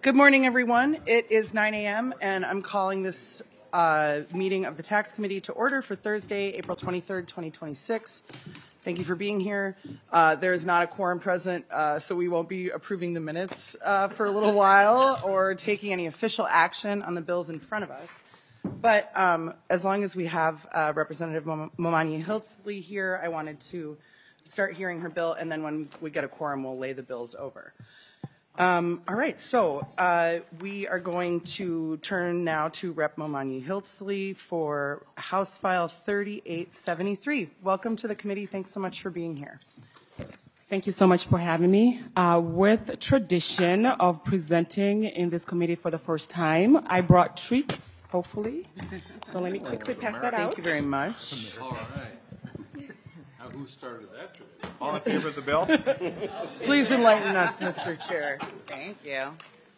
Good morning, everyone. It is 9 a.m. and I'm calling this meeting of the Tax Committee to order for Thursday, April 23rd, 2026. Thank you for being here. There is not a quorum present, so we won't be approving the minutes for a little while or taking any official action on the bills in front of us. But as long as we have Representative Momani Hiltzley here, I wanted to start hearing her bill, and then when we get a quorum, we'll lay the bills over. All right, so we are going to turn now to Rep. Momani Hiltzley for House File 3873. Welcome to the committee. Thanks so much for being here. Thank you so much for having me. With tradition of presenting in this committee for the first time, I brought treats, hopefully. So let me quickly pass that out. Thank you very much. All right. Now, who started that tradition? All in favor of the bill? Please enlighten us, Mr. Chair. Thank you.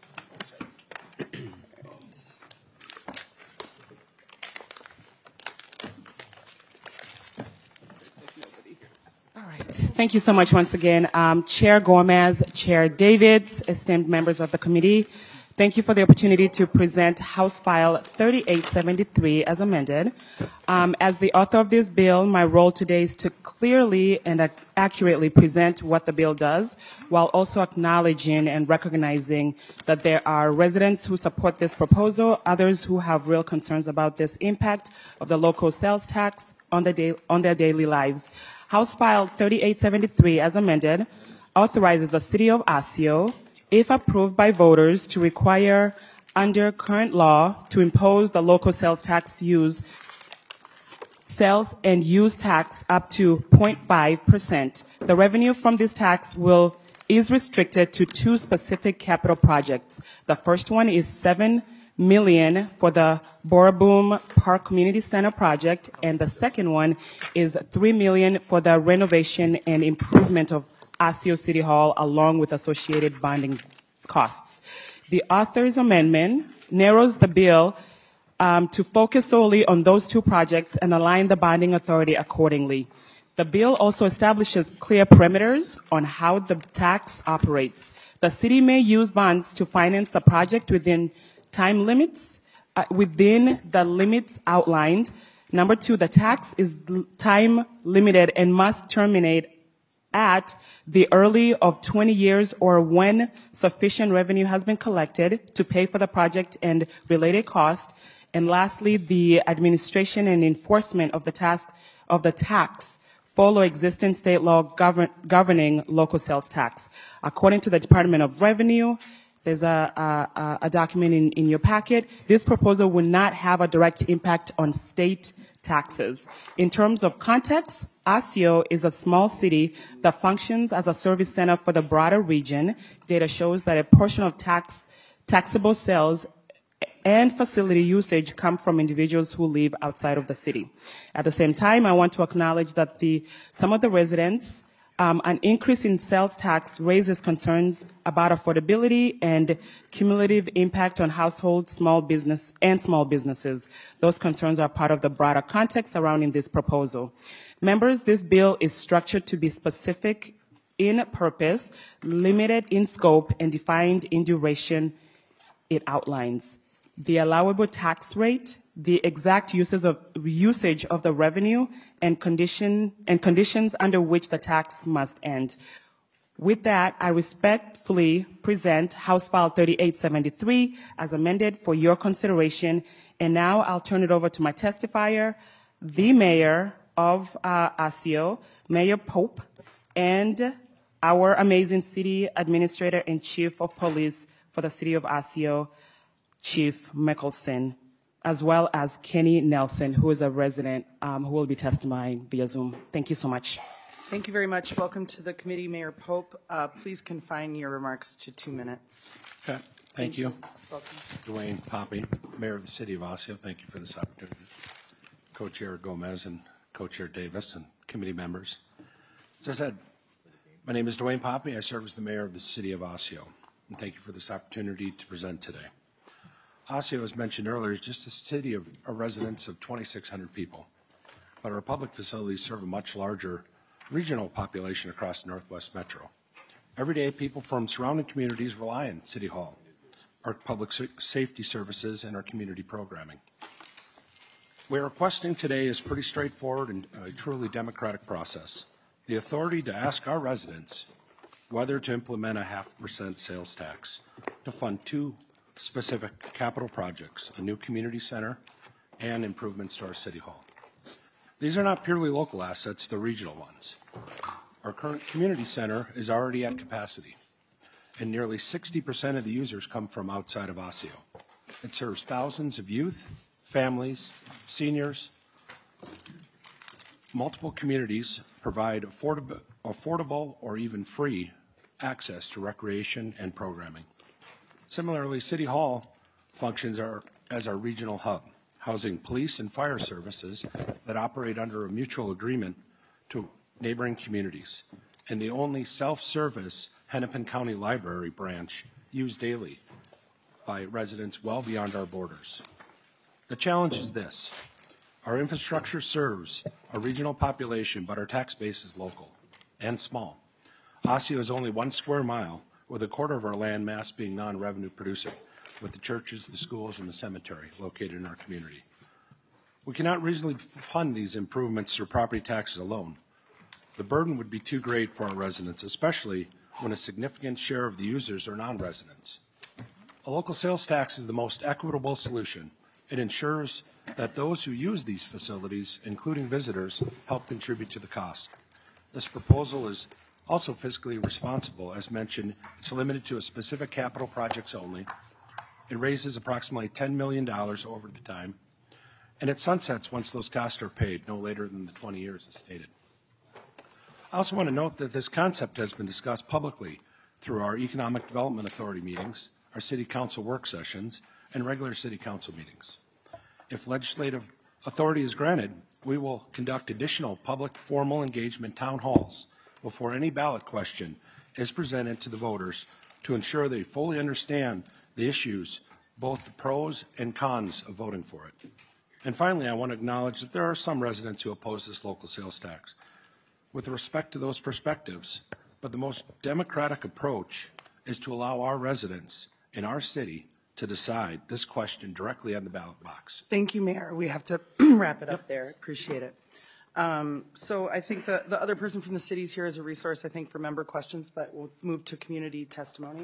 All right. Thank you so much once again. Chair Gomez, Chair Davids, esteemed members of the committee, thank you for the opportunity to present House File 3873 as amended. As the author of this bill, my role today is to clearly and accurately present what the bill does, while also acknowledging and recognizing that there are residents who support this proposal, others who have real concerns about this impact of the local sales tax on their daily lives. House File 3873 as amended authorizes the City of Osseo, if approved by voters, to require under current law to impose the local sales and use tax up to 0.5%. The revenue from this tax is restricted to two specific capital projects. The first one is $7 million for the Boroboom Park Community Center project, and the second one is $3 million for the renovation and improvement of Osseo City Hall, along with associated bonding costs. The author's amendment narrows the bill to focus solely on those two projects and align the bonding authority accordingly. The bill also establishes clear parameters on how the tax operates. The city may use bonds to finance the project within time limits, within the limits outlined. Number two, the tax is time limited and must terminate at the early of 20 years or when sufficient revenue has been collected to pay for the project and related costs. And lastly, the administration and enforcement of the tax follow existing state law governing local sales tax. According to the Department of Revenue, there's a document in your packet. This proposal will not have a direct impact on state taxes. In terms of context, Osseo is a small city that functions as a service center for the broader region. Data shows that a portion of taxable sales and facility usage come from individuals who live outside of the city. At the same time, I want to acknowledge that some of the residents, an increase in sales tax raises concerns about affordability and cumulative impact on households, small businesses. Those concerns are part of the broader context surrounding this proposal. Members, this bill is structured to be specific in purpose, limited in scope, and defined in duration it outlines. The allowable tax rate, the exact usage of the revenue, and conditions under which the tax must end. With that, I respectfully present House File 3873 as amended for your consideration. And now I'll turn it over to my testifier, the mayor of Osseo, Mayor Pope, and our amazing city administrator and chief of police for the city of Osseo, Chief Mickelson, as well as Kenny Nelson, who is a resident who will be testifying via Zoom. Thank you so much. Thank you very much. Welcome to the committee, Mayor Pope. Please confine your remarks to 2 minutes. Okay. Thank you. Welcome. Dwayne Poppy, Mayor of the City of Osseo. Thank you for this opportunity. Co-Chair Gomez and Co-Chair Davis and committee members. As I said, my name is Dwayne Poppy. I serve as the Mayor of the City of Osseo. And thank you for this opportunity to present today. Osseo, as mentioned earlier, is just a city of residents of 2,600 people. But our public facilities serve a much larger regional population across the Northwest Metro. Every day, people from surrounding communities rely on City Hall. our public safety services, and our community programming. What we're requesting today is pretty straightforward and a truly democratic process. The authority to ask our residents whether to implement a 0.5% sales tax to fund two specific capital projects, a new community center and improvements to our city hall. These are not purely local assets, they're regional ones. Our current community center is already at capacity, and nearly 60% of the users come from outside of Osseo. It serves thousands of youth, families, seniors. Multiple communities provide affordable or even free access to recreation and programming. Similarly, City Hall functions as our regional hub, housing police and fire services that operate under a mutual agreement to neighboring communities, and the only self-service Hennepin County Library branch used daily by residents well beyond our borders. The challenge is this. Our infrastructure serves a regional population, but our tax base is local and small. Osseo is only 1 square mile, with a quarter of our land mass being non-revenue producing, with the churches, the schools, and the cemetery located in our community. We cannot reasonably fund these improvements through property taxes alone. The burden would be too great for our residents, especially when a significant share of the users are non-residents. A local sales tax is the most equitable solution. It ensures that those who use these facilities, including visitors, help contribute to the cost. This proposal is also fiscally responsible. As mentioned, it's limited to a specific capital projects only. It raises approximately $10 million over the time, and it sunsets once those costs are paid, no later than the 20 years as stated. I also want to note that this concept has been discussed publicly through our Economic Development Authority meetings, our City Council work sessions, and regular City Council meetings. If legislative authority is granted, we will conduct additional public formal engagement town halls before any ballot question is presented to the voters to ensure they fully understand the issues, both the pros and cons of voting for it. And finally, I want to acknowledge that there are some residents who oppose this local sales tax. With respect to those perspectives, but the most democratic approach is to allow our residents in our city to decide this question directly on the ballot box. Thank you, Mayor. We have to wrap it up there. Appreciate it. So I think the other person from the city is here as a resource, I think, for member questions, but we'll move to community testimony.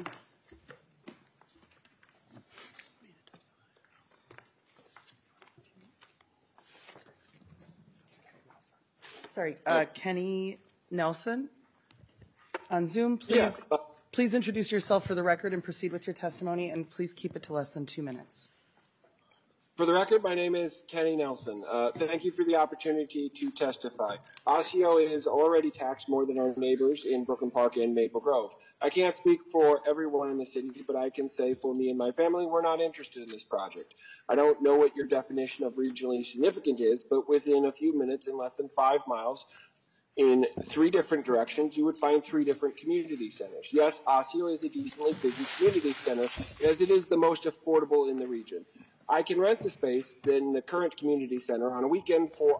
Sorry, Kenny Nelson on Zoom. Please, yes. Please introduce yourself for the record and proceed with your testimony, and please keep it to less than 2 minutes. For the record, my name is Kenny Nelson. Thank you for the opportunity to testify. Osseo is already taxed more than our neighbors in Brooklyn Park and Maple Grove. I can't speak for everyone in the city, but I can say for me and my family, we're not interested in this project. I don't know what your definition of regionally significant is, but within a few minutes, in less than 5 miles, in 3 different directions, you would find 3 different community centers. Yes, Osseo is a decently busy community center, as it is the most affordable in the region. I can rent the space in the current community center on a weekend for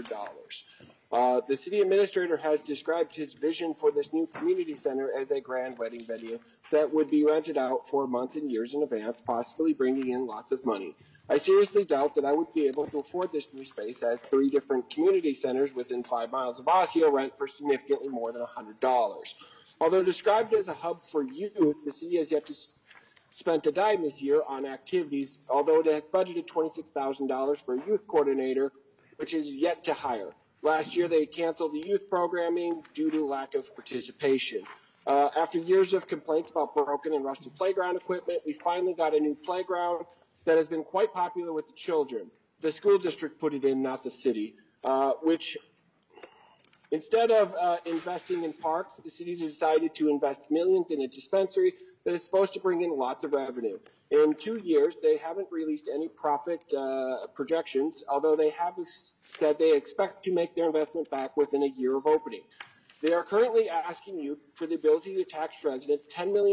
$100. The city administrator has described his vision for this new community center as a grand wedding venue that would be rented out for months and years in advance, possibly bringing in lots of money. I seriously doubt that I would be able to afford this new space, as 3 different community centers within 5 miles of Osseo rent for significantly more than $100. Although described as a hub for youth, the city has yet to spent a dime this year on activities, although it has budgeted $26,000 for a youth coordinator, which is yet to hire. Last year, they canceled the youth programming due to lack of participation. After years of complaints about broken and rusty playground equipment, we finally got a new playground that has been quite popular with the children. The school district put it in, not the city, which instead of investing in parks, the city decided to invest millions in a dispensary that is supposed to bring in lots of revenue. In 2 years, they haven't released any profit projections, although they have said they expect to make their investment back within a year of opening. They are currently asking you for the ability to tax residents $10 million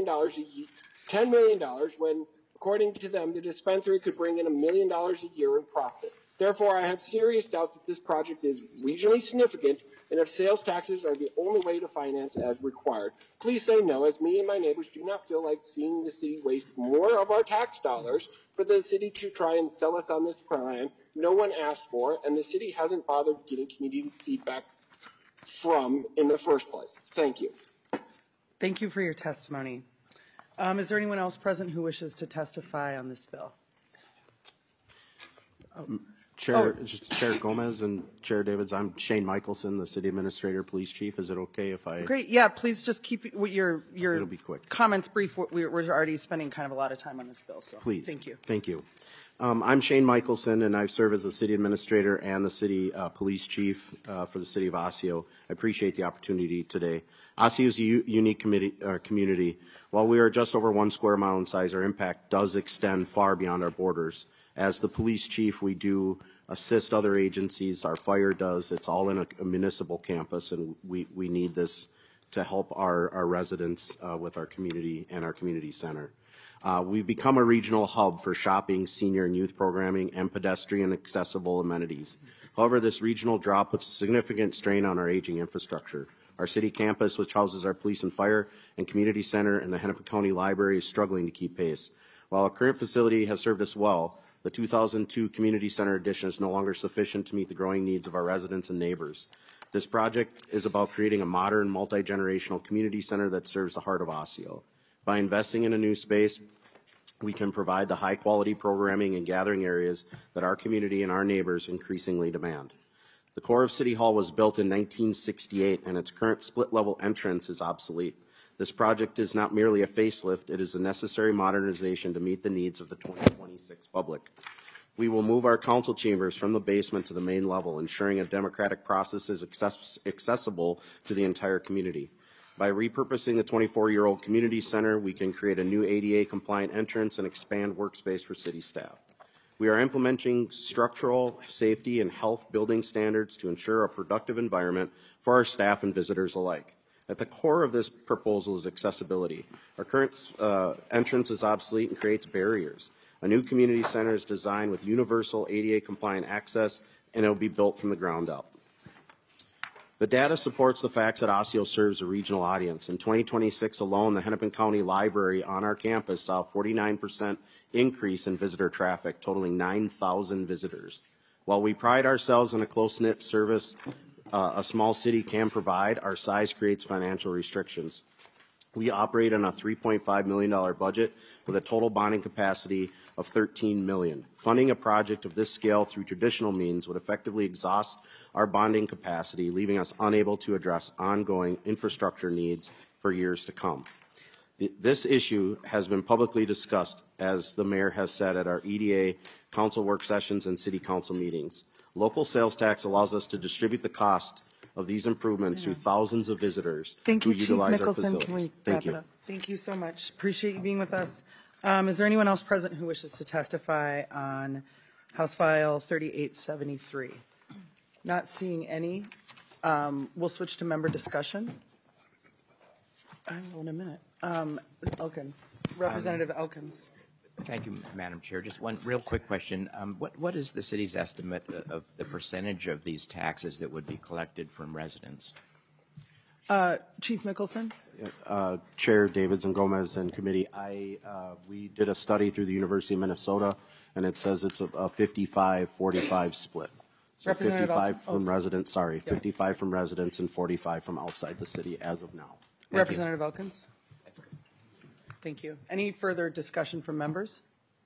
when, according to them, the dispensary could bring in $1 million a year in profit. Therefore, I have serious doubts that this project is regionally significant, and if sales taxes are the only way to finance as required, please say no, as me and my neighbors do not feel like seeing the city waste more of our tax dollars for the city to try and sell us on this plan no one asked for, and the city hasn't bothered getting community feedback from in the first place. Thank you. Thank you for your testimony. Is there anyone else present who wishes to testify on this bill? Chair Gomez and Chair Davids, I'm Shane Michelson, the City Administrator, Police Chief. Is it okay if I? Great. Yeah, please just keep your It'll be quick. comments brief. We're already spending kind of a lot of time on this bill, so Please. thank you. Thank you. I'm Shane Michelson, and I serve as the City Administrator and the City Police Chief for the City of Osseo. I appreciate the opportunity today. Osseo is a unique community. While we are just over 1 square mile in size, our impact does extend far beyond our borders. As the Police Chief, we do assist other agencies. Our fire does. It's all in a municipal campus, and we need this to help our residents with our community and our community center. We've become a regional hub for shopping, senior and youth programming, and pedestrian accessible amenities. However, this regional draw puts a significant strain on our aging infrastructure. Our city campus, which houses our police and fire and community center and the Hennepin County Library, is struggling to keep pace. While our current facility has served us well, the 2002 Community Center addition is no longer sufficient to meet the growing needs of our residents and neighbors. This project is about creating a modern, multi-generational community center that serves the heart of Osseo. By investing in a new space, we can provide the high-quality programming and gathering areas that our community and our neighbors increasingly demand. The core of City Hall was built in 1968, and its current split-level entrance is obsolete. This project is not merely a facelift, it is a necessary modernization to meet the needs of the 2026 public. We will move our council chambers from the basement to the main level, ensuring a democratic process is accessible to the entire community. By repurposing the 24-year-old community center, we can create a new ADA-compliant entrance and expand workspace for city staff. We are implementing structural, safety, and health building standards to ensure a productive environment for our staff and visitors alike. At the core of this proposal is accessibility. Our current entrance is obsolete and creates barriers. A new community center is designed with universal ADA-compliant access, and it will be built from the ground up. The data supports the facts that Osseo serves a regional audience. In 2026 alone, the Hennepin County Library on our campus saw a 49% increase in visitor traffic, totaling 9,000 visitors. While we pride ourselves in a close-knit service a small city can provide, our size creates financial restrictions. We operate on a $3.5 million budget with a total bonding capacity of $13 million. Funding a project of this scale through traditional means would effectively exhaust our bonding capacity, leaving us unable to address ongoing infrastructure needs for years to come. This issue has been publicly discussed, as the mayor has said, at our EDA council work sessions and city council meetings. Local sales tax allows us to distribute the cost of these improvements to thousands of visitors Thank who you, Chief utilize our Mickelson. facilities. Can we Thank wrap you. it up? Thank you so much. Appreciate you being with us. Is there anyone else present who wishes to testify on House File 3873? Not seeing any. We'll switch to member discussion. I will in a minute. Elkins, Representative Elkins. Thank you, Madam Chair. Just one real quick question. What is the city's estimate of the percentage of these taxes that would be collected from residents? Chief Mickelson? Chair Davids and Gomez and committee, we did a study through the University of Minnesota, and it says it's a 55-45 split. So 55 from residents, 55 from residents and 45 from outside the city as of now. Representative Elkins? Thank you. Any further discussion from members?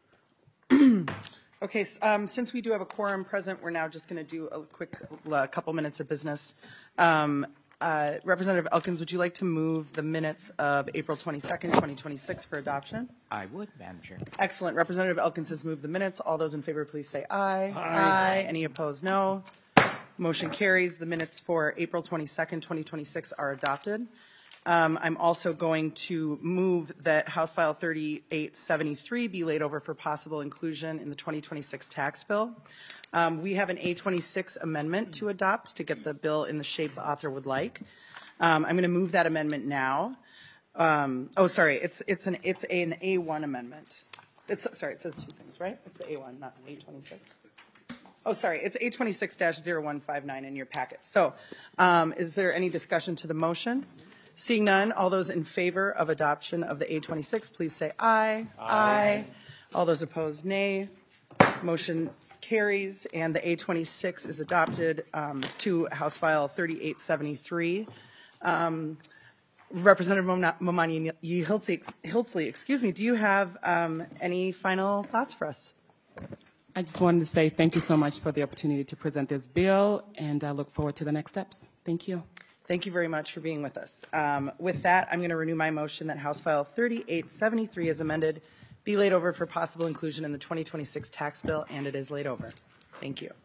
Okay, since we do have a quorum present, we're now just going to do a quick couple minutes of business. Representative Elkins, would you like to move the minutes of April 22nd, 2026 for adoption? I would, Madam Chair. Excellent. Representative Elkins has moved the minutes. All those in favor, please say aye. Aye. Any opposed, no. Motion carries. The minutes for April 22nd, 2026 are adopted. I'm also going to move that House File 3873 be laid over for possible inclusion in the 2026 tax bill. We have an A26 amendment to adopt to get the bill in the shape the author would like. I'm going to move that amendment now. It's an A1 amendment. It says two things, right? It's the A1, not the A26. Oh, sorry, it's 826-0159 in your packet. So is there any discussion to the motion? Seeing none, all those in favor of adoption of the A26, please say aye. Aye. All those opposed, nay. Motion carries, and the A26 is adopted to House File 3873. Representative Momani Hiltzley, excuse me, do you have any final thoughts for us? I just wanted to say thank you so much for the opportunity to present this bill, and I look forward to the next steps. Thank you. Thank you very much for being with us. With that, I'm going to renew my motion that House File 3873 as amended be laid over for possible inclusion in the 2026 tax bill, and it is laid over. Thank you.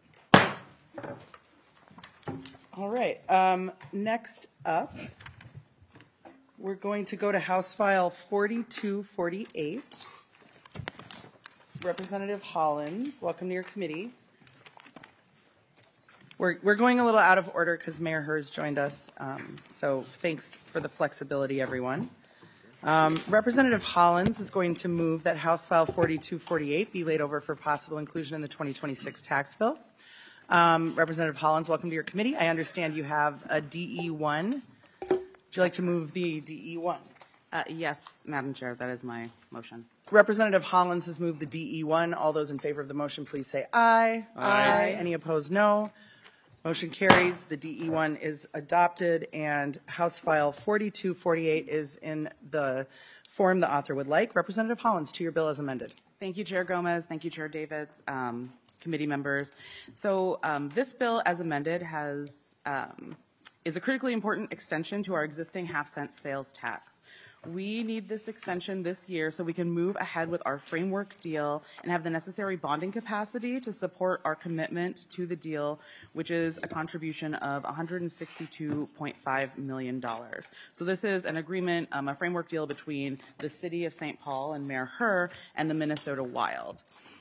All right. Next up, we're going to go to House File 4248. Representative Hollins, welcome to your committee. We're going a little out of order because Mayor Herz joined us, so thanks for the flexibility, everyone. Representative Hollins is going to move that House File 4248 be laid over for possible inclusion in the 2026 tax bill. Representative Hollins, welcome to your committee. I understand you have a DE1. Would you like to move the DE1? Yes, Madam Chair, that is my motion. Representative Hollins has moved the DE1. All those in favor of the motion, please say aye. Aye. Any opposed, no. Motion carries. The DE1 is adopted, and House File 4248 is in the form the author would like. Representative Hollins, to your bill as amended. Thank you, Chair Gomez. Thank you, Chair Davids, committee members. So this bill as amended is a critically important extension to our existing half-cent sales tax. We need this extension this year so we can move ahead with our framework deal and have the necessary bonding capacity to support our commitment to the deal, which is a contribution of $162.5 million. So this is an agreement, a framework deal between the City of St. Paul and Mayor Herr and the Minnesota Wild.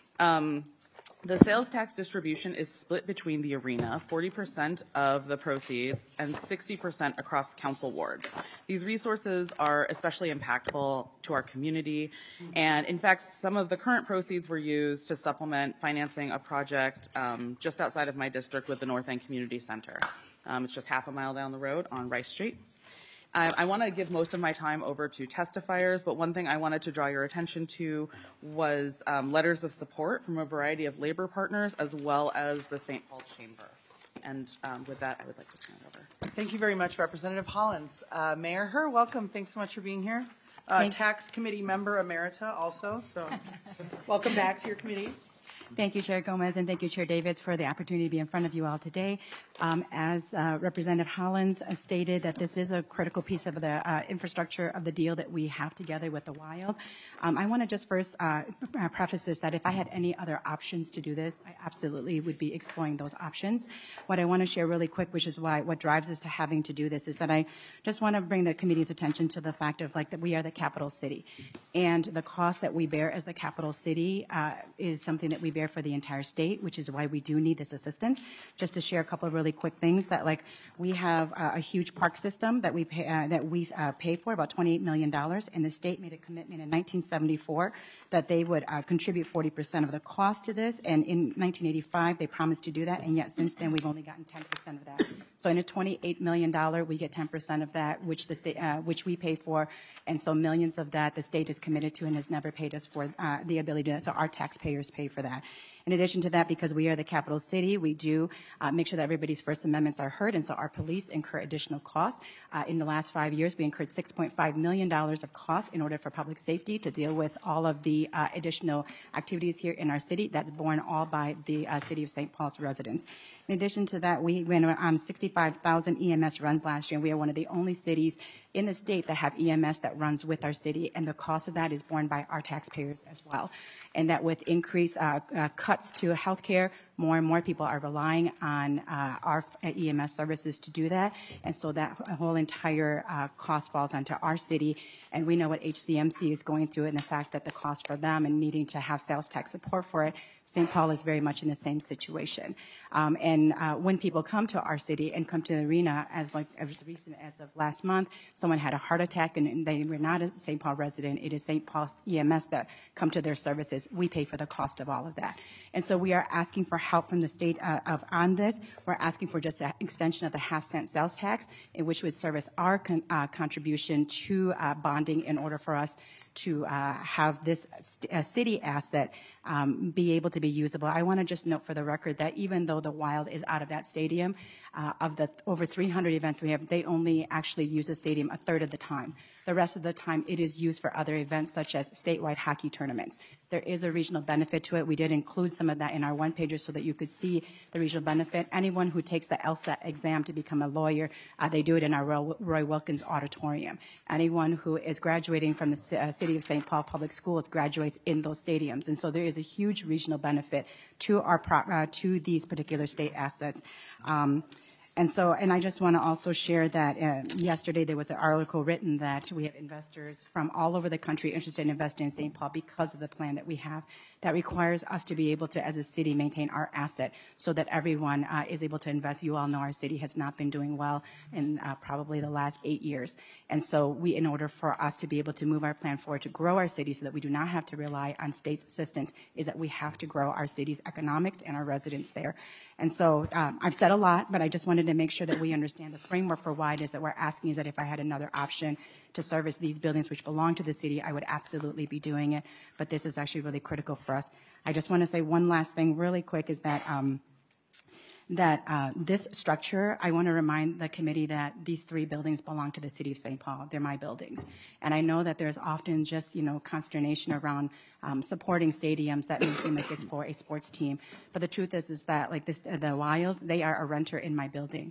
The sales tax distribution is split between the arena, 40% of the proceeds, and 60% across council wards. These resources are especially impactful to our community, and in fact, some of the current proceeds were used to supplement financing a project just outside of my district with the North End Community Center. It's just half a mile down the road on Rice Street. I want to give most of my time over to testifiers, but one thing I wanted to draw your attention to was letters of support from a variety of labor partners as well as the St. Paul Chamber. And with that, I would like to turn it over. Thank you very much, Representative Hollins. Mayor Herr, welcome. Thanks so much for being here. Tax Committee member emerita also, so welcome back to your committee. Thank you, Chair Gomez, and thank you, Chair Davids, for the opportunity to be in front of you all today. As Representative Hollins stated, that this is a critical piece of the infrastructure of the deal that we have together with the Wild. I want to just first preface this that if I had any other options to do this, I absolutely would be exploring those options. What I want to share really quick, which is what drives us to having to do this, is that I just want to bring the committee's attention to the fact of that we are the capital city, and the cost that we bear as the capital city is something that we bear for the entire state, which is why we do need this assistance. Just to share a couple of really quick things, that we have a huge park system that we pay for about $28 million, and the state made a commitment in 1974 that they would contribute 40% of the cost to this, and in 1985 they promised to do that, and yet since then we've only gotten 10% of that. So in a $28 million, we get 10% of that, which the state, which we pay for, and so millions of that the state is committed to and has never paid us for the ability to do that. So our taxpayers pay for that. In addition to that, because we are the capital city, we do make sure that everybody's First Amendments are heard, and so our police incur additional costs. In the last 5 years, we incurred $6.5 million of costs in order for public safety to deal with all of the additional activities here in our city. That's borne all by the City of St. Paul's residents. In addition to that, we ran 65,000 EMS runs last year, and we are one of the only cities in the state that have EMS that runs with our city, and the cost of that is borne by our taxpayers as well. And that with increased cuts to healthcare, more and more people are relying on our EMS services to do that, and so that whole entire cost falls onto our city. And we know what HCMC is going through, and the fact that the cost for them and needing to have sales tax support for it, St. Paul is very much in the same situation. And when people come to our city and come to the arena, as recent as of last month, someone had a heart attack and they were not a St. Paul resident. It is St. Paul EMS that come to their services. We pay for the cost of all of that. And so we are asking for help from the state on this. We're asking for just an extension of the half-cent sales tax, in which would service our contribution to bonding in order for us to have this city asset be able to be usable. I want to just note for the record that even though the Wild is out of that stadium, of the over 300 events we have, they only actually use the stadium a third of the time. The rest of the time, it is used for other events such as statewide hockey tournaments. There is a regional benefit to it. We did include some of that in our one-pager so that you could see the regional benefit. Anyone who takes the LSAT exam to become a lawyer, they do it in our Roy Wilkins Auditorium. Anyone who is graduating from the City of St. Paul Public Schools graduates in those stadiums. And so there is a huge regional benefit to our to these particular state assets. And I just want to also share that yesterday there was an article written that we have investors from all over the country interested in investing in St. Paul because of the plan that we have that requires us to be able to, as a city, maintain our asset so that everyone is able to invest. You all know our city has not been doing well in probably the last 8 years. And so in order for us to be able to move our plan forward to grow our city so that we do not have to rely on state's assistance, is that we have to grow our city's economics and our residents there. And so I've said a lot, but I just wanted to make sure that we understand the framework for why it is that we're asking is that if I had another option to service these buildings which belong to the city, I would absolutely be doing it. But this is actually really critical for us. I just want to say one last thing really quick is that this structure, I want to remind the committee that these 3 buildings belong to the City of St. Paul. They're my buildings. And I know that there's often just, consternation around supporting stadiums that may seem like it's for a sports team. But the truth is that like this, the Wild, they are a renter in my building.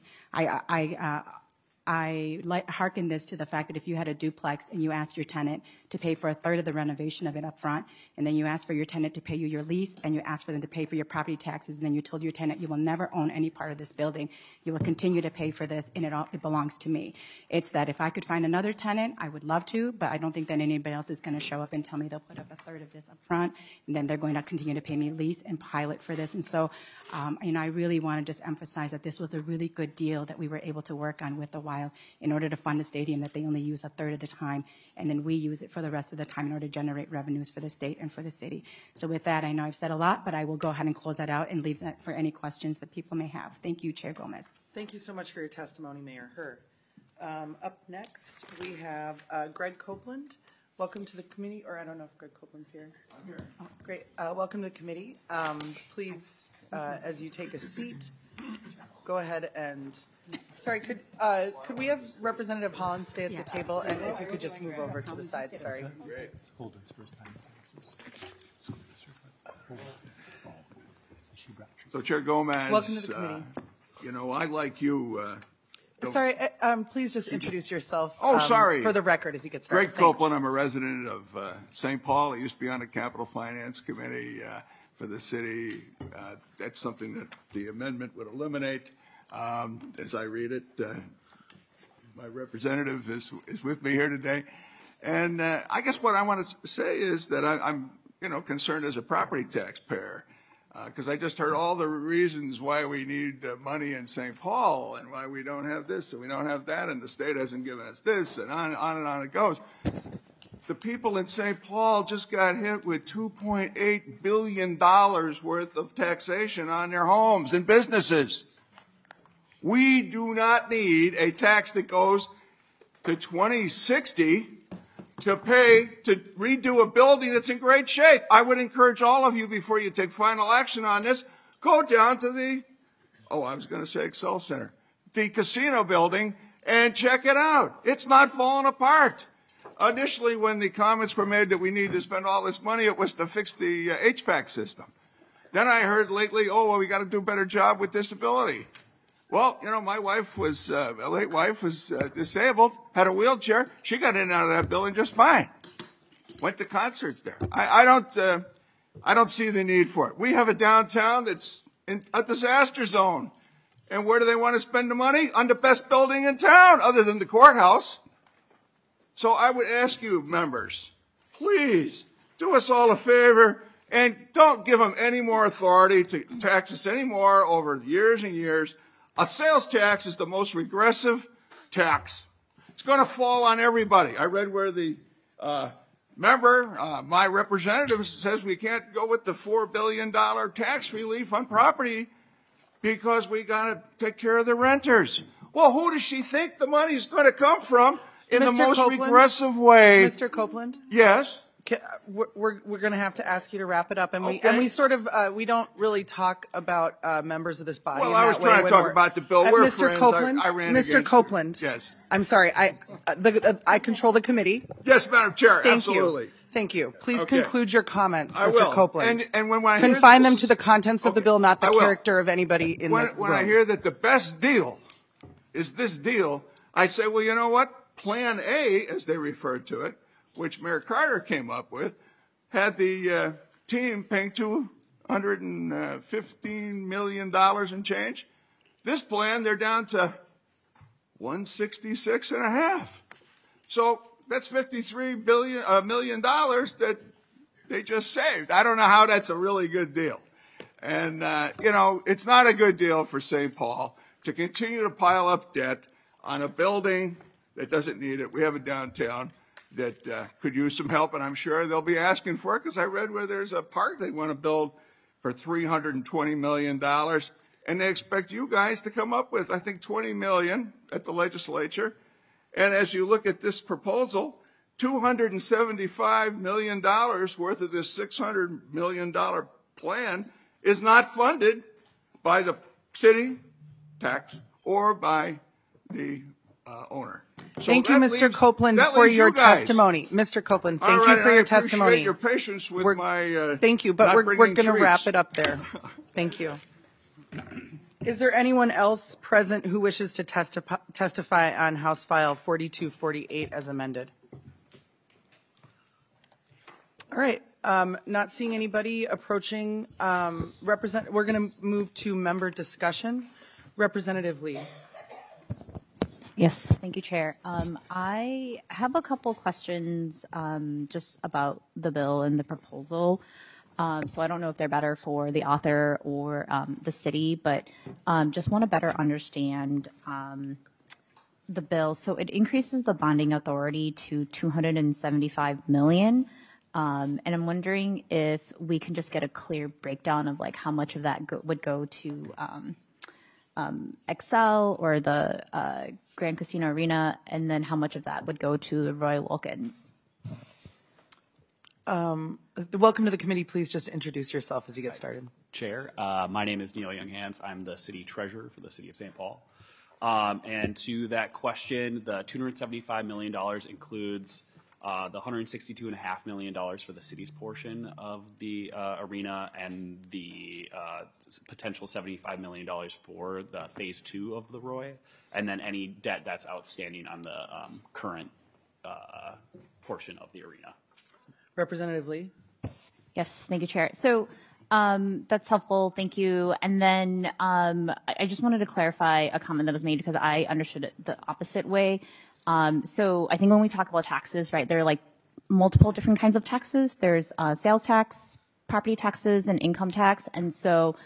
I hearken this to the fact that if you had a duplex and you asked your tenant to pay for a third of the renovation of it up front, and then you asked for your tenant to pay you your lease, and you asked for them to pay for your property taxes, and then you told your tenant you will never own any part of this building, you will continue to pay for this, and it belongs to me. It's that if I could find another tenant, I would love to, but I don't think that anybody else is going to show up and tell me they'll put up a third of this up front, and then they're going to continue to pay me lease and pilot for this. And so, I really want to just emphasize that this was a really good deal that we were able to work on with the Wild in order to fund a stadium that they only use a third of the time, and then we use it for the rest of the time in order to generate revenues for the state and for the city. So with that, I know I've said a lot, but I will go ahead and close that out and leave that for any questions that people may have. Thank you, Chair Gomez. Thank you so much for your testimony, Mayor Herr. Up next, we have Greg Copeland. Welcome to the committee, or I don't know if Greg Copeland's here. I'm here. Oh, great. Welcome to the committee. Please, as you take a seat, go ahead and, sorry, could we have Representative Holland stay at the table, and if you could just move over to the side, sorry. Great. Holden's first time in Texas. So Chair Gomez, welcome to the committee. I like you. Sorry, please just introduce yourself. Sorry. For the record as he gets started. Greg Copeland, I'm a resident of St. Paul. I used to be on the Capital Finance Committee for the city. That's something that the amendment would eliminate. As I read it, my representative is with me here today. And I guess what I want to say is that I'm concerned as a property taxpayer. Because I just heard all the reasons why we need money in St. Paul and why we don't have this and we don't have that and the state hasn't given us this and on and on it goes. The people in St. Paul just got hit with $2.8 billion worth of taxation on their homes and businesses. We do not need a tax that goes to 2060 to pay to redo a building that's in great shape. I would encourage all of you, before you take final action on this, go down to the Excel Center, the casino building, and check it out. It's not falling apart. Initially, when the comments were made that we need to spend all this money, it was to fix the HVAC system. Then I heard lately, we got to do a better job with disability. Well, my wife was, late wife was disabled, had a wheelchair. She got in and out of that building just fine. Went to concerts there. I don't see the need for it. We have a downtown that's in a disaster zone. And where do they want to spend the money? On the best building in town, other than the courthouse. So I would ask you, members, please do us all a favor and don't give them any more authority to tax us anymore over years and years. A sales tax is the most regressive tax. It's going to fall on everybody. I read where the remember, my representative says we can't go with the $4 billion tax relief on property because we got to take care of the renters. Well, who does she think the money's going to come from in the most regressive way? Mr. Copeland? Yes. We're going to have to ask you to wrap it up, and we sort of we don't really talk about members of this body. Well, I was trying to talk about the bill. We're Mr. friends. Copeland, I ran Mr. against Copeland. Yes. I'm sorry. I control the committee. Yes, Madam Chair. Thank absolutely. you. Thank you. Please Okay. conclude your comments, I Mr. will. Copeland. And when I hear confine this them is- to the contents of the Okay, bill, not the I will. character of anybody in the room. When I hear that the best deal is this deal, I say, well, you know what? Plan A, as they referred to it, which Mayor Carter came up with, had the team paying $215 million and change. This plan, they're down to 166 and a half. So that's $53 million that they just saved. I don't know how that's a really good deal. And, it's not a good deal for St. Paul to continue to pile up debt on a building that doesn't need it. We have a downtown that could use some help, and I'm sure they'll be asking for it because I read where there's a park they want to build for $320 million, and they expect you guys to come up with, I think, $20 million at the legislature. And as you look at this proposal, $275 million worth of this $600 million plan is not funded by the city tax or by the owner. So thank you, Mr. Copeland, for your testimony. Mr. Copeland, thank you for your testimony. Your patience with my thank you, but we're going to treats. wrap it up there. Thank you. Is there anyone else present who wishes to testify on House File 4248 as amended? All right. Not seeing anybody approaching. We're going to move to member discussion. Representative Lee. Yes, thank you, Chair. I have a couple questions just about the bill and the proposal. So I don't know if they're better for the author or the city, but just want to better understand the bill. So it increases the bonding authority to $275 million. And I'm wondering if we can just get a clear breakdown of like how much of that would go to Excel or the Grand Casino Arena, and then how much of that would go to the Roy Wilkins. Welcome to the committee. Please just introduce yourself as you get started. Chair, my name is Neil Younghans. I'm the city treasurer for the city of St. Paul. And to that question, the $275 million includes the $162.5 million for the city's portion of the arena and the potential $75 million for the phase 2 of the Roy, and then any debt that's outstanding on the current portion of the arena. Representative Lee. Yes, thank you, Chair. So that's helpful. Thank you. And then I just wanted to clarify a comment that was made because I understood it the opposite way. So I think when we talk about taxes, right, there are like multiple different kinds of taxes. There's sales tax, property taxes, and income tax. And so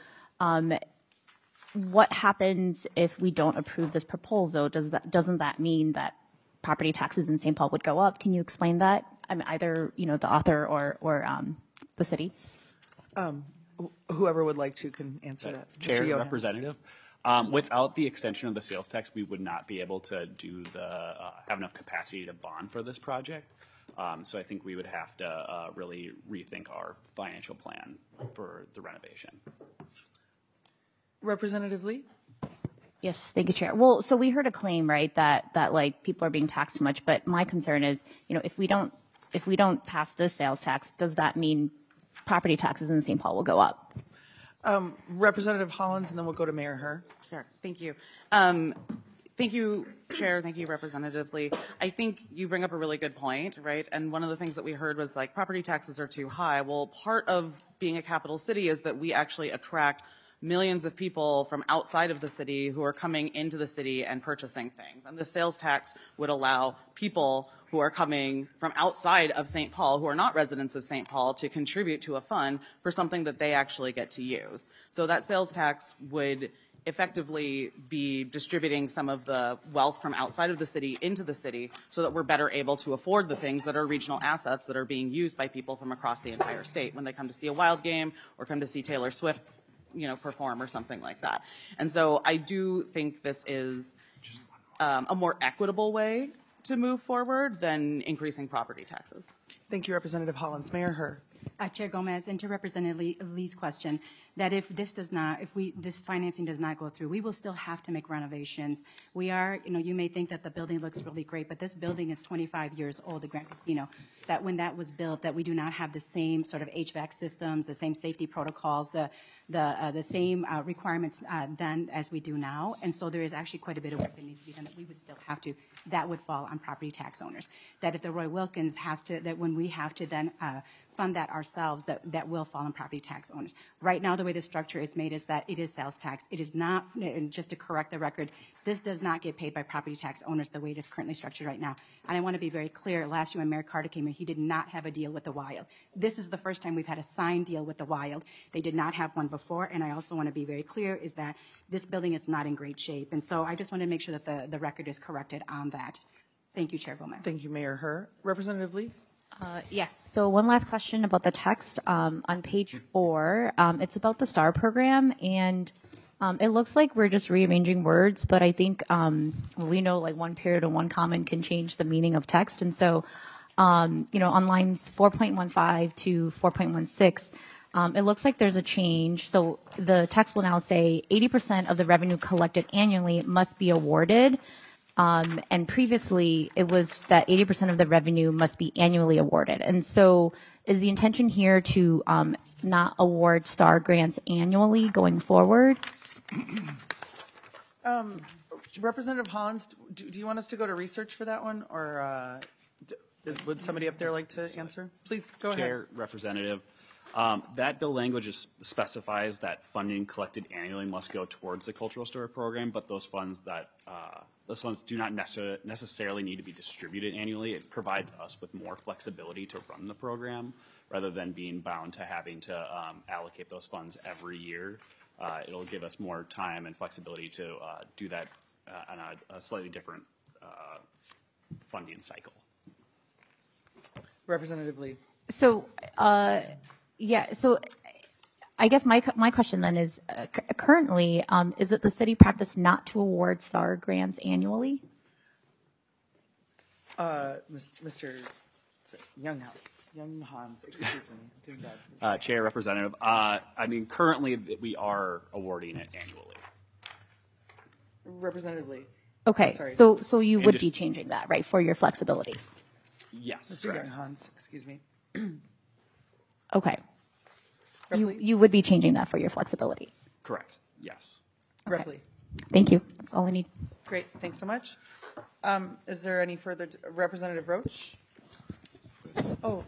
what happens if we don't approve this proposal? Doesn't that mean that property taxes in St. Paul would go up? Can you explain that? I mean, either, the author or the city? Whoever would like to can answer that. Chair, Representative. Without the extension of the sales tax, we would not be able to do have enough capacity to bond for this project. So I think we would have to really rethink our financial plan for the renovation. Representative Lee? Yes, thank you, Chair. Well, so we heard a claim, right, that like people are being taxed too much. But my concern is, if we don't pass this sales tax, does that mean property taxes in St. Paul will go up? Representative Hollins, and then we'll go to Mayor Herr. Sure. Thank you. Thank you, Chair. Thank you, Representative Lee. I think you bring up a really good point, right? And one of the things that we heard was like property taxes are too high. Well, part of being a capital city is that we actually attract millions of people from outside of the city who are coming into the city and purchasing things. And the sales tax would allow people who are coming from outside of St. Paul, who are not residents of St. Paul, to contribute to a fund for something that they actually get to use. So that sales tax would effectively be distributing some of the wealth from outside of the city into the city so that we're better able to afford the things that are regional assets that are being used by people from across the entire state when they come to see a Wild game or come to see Taylor Swift, perform or something like that. And so I do think this is a more equitable way to move forward than increasing property taxes. Thank you, Representative Hollins. Mayor Herr. Chair Gomez, and to Representative Lee's question, that if this financing does not go through, we will still have to make renovations. We are, you may think that the building looks really great, but this building is 25 years old, the Grand Casino, that when that was built, that we do not have the same sort of HVAC systems, the same safety protocols, the same requirements then as we do now. And so there is actually quite a bit of work that needs to be done that we would still have to, that would fall on property tax owners. That if the Roy Wilkins has to, that when we have to then fund that ourselves, that will fall on property tax owners. Right now, the way the structure is made is that it is sales tax. It is not, and just to correct the record, this does not get paid by property tax owners the way it is currently structured right now. And I want to be very clear, last year when Mayor Carter came in, he did not have a deal with the Wild. This is the first time we've had a signed deal with the Wild. They did not have one before, and I also want to be very clear is that this building is not in great shape. And so I just want to make sure that the record is corrected on that. Thank you, Chair Gomez. Thank you, Mayor Herr. Representative Lee? Yes. So one last question about the text on page 4. It's about the STAR program, and it looks like we're just rearranging words, but I think we know like one period and one comma can change the meaning of text. And so, on lines 4.15 to 4.16, it looks like there's a change. So the text will now say 80% of the revenue collected annually must be awarded. And previously, it was that 80% of the revenue must be annually awarded. And so is the intention here to not award STAR grants annually going forward? Representative Hollins, do you want us to go to research for that one? Or would somebody up there like to answer? Please, go ahead. Chair, Representative. That bill language specifies that funding collected annually must go towards the cultural store program, but those funds do not necessarily need to be distributed annually. It provides us with more flexibility to run the program rather than being bound to having to allocate those funds every year. It'll give us more time and flexibility to do that on a slightly different funding cycle. Representative Lee. So, so I guess my question then is, currently, is it the city practice not to award STAR grants annually? Mr. Younghans, excuse me. Chair, Representative, currently we are awarding it annually. Representative Lee. Okay, so you would be changing that, right, for your flexibility? Yes. Mr. Younghans, excuse me. Okay. You would be changing that for your flexibility? Correct, yes. Okay. Ripley. Thank you. That's all I need. Great, thanks so much. Is there any further, Representative Roach? Oh,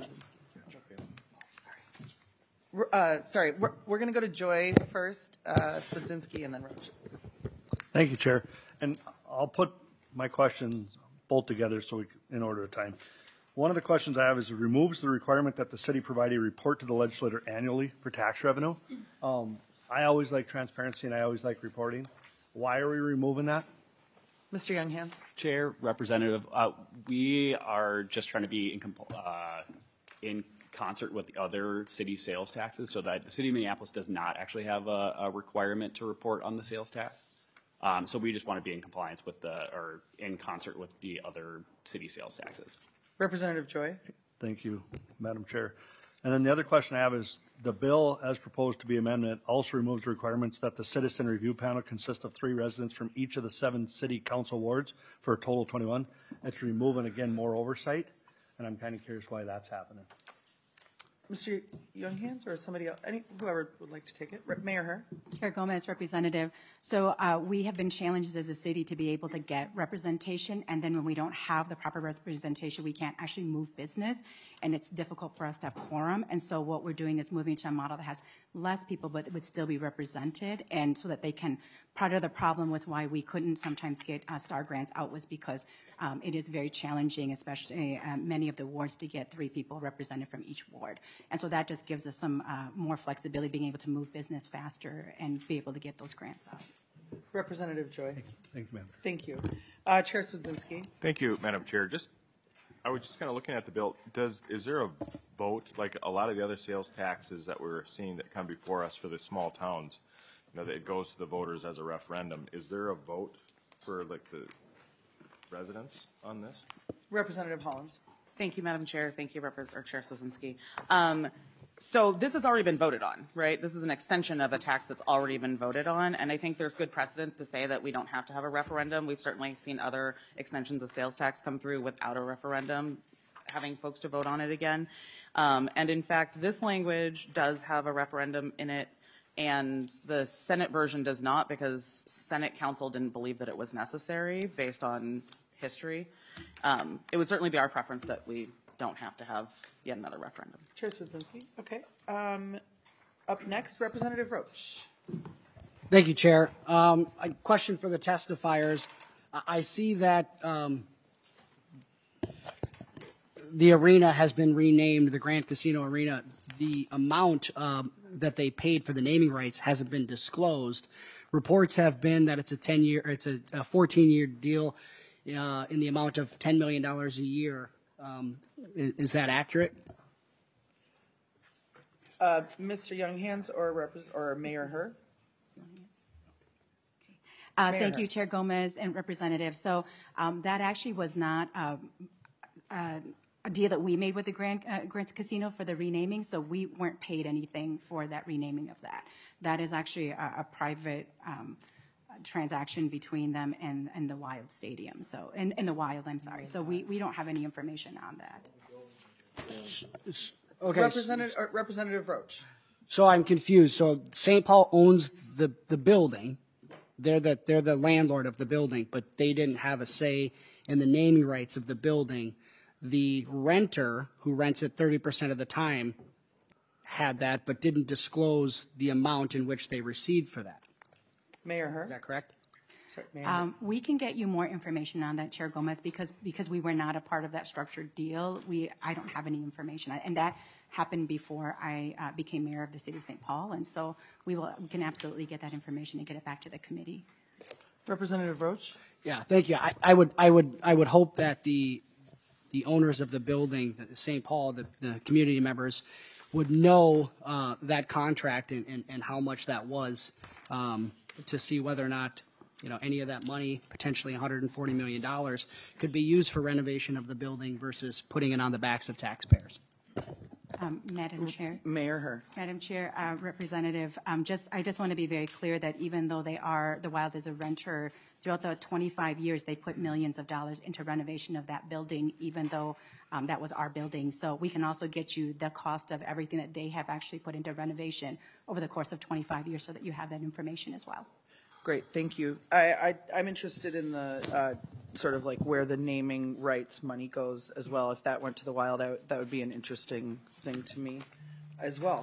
sorry. We're going to go to Joy first, Sudzinski, and then Roach. Thank you, Chair. And I'll put my questions both together in order of time. One of the questions I have is it removes the requirement that the city provide a report to the legislator annually for tax revenue. I always like transparency and I always like reporting. Why are we removing that? Mr. Younghans. Chair, Representative, we are just trying to be in concert with the other city sales taxes so that the city of Minneapolis does not actually have a requirement to report on the sales tax. So we just want to be in compliance with or in concert with the other city sales taxes. Representative Joy. Thank you, Madam Chair. And then the other question I have is the bill as proposed to be amended also removes requirements that the citizen review panel consist of 3 residents from each of the 7 city council wards for a total of 21. It's removing, again, more oversight, and I'm kind of curious why that's happening. Mr. Younghans or somebody else, whoever would like to take it. Mayor Herr. Chair Gomez, Representative. So we have been challenged as a city to be able to get representation, and then when we don't have the proper representation, we can't actually move business, and it's difficult for us to have quorum. And so what we're doing is moving to a model that has less people, but would still be represented, and so that they can. Part of the problem with why we couldn't sometimes get STAR grants out was because it is very challenging, especially many of the wards, to get 3 people represented from each ward. And so that just gives us some more flexibility, being able to move business faster and be able to get those grants out. Representative Joy. Thank you, ma'am. Thank you. Chair Swedzinski. Thank you, Madam Chair. I was just kind of looking at the bill. Is there a vote, like a lot of the other sales taxes that we're seeing that come before us for the small towns, that it goes to the voters as a referendum? Is there a vote for like the residents on this? Representative Hollins. Thank you, Madam Chair. Thank you, Chair Swedzinski. So this has already been voted on, right? This is an extension of a tax that's already been voted on, and I think there's good precedent to say that we don't have to have a referendum. We've certainly seen other extensions of sales tax come through without a referendum, having folks to vote on it again. And in fact, this language does have a referendum in it, and the Senate version does not, because Senate Council didn't believe that it was necessary based on history. It would certainly be our preference that we don't have to have yet another referendum. Chair Swedzinski. Okay. Up next, Representative Roach. Thank you, Chair. A question for the testifiers. I see that the arena has been renamed the Grand Casino Arena. The amount that they paid for the naming rights hasn't been disclosed. Reports have been that it's a 14-year deal in the amount of $10 million a year. Is that accurate? Mr. Younghans or Mayor Herr? Thank you, Chair Gomez and Representative. So that actually was not a deal that we made with the Grand Casino for the renaming, so we weren't paid anything for that renaming of that. That is actually a private transaction between them and the Wild Stadium. So, in the Wild, I'm sorry. So we don't have any information on that. Okay. Representative Roach. So I'm confused. So St. Paul owns the building. They're the landlord of the building, but they didn't have a say in the naming rights of the building. The renter, who rents it 30% of the time, had that, but didn't disclose the amount in which they received for that. Mayor Herr? Is that correct? Sorry, Mayor. We can get you more information on that, Chair Gomez, because we were not a part of that structured deal. I don't have any information, and that happened before I became mayor of the city of St. Paul, and so we can absolutely get that information and get it back to the committee. Representative Roach. Yeah, thank you. I would hope that the owners of the building, St. Paul, the community members, would know that contract and how much that was, to see whether or not any of that money, potentially $140 million, could be used for renovation of the building versus putting it on the backs of taxpayers. Madam Chair. Mayor Herr. Madam Chair, Representative, I just want to be very clear that even though the Wild is a renter, throughout the 25 years they put millions of dollars into renovation of that building, even though that was our building. So we can also get you the cost of everything that they have actually put into renovation over the course of 25 years, so that you have that information as well. Great, thank you. I'm interested in the sort of like where the naming rights money goes as well. If that went to the Wild, that would be an interesting thing to me as well.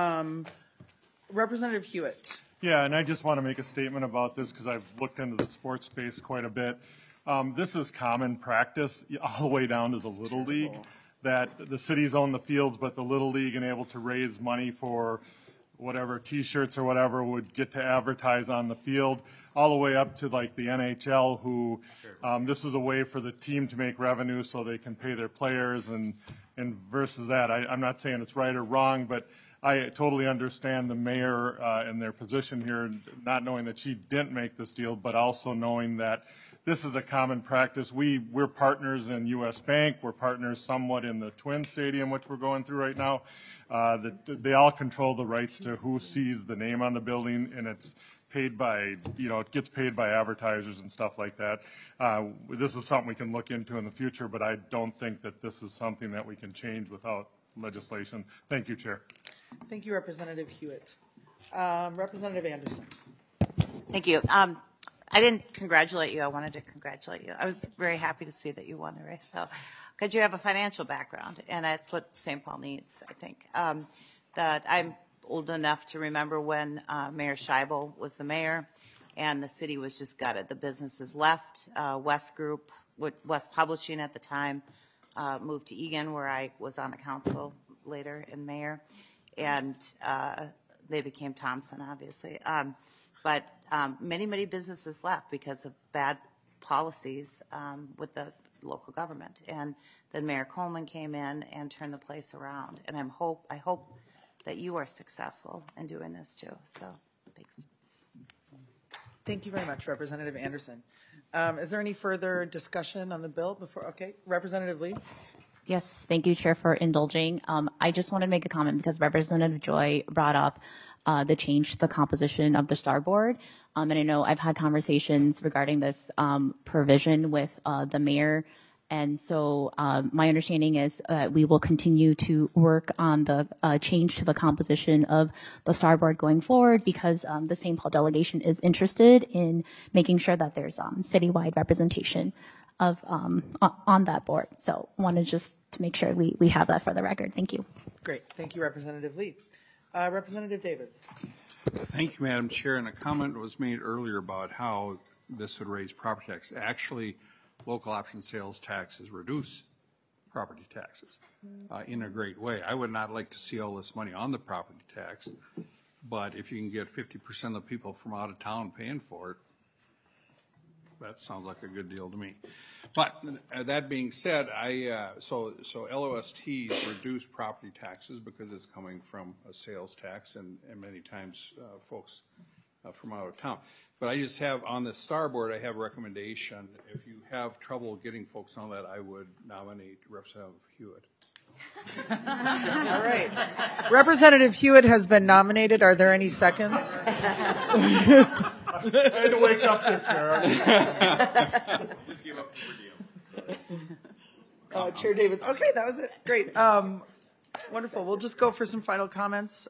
Representative Hewitt. Yeah, and I just want to make a statement about this because I've looked into the sports space quite a bit. This is common practice all the way down to the Little League, that the cities own the fields, but the Little League and able to raise money for whatever T-shirts or whatever would get to advertise on the field, all the way up to like the NHL, who this is a way for the team to make revenue so they can pay their players, and versus that. I'm not saying it's right or wrong, but I totally understand the mayor and their position here, not knowing that she didn't make this deal, but also knowing that this is a common practice. We're partners in U.S. Bank. We're partners somewhat in the Twin Stadium, which we're going through right now. They all control the rights to who sees the name on the building, and it's paid by, it gets paid by advertisers and stuff like that. This is something we can look into in the future, but I don't think that this is something that we can change without legislation. Thank you, Chair. Thank you, Representative Hewitt. Representative Anderson. Thank you. I didn't congratulate you. I wanted to congratulate you. I was very happy to see that you won the race, though, because you have a financial background, and that's what St. Paul needs, I think. That I'm old enough to remember when Mayor Scheibel was the mayor, and the city was just gutted. The businesses left. West Group West Publishing at the time, moved to Egan, where I was on the council later and mayor, and they became Thompson, obviously. But many businesses left because of bad policies with the local government. And then Mayor Coleman came in and turned the place around. And I hope that you are successful in doing this too. So thanks. Thank you very much, Representative Anderson. Is there any further discussion on the bill before? Okay, Representative Lee. Yes, thank you, Chair, for indulging. I just want to make a comment because Representative Joy brought up the change to the composition of the Star Board. And I know I've had conversations regarding this provision with the mayor. And so my understanding is we will continue to work on the change to the composition of the Star Board going forward because the St. Paul delegation is interested in making sure that there's citywide representation of on that board. So wanted just to make sure we have that for the record. Thank you. Great. Thank you, Representative Lee. Representative Davids. Thank you, Madam Chair. And a comment was made earlier about how this would raise property tax. Actually, local option sales taxes reduce property taxes in a great way. I would not like to see all this money on the property tax, but if you can get 50% of the people from out of town paying for it, that sounds like a good deal to me. But that being said, so LOSTs reduce property taxes because it's coming from a sales tax and many times folks from out of town. But I just have on the Star Board, I have a recommendation. If you have trouble getting folks on that, I would nominate Representative Hewitt. All right. Representative Hewitt has been nominated. Are there any seconds? I had to wake up this Chair. Just give up for deals. Chair David. Okay, that was it. Great. Wonderful. We'll just go for some final comments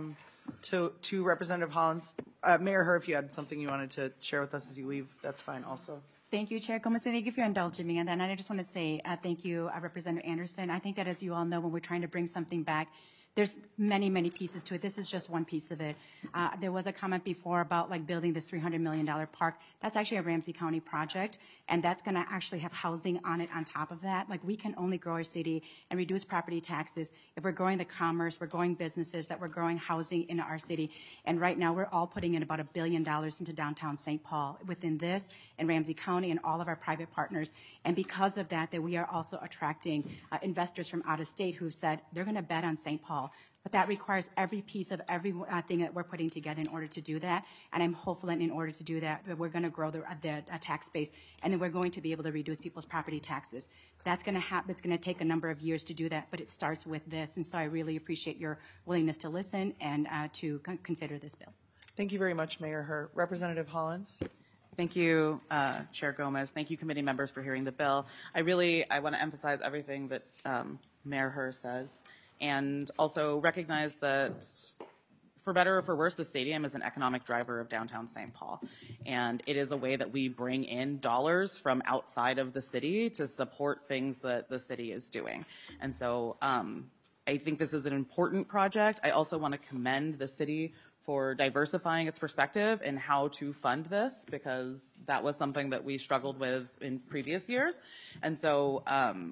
to Representative Hollins. Mayor Herr, if you had something you wanted to share with us as you leave, that's fine also. Thank you, Chair Gomez, and thank you for indulging me. And then I just want to say thank you, Representative Anderson. I think that, as you all know, when we're trying to bring something back, there's many pieces to it. This is just one piece of it. There was a comment before about like building this $300 million park. That's actually a Ramsey County project, and that's going to actually have housing on it on top of that. Like, we can only grow our city and reduce property taxes if we're growing the commerce, we're growing businesses, that we're growing housing in our city. And right now we're all putting in about $1 billion into downtown St. Paul within this and Ramsey County and all of our private partners. And because of that we are also attracting investors from out of state who've said they're going to bet on St. Paul. But that requires every piece of everything that we're putting together in order to do that. And I'm hopeful that in order to do that, we're going to grow the tax base, and then we're going to be able to reduce people's property taxes. That's going to happen. It's going to take a number of years to do that, but it starts with this. And so I really appreciate your willingness to listen and to consider this bill. Thank you very much, Mayor Herr. Representative Hollins. Thank you, Chair Gomez. Thank you, committee members, for hearing the bill. I want to emphasize everything that Mayor Herr says, and also recognize that, for better or for worse, the stadium is an economic driver of downtown St. Paul. And it is a way that we bring in dollars from outside of the city to support things that the city is doing. And so I think this is an important project. I also want to commend the city for diversifying its perspective and how to fund this, because that was something that we struggled with in previous years. And so,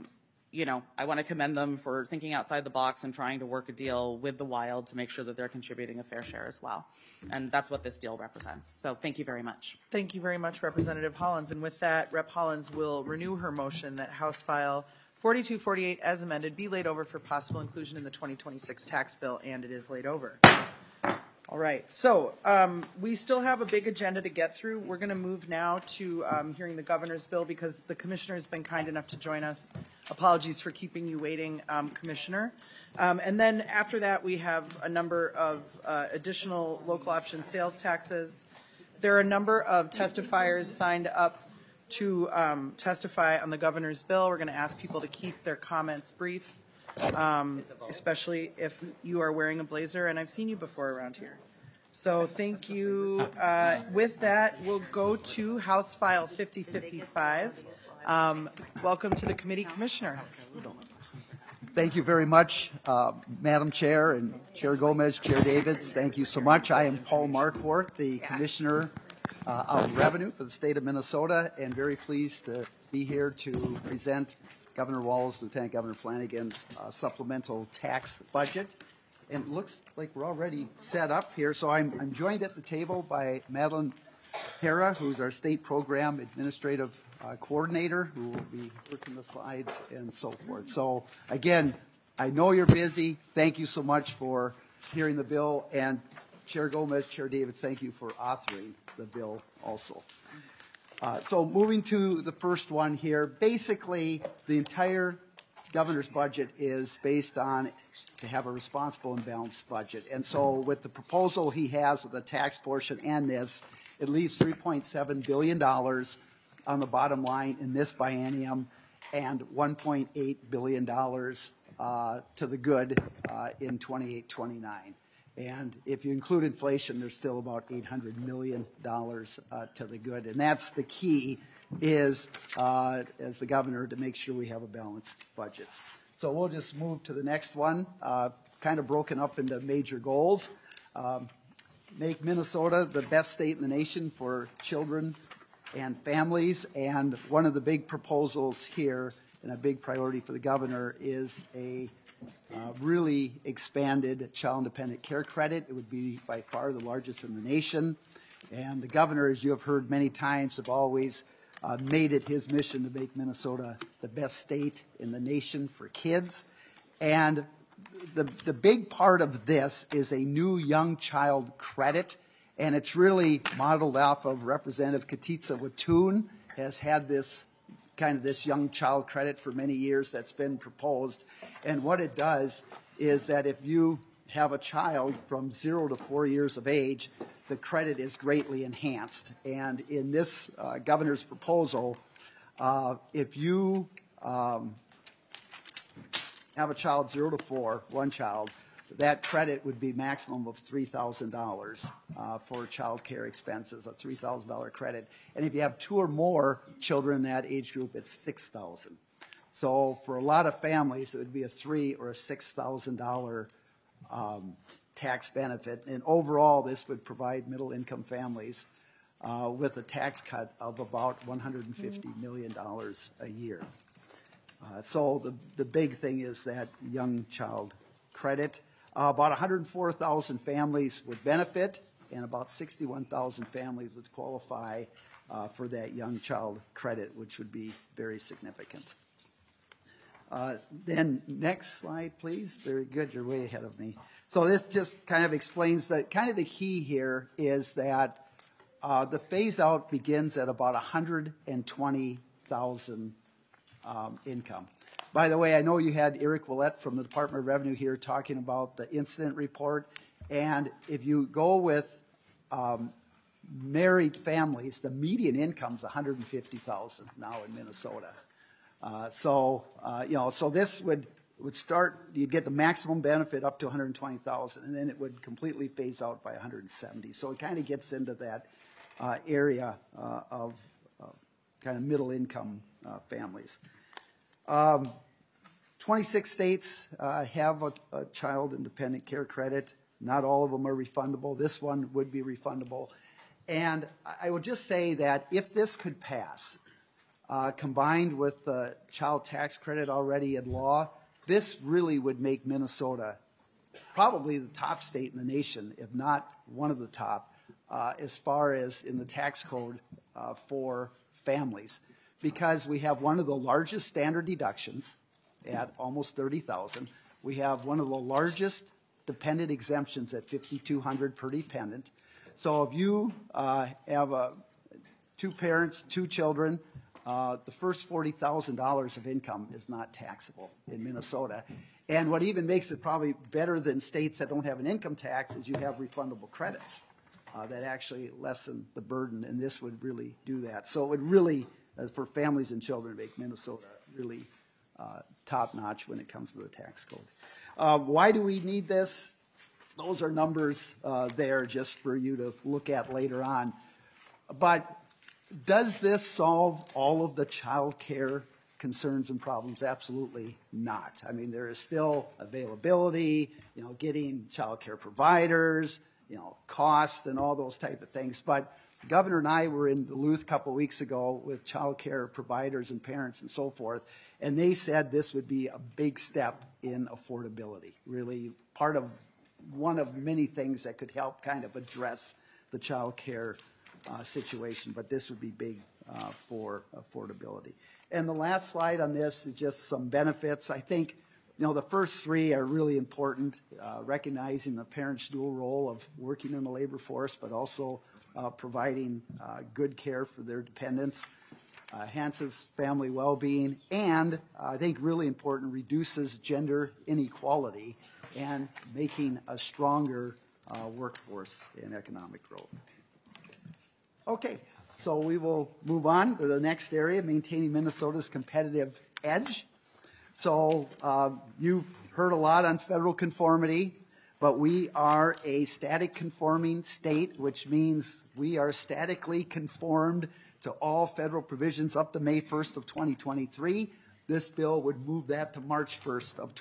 I want to commend them for thinking outside the box and trying to work a deal with the Wild to make sure that they're contributing a fair share as well. And that's what this deal represents. So thank you very much. Thank you very much, Representative Hollins. And with that, Rep. Hollins will renew her motion that House File 4248 as amended be laid over for possible inclusion in the 2026 tax bill, and it is laid over. All right, so we still have a big agenda to get through. We're going to move now to hearing the governor's bill because the commissioner has been kind enough to join us. Apologies for keeping you waiting, Commissioner. And then after that, we have a number of additional local option sales taxes. There are a number of testifiers signed up to testify on the governor's bill. We're going to ask people to keep their comments brief. Especially if you are wearing a blazer, and I've seen you before around here. So thank you. With that, we'll go to House File 5055. Welcome to the committee, Commissioner. Thank you very much, Madam Chair and Chair Gomez, Chair Davids. Thank you so much. I am Paul Marquardt, the Commissioner of Revenue for the state of Minnesota, and very pleased to be here to present Governor Walz, Lieutenant Governor Flanagan's supplemental tax budget. And it looks like we're already set up here. So I'm joined at the table by Madeline Hera, who's our state program administrative coordinator, who will be working the slides and so forth. So again, I know you're busy. Thank you so much for hearing the bill. And Chair Gomez, Chair Davids, thank you for authoring the bill also. So moving to the first one here, basically the entire governor's budget is based on to have a responsible and balanced budget. And so with the proposal he has with the tax portion and this, it leaves $3.7 billion on the bottom line in this biennium and $1.8 billion to the good in 28-29. And if you include inflation, there's still about $800 million to the good. And that's the key is, as the governor, to make sure we have a balanced budget. So we'll just move to the next one, kind of broken up into major goals. Make Minnesota the best state in the nation for children and families. And one of the big proposals here and a big priority for the governor is a really expanded child-independent care credit. It would be by far the largest in the nation. And the governor, as you have heard many times, have always made it his mission to make Minnesota the best state in the nation for kids. And the big part of this is a new young child credit, and it's really modeled off of Representative Katitza Watun has had this kind of this young child credit for many years that's been proposed. And what it does is that if you have a child from 0 to 4 years of age, the credit is greatly enhanced. And in this governor's proposal, if you have a child 0 to 4, one child, that credit would be maximum of $3,000 for child care expenses, a $3,000 credit. And if you have 2 or more children in that age group, it's $6,000. So for a lot of families, it would be a $3,000 or a $6,000 tax benefit. And overall, this would provide middle-income families with a tax cut of about $150 million a year. So the big thing is that young child credit. About 104,000 families would benefit, and about 61,000 families would qualify for that young child credit, which would be very significant. Then next slide, please. Very good. You're way ahead of me. So this just kind of explains that kind of the key here is that the phase out begins at about 120,000 income. By the way, I know you had Eric Willett from the Department of Revenue here talking about the incident report. And if you go with married families, the median income is $150,000 now in Minnesota. So this would start, you'd get the maximum benefit up to $120,000, and then it would completely phase out by $170,000. So it kind of gets into that area of kind of middle income families. 26 states have a child independent care credit. Not all of them are refundable. This one would be refundable. And I would just say that if this could pass, combined with the child tax credit already in law, this really would make Minnesota probably the top state in the nation, if not one of the top, as far as in the tax code for families. Because we have one of the largest standard deductions at almost $30,000. We have one of the largest dependent exemptions at $5,200 per dependent. So if you have 2 parents, 2 children, the first $40,000 of income is not taxable in Minnesota. And what even makes it probably better than states that don't have an income tax is you have refundable credits that actually lessen the burden, and this would really do that. So it would really, for families and children, make Minnesota really top-notch when it comes to the tax code. Why do we need this? Those are numbers there just for you to look at later on. But does this solve all of the child care concerns and problems? Absolutely not. I mean, there is still availability, getting child care providers, costs and all those type of things. But The governor and I were in Duluth a couple weeks ago with child care providers and parents and so forth, and they said this would be a big step in affordability, really one of many things that could help kind of address the child care situation, but this would be big for affordability. And the last slide on this is just some benefits. I think, the first three are really important, recognizing the parents' dual role of working in the labor force, but also providing good care for their dependents, enhances family well-being, and I think really important, reduces gender inequality and making a stronger workforce in economic growth. Okay, so we will move on to the next area, maintaining Minnesota's competitive edge. So you've heard a lot on federal conformity, but we are a static conforming state, which means we are statically conformed to all federal provisions up to May 1st of 2023. This bill would move that to March 1st of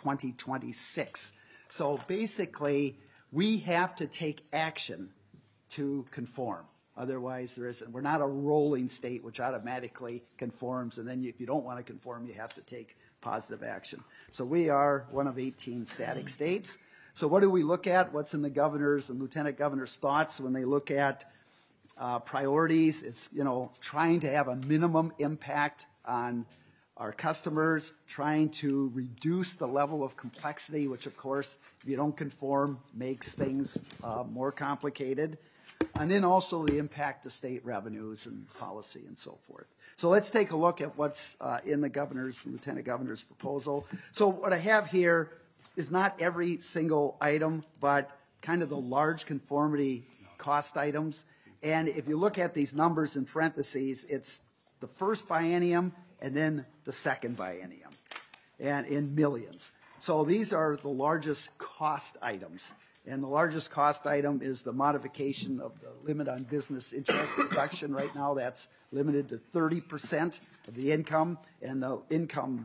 2026. So basically, we have to take action to conform. Otherwise, we're not a rolling state which automatically conforms, and then if you don't want to conform, you have to take positive action. So we are one of 18 static states. So what do we look at? What's in the governor's and lieutenant governor's thoughts when they look at priorities? It's, trying to have a minimum impact on our customers, trying to reduce the level of complexity, which of course, if you don't conform, makes things more complicated. And then also the impact to state revenues and policy and so forth. So let's take a look at what's in the governor's and lieutenant governor's proposal. So what I have here is not every single item, but kind of the large conformity cost items. And if you look at these numbers in parentheses, it's the first biennium and then the second biennium, and in millions. So these are the largest cost items. And the largest cost item is the modification of the limit on business interest deduction. Right now, that's limited to 30% of the income, and the income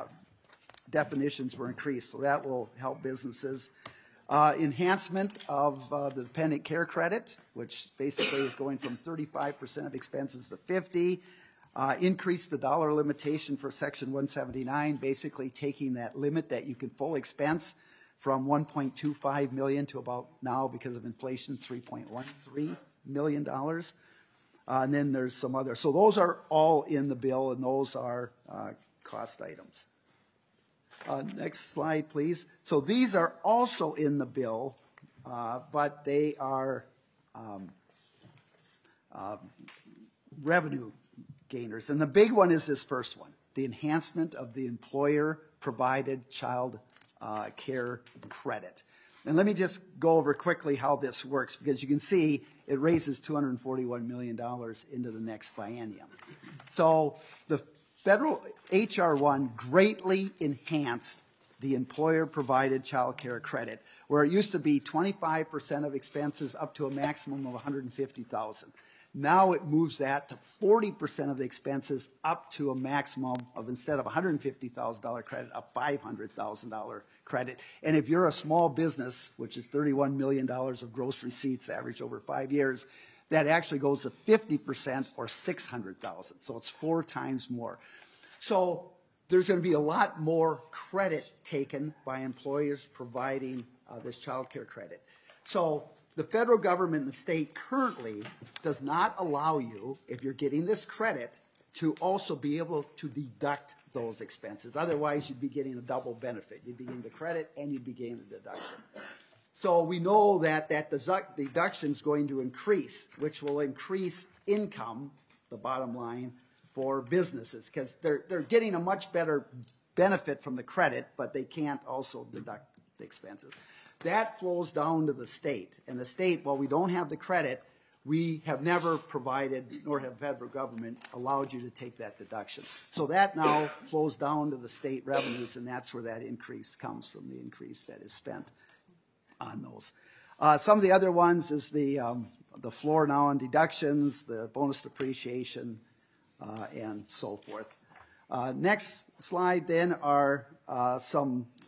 definitions were increased. So that will help businesses. Enhancement of the dependent care credit, which basically is going from 35% of expenses to 50%. Increase the dollar limitation for Section 179, basically taking that limit that you can full expense from $1.25 million to about now, because of inflation, $3.13 million. And then there's some other. So those are all in the bill, and those are cost items. Next slide, please. So these are also in the bill, but they are revenue gainers. And the big one is this first one, the enhancement of the employer-provided child care credit. And let me just go over quickly how this works, because you can see it raises $241 million into the next biennium. So the federal H.R. 1 greatly enhanced the employer-provided child care credit, where it used to be 25% of expenses up to a maximum of $150,000. Now it moves that to 40% of the expenses up to a maximum of, instead of $150,000 credit, a $500,000 credit. And if you're a small business, which is $31 million of gross receipts averaged over 5 years, that actually goes to 50% or $600,000. So it's 4 times more. So there's going to be a lot more credit taken by employers providing this child care credit. So the federal government and the state currently does not allow you, if you're getting this credit, to also be able to deduct those expenses. Otherwise, you'd be getting a double benefit. You'd be getting the credit and you'd be getting the deduction. So we know that deduction is going to increase, which will increase income, the bottom line, for businesses, because they're getting a much better benefit from the credit, but they can't also deduct the expenses. That flows down to the state. And the state, while we don't have the credit, we have never provided, nor have federal government allowed you to take that deduction. So that now flows down to the state revenues, and that's where that increase comes from, the increase that is spent on those. Some of the other ones is the floor now on deductions, the bonus depreciation, and so forth. Next slide then are some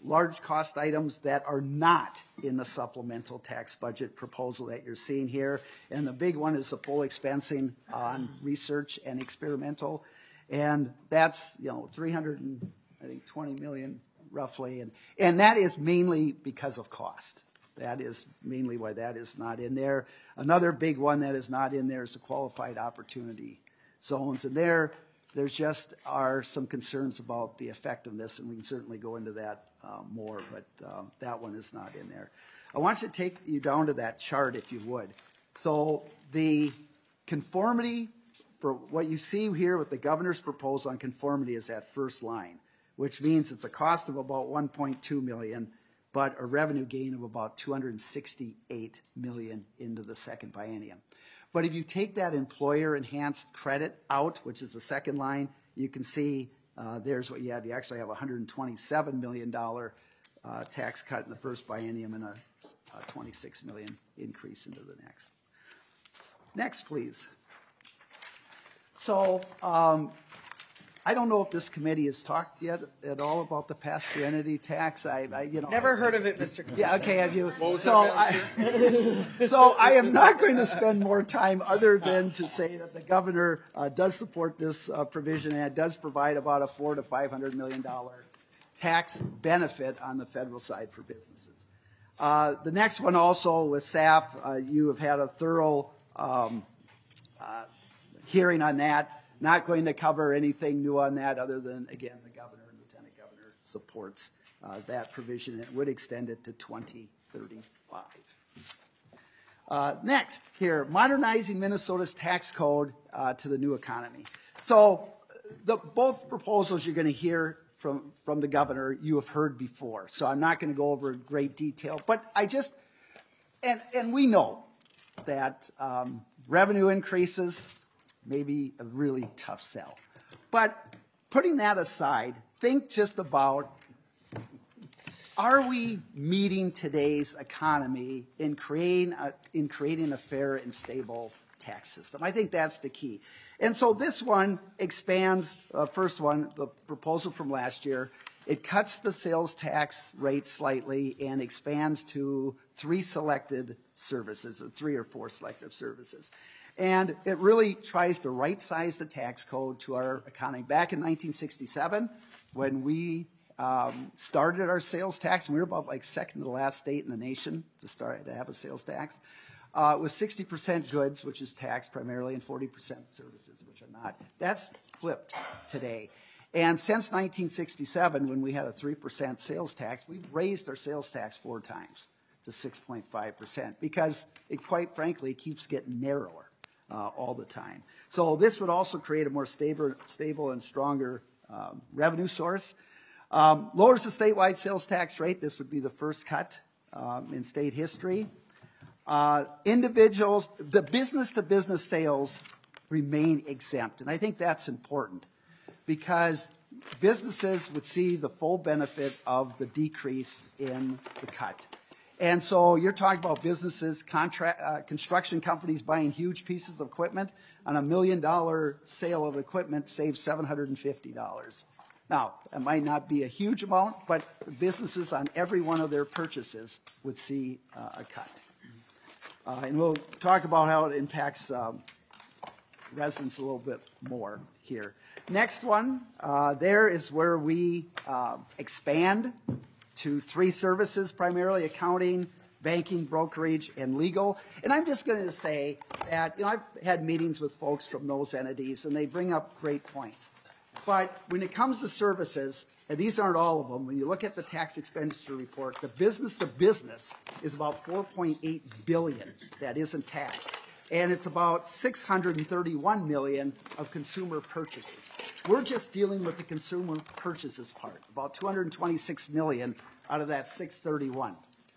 large cost items that are not in the supplemental tax budget proposal that you're seeing here. And the big one is the full expensing on research and experimental. And that's, 320 million roughly. And that is mainly because of cost. That is mainly why that is not in there. Another big one that is not in there is the qualified opportunity zones. And there's just are some concerns about the effectiveness, and we can certainly go into that more, but that one is not in there. I want you to take you down to that chart if you would. So the conformity for what you see here with the governor's proposal on conformity is that first line, which means it's a cost of about 1.2 million, but a revenue gain of about 268 million into the second biennium. But if you take that employer enhanced credit out, which is the second line, you can see there's what you have. You actually have a $127 million tax cut in the first biennium and a 26 million increase into the next. Next, please. So I don't know if this committee has talked yet at all about the pass-through entity tax. Never heard of it, Mr. Commissioner. Yeah, okay, have you? What was so, that, so I am not going to spend more time other than to say that the governor does support this provision, and it does provide about a $400 to $500 million tax benefit on the federal side for businesses. The next one also with SAF, you have had a thorough hearing on that. Not going to cover anything new on that other than, again, the governor and lieutenant governor supports that provision. It would extend it to 2035. Next, here, modernizing Minnesota's tax code to the new economy. So both proposals you're going to hear from the governor you have heard before. So I'm not going to go over in great detail. But I just, and we know that revenue increases may be a really tough sell. But putting that aside, think just about, are we meeting today's economy in creating a fair and stable tax system? I think that's the key. And so this one expands, first one, the proposal from last year, it cuts the sales tax rate slightly and expands to 3 selected services, or 3 or 4 selective services. And it really tries to right-size the tax code to our economy. Back in 1967, when we started our sales tax, and we were about like second to the last state in the nation to have a sales tax, it was 60% goods, which is taxed primarily, and 40% services, which are not. That's flipped today. And since 1967, when we had a 3% sales tax, we've raised our sales tax 4 times to 6.5%, because it, quite frankly, keeps getting narrower all the time. So this would also create a more stable and stronger revenue source. Lowers the statewide sales tax rate. This would be the first cut in state history. Individuals, the business-to-business sales remain exempt. And I think that's important because businesses would see the full benefit of the decrease in the cut. And so you're talking about businesses, construction companies buying huge pieces of equipment. On $1 million sale of equipment saves $750. Now, that might not be a huge amount, but businesses on every one of their purchases would see a cut. And we'll talk about how it impacts residents a little bit more here. Next one, there is where we expand to 3 services, primarily accounting, banking, brokerage, and legal. And I'm just going to say that, I've had meetings with folks from those entities, and they bring up great points. But when it comes to services, and these aren't all of them, when you look at the tax expenditure report, the business-to-business is about $4.8 billion that isn't taxed. And it's about $631 million of consumer purchases. We're just dealing with the consumer purchases part, about $226 million out of that $631.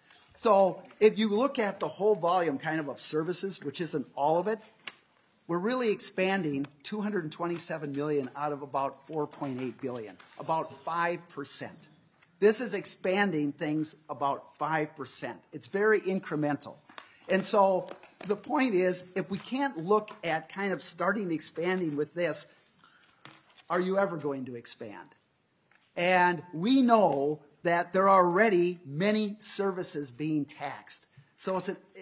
So if you look at the whole volume kind of services, which isn't all of it, we're really expanding $227 million out of about $4.8 billion, about 5%. This is expanding things about 5%. It's very incremental. And so the point is, if we can't look at kind of starting expanding with this, are you ever going to expand? And we know that there are already many services being taxed. So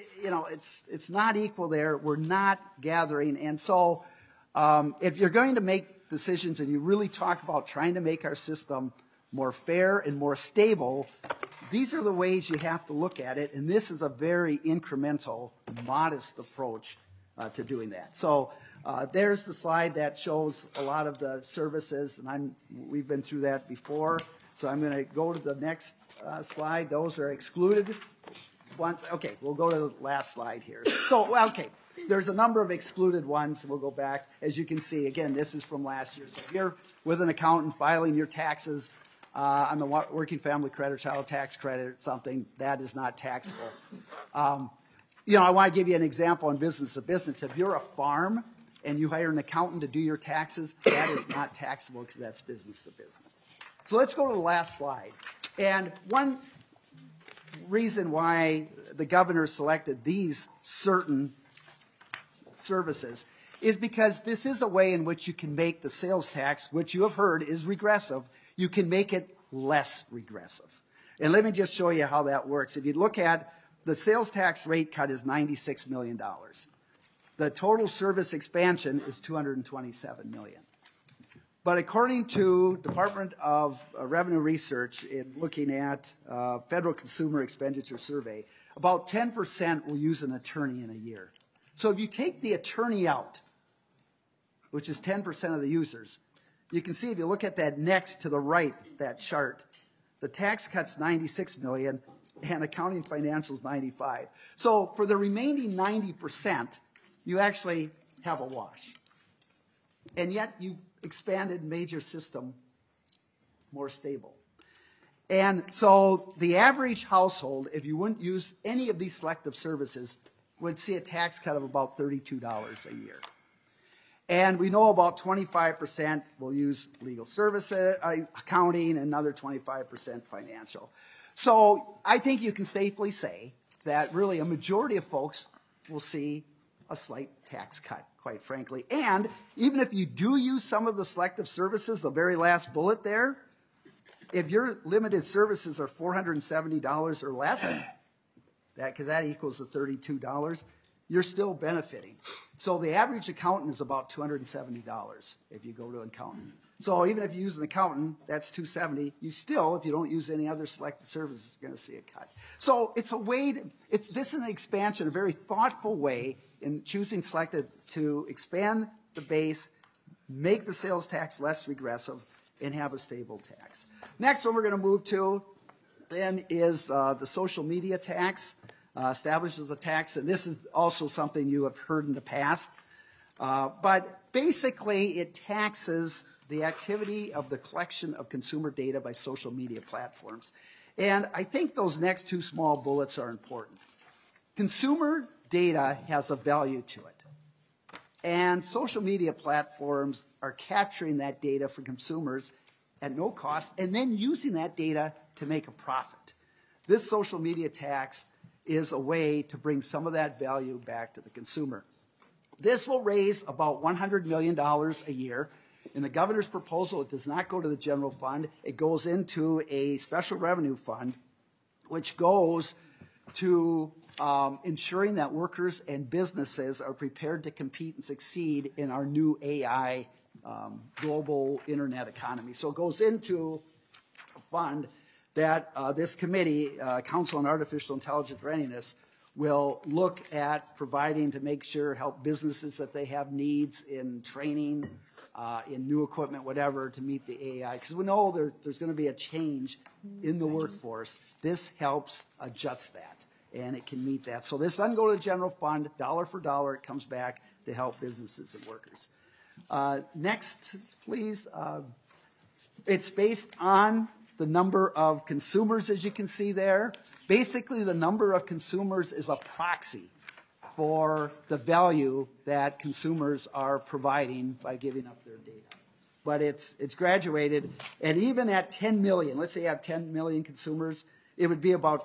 it's not equal there. We're not gathering. And so if you're going to make decisions and you really talk about trying to make our system more fair and more stable, these are the ways you have to look at it. And this is a very incremental, modest approach to doing that. So there's the slide that shows a lot of the services, and we've been through that before. So I'm going to go to the next slide. Those are excluded ones. Okay, we'll go to the last slide here. So, okay, there's a number of excluded ones. We'll go back. As you can see, again, this is from last year. So if you're with an accountant filing your taxes on the working family credit or child tax credit or something, that is not taxable. I want to give you an example on business to business. If you're a farm and you hire an accountant to do your taxes, that is not taxable because that's business to business. So let's go to the last slide. And one reason why the governor selected these certain services is because this is a way in which you can make the sales tax, which you have heard is regressive, you can make it less regressive. And let me just show you how that works. If you look at the sales tax rate cut is $96 million. The total service expansion is $227 million. But according to Department of Revenue Research, in looking at Federal Consumer Expenditure Survey, about 10% will use an attorney in a year. So if you take the attorney out, which is 10% of the users, you can see if you look at that next to the right, that chart, the tax cut's $96 million and accounting financials $95. So for the remaining 90%, you actually have a wash. And yet you've expanded, made your system more stable. And so the average household, if you wouldn't use any of these selective services, would see a tax cut of about $32 a year. And we know about 25% will use legal services, accounting, and another 25% financial. So I think you can safely say that really a majority of folks will see a slight tax cut, quite frankly. And even if you do use some of the selective services, the very last bullet there, if your limited services are $470 or less, because that equals the $32, you're still benefiting. So the average accountant is about $270 if you go to an accountant. So even if you use an accountant, that's $270. You still, if you don't use any other selected services, you're going to see a cut. So it's a way, this is an expansion, a very thoughtful way in choosing selected to expand the base, make the sales tax less regressive, and have a stable tax. Next one we're going to move to then is the social media tax. Establishes a tax, and this is also something you have heard in the past. But basically, it taxes the activity of the collection of consumer data by social media platforms. And I think those next two small bullets are important. Consumer data has a value to it. And social media platforms are capturing that data for consumers at no cost and then using that data to make a profit. This social media tax is a way to bring some of that value back to the consumer. This will raise about $100 million a year. In the governor's proposal, it does not go to the general fund. It goes into a special revenue fund, which goes to ensuring that workers and businesses are prepared to compete and succeed in our new AI global internet economy. So it goes into a fund that this committee, Council on Artificial Intelligence Readiness, will look at providing to make sure, help businesses that they have needs in training, in new equipment, whatever, to meet the AI. Because we know there's going to be a change in the workforce. This helps adjust that, and it can meet that. So this doesn't go to the general fund. Dollar for dollar, it comes back to help businesses and workers. Next, please. It's based on the number of consumers, as you can see there. Basically, the number of consumers is a proxy for the value that consumers are providing by giving up their data. But it's graduated, and even at 10 million, let's say you have 10 million consumers, it would be about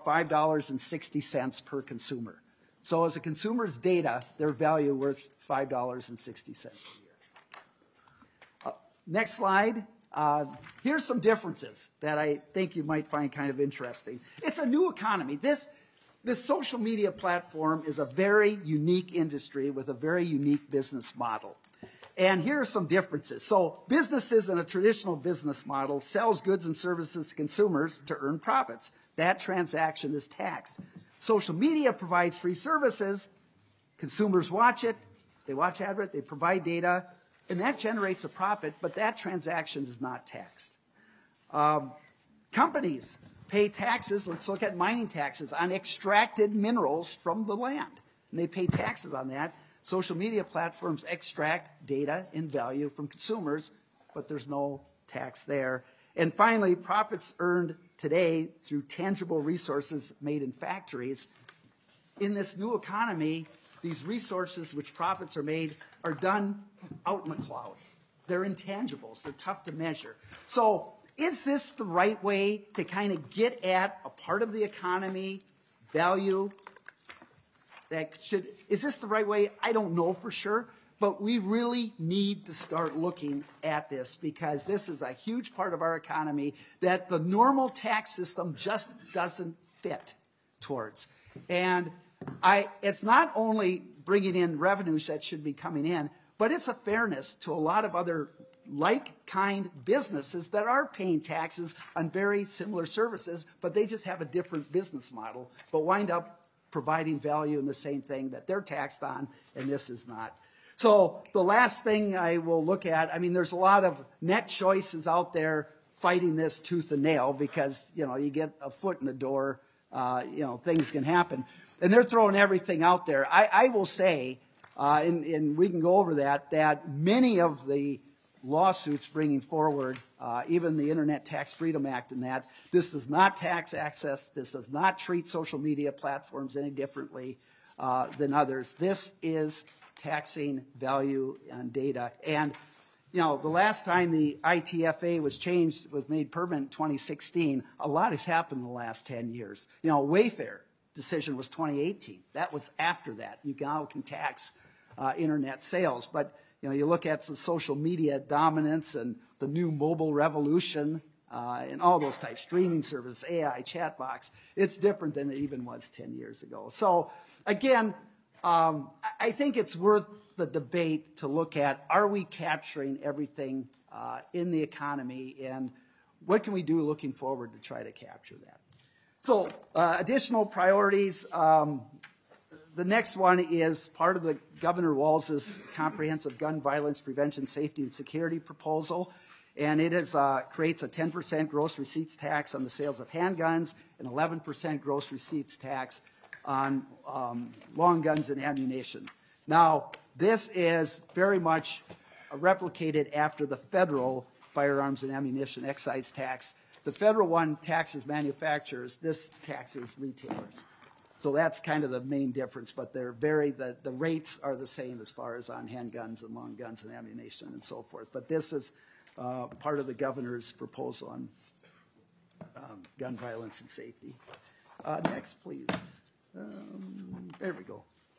$5.60 per consumer. So as a consumer's data, their value worth $5.60 a year. Next slide. Here's some differences that I think you might find kind of interesting. It's a new economy. This social media platform is a very unique industry with a very unique business model. And here are some differences. So businesses in a traditional business model sells goods and services to consumers to earn profits. That transaction is taxed. Social media provides free services. Consumers watch it. They watch adverts. They provide data. And that generates a profit, but that transaction is not taxed. Companies pay taxes, let's look at mining taxes, on extracted minerals from the land. And they pay taxes on that. Social media platforms extract data and value from consumers, but there's no tax there. And finally, profits earned today through tangible resources made in factories. In this new economy, these resources which profits are made are done out in the cloud. They're intangibles. They're tough to measure. So is this the right way to kind of get at a part of the economy, value? Is this the right way? I don't know for sure, but we really need to start looking at this because this is a huge part of our economy that the normal tax system just doesn't fit towards. And it's not only bringing in revenues that should be coming in, but it's a fairness to a lot of other like-kind businesses that are paying taxes on very similar services, but they just have a different business model, but wind up providing value in the same thing that they're taxed on, and this is not. So the last thing I will look at, I mean, there's a lot of net choices out there fighting this tooth and nail because, you get a foot in the door, things can happen. And they're throwing everything out there. I will say, and we can go over that many of the lawsuits bringing forward, even the Internet Tax Freedom Act and that, this does not tax access. This does not treat social media platforms any differently than others. This is taxing value and data. And, the last time the ITFA was changed, was made permanent in 2016, a lot has happened in the last 10 years. Wayfair decision was 2018. That was after that. You now can tax Internet sales. But, you look at the social media dominance and the new mobile revolution and all those types, streaming services, AI, chat box, it's different than it even was 10 years ago. So, again, I think it's worth the debate to look at, are we capturing everything in the economy, and what can we do looking forward to try to capture that? So, additional priorities. The next one is part of the Governor Walz's comprehensive gun violence prevention, safety, and security proposal. And it creates a 10% gross receipts tax on the sales of handguns, an 11% gross receipts tax on long guns and ammunition. Now, this is very much replicated after the federal firearms and ammunition excise tax. The federal one taxes manufacturers. This taxes retailers. So that's kind of the main difference, but they're the rates are the same as far as on handguns and long guns and ammunition and so forth. But this is part of the governor's proposal on gun violence and safety. Next, please. There we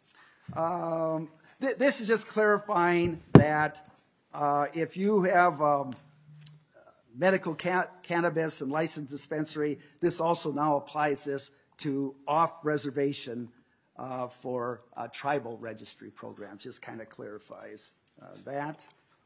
go. This is just clarifying that if you have medical cannabis and licensed dispensary, this also now applies this to off-reservation for tribal registry programs. Just kind of clarifies that.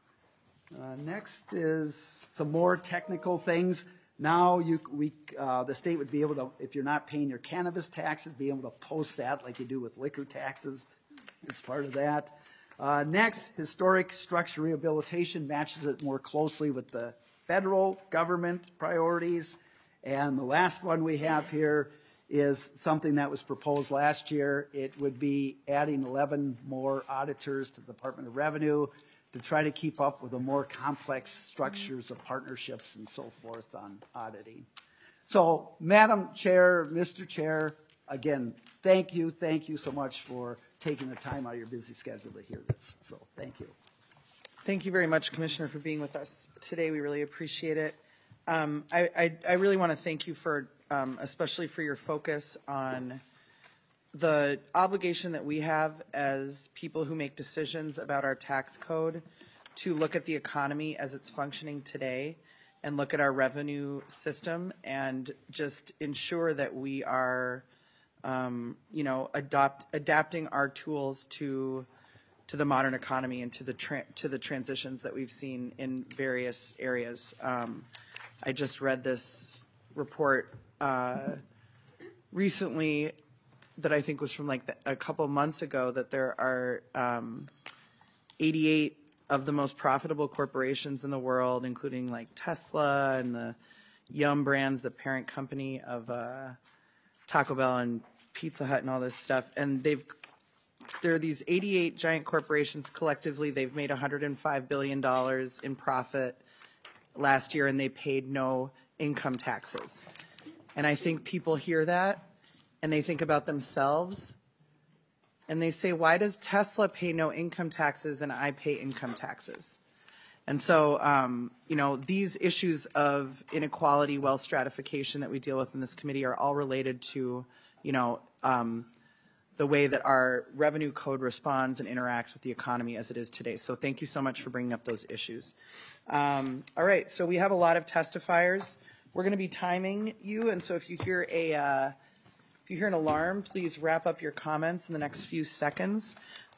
Next is some more technical things. Now the state would be able to, if you're not paying your cannabis taxes, be able to post that like you do with liquor taxes as part of that. Next, historic structure rehabilitation matches it more closely with the federal government priorities. And the last one we have here is something that was proposed last year. It would be adding 11 more auditors to the Department of Revenue to try to keep up with the more complex structures of partnerships and so forth on auditing. So, Madam Chair, Mr. Chair, again, thank you so much for taking the time out of your busy schedule to hear this. So, thank you. Thank you very much, Commissioner, for being with us today. We really appreciate it. I really want to thank you for, especially for your focus on the obligation that we have as people who make decisions about our tax code to look at the economy as it's functioning today and look at our revenue system and just ensure that we are, adapting our tools to the modern economy and to the transitions that we've seen in various areas. I just read this report recently that I think was from a couple months ago, that there are 88 of the most profitable corporations in the world, including like Tesla and the Yum Brands, the parent company of Taco Bell and Pizza Hut and all this stuff. And there are these 88 giant corporations. Collectively, they've made $105 billion in profit last year, and they paid no income taxes. And I think people hear that and they think about themselves and they say, why does Tesla pay no income taxes and I pay income taxes? And so, these issues of inequality, wealth stratification that we deal with in this committee are all related to, the way that our revenue code responds and interacts with the economy as it is today. So thank you so much for bringing up those issues. All right, so we have a lot of testifiers. We're going to be timing you, and so if you hear an alarm, please wrap up your comments in the next few seconds.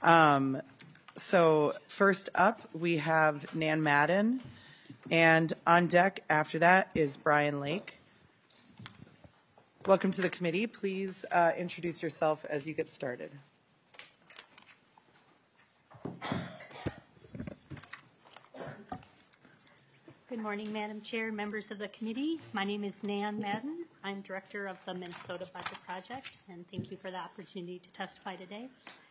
So first up, we have Nan Madden, and on deck after that is Brian Lake. Welcome to the committee. Please introduce yourself as you get started. Good morning, Madam Chair, members of the committee. My name is Nan Madden. I'm director of the Minnesota Budget Project, and thank you for the opportunity to testify today.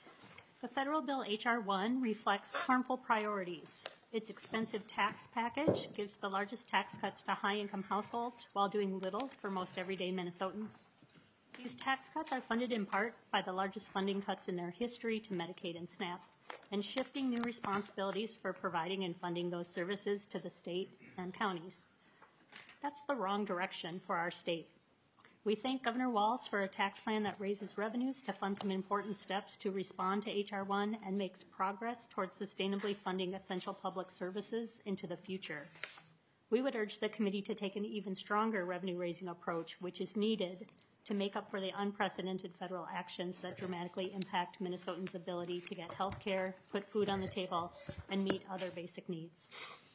The federal bill H.R. 1 reflects harmful priorities. Its expensive tax package gives the largest tax cuts to high-income households while doing little for most everyday Minnesotans. These tax cuts are funded in part by the largest funding cuts in their history to Medicaid and SNAP, and shifting new responsibilities for providing and funding those services to the state and counties. That's the wrong direction for our state. We thank Governor Walz for a tax plan that raises revenues to fund some important steps to respond to H.R. 1 and makes progress towards sustainably funding essential public services into the future. We would urge the committee to take an even stronger revenue-raising approach, which is needed to make up for the unprecedented federal actions that dramatically impact Minnesotans' ability to get health care, put food on the table, and meet other basic needs.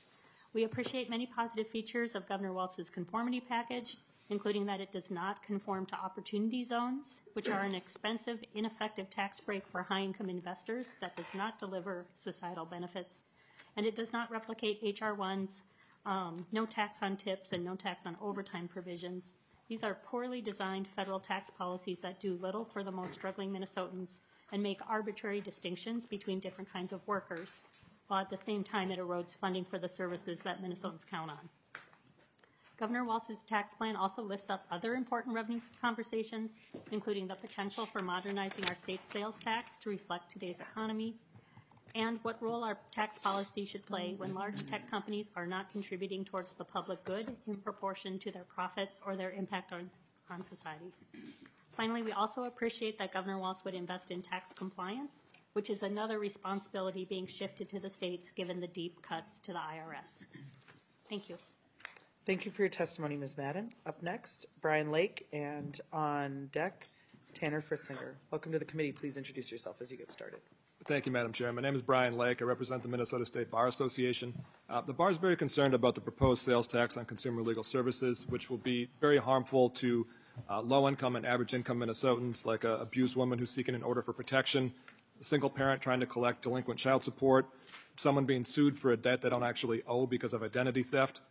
We appreciate many positive features of Governor Walz's conformity package, including that it does not conform to opportunity zones, which are an expensive, ineffective tax break for high-income investors that does not deliver societal benefits, and it does not replicate H.R. 1's no tax on tips and no tax on overtime provisions. These are poorly designed federal tax policies that do little for the most struggling Minnesotans and make arbitrary distinctions between different kinds of workers, while at the same time it erodes funding for the services that Minnesotans count on. Governor Walz's tax plan also lifts up other important revenue conversations, including the potential for modernizing our state's sales tax to reflect today's economy, and what role our tax policy should play when large tech companies are not contributing towards the public good in proportion to their profits or their impact on society. Finally, we also appreciate that Governor Walz would invest in tax compliance, which is another responsibility being shifted to the states given the deep cuts to the IRS. Thank you. Thank you for your testimony, Ms. Madden. Up next, Brian Lake, and on deck, Tanner Fritzinger. Welcome to the committee. Please introduce yourself as you get started. Thank you, Madam Chair. My name is Brian Lake. I represent the Minnesota State Bar Association. The bar is very concerned about the proposed sales tax on consumer legal services, which will be very harmful to low-income and average-income Minnesotans, like an abused woman who's seeking an order for protection, a single parent trying to collect delinquent child support, someone being sued for a debt they don't actually owe because of identity theft,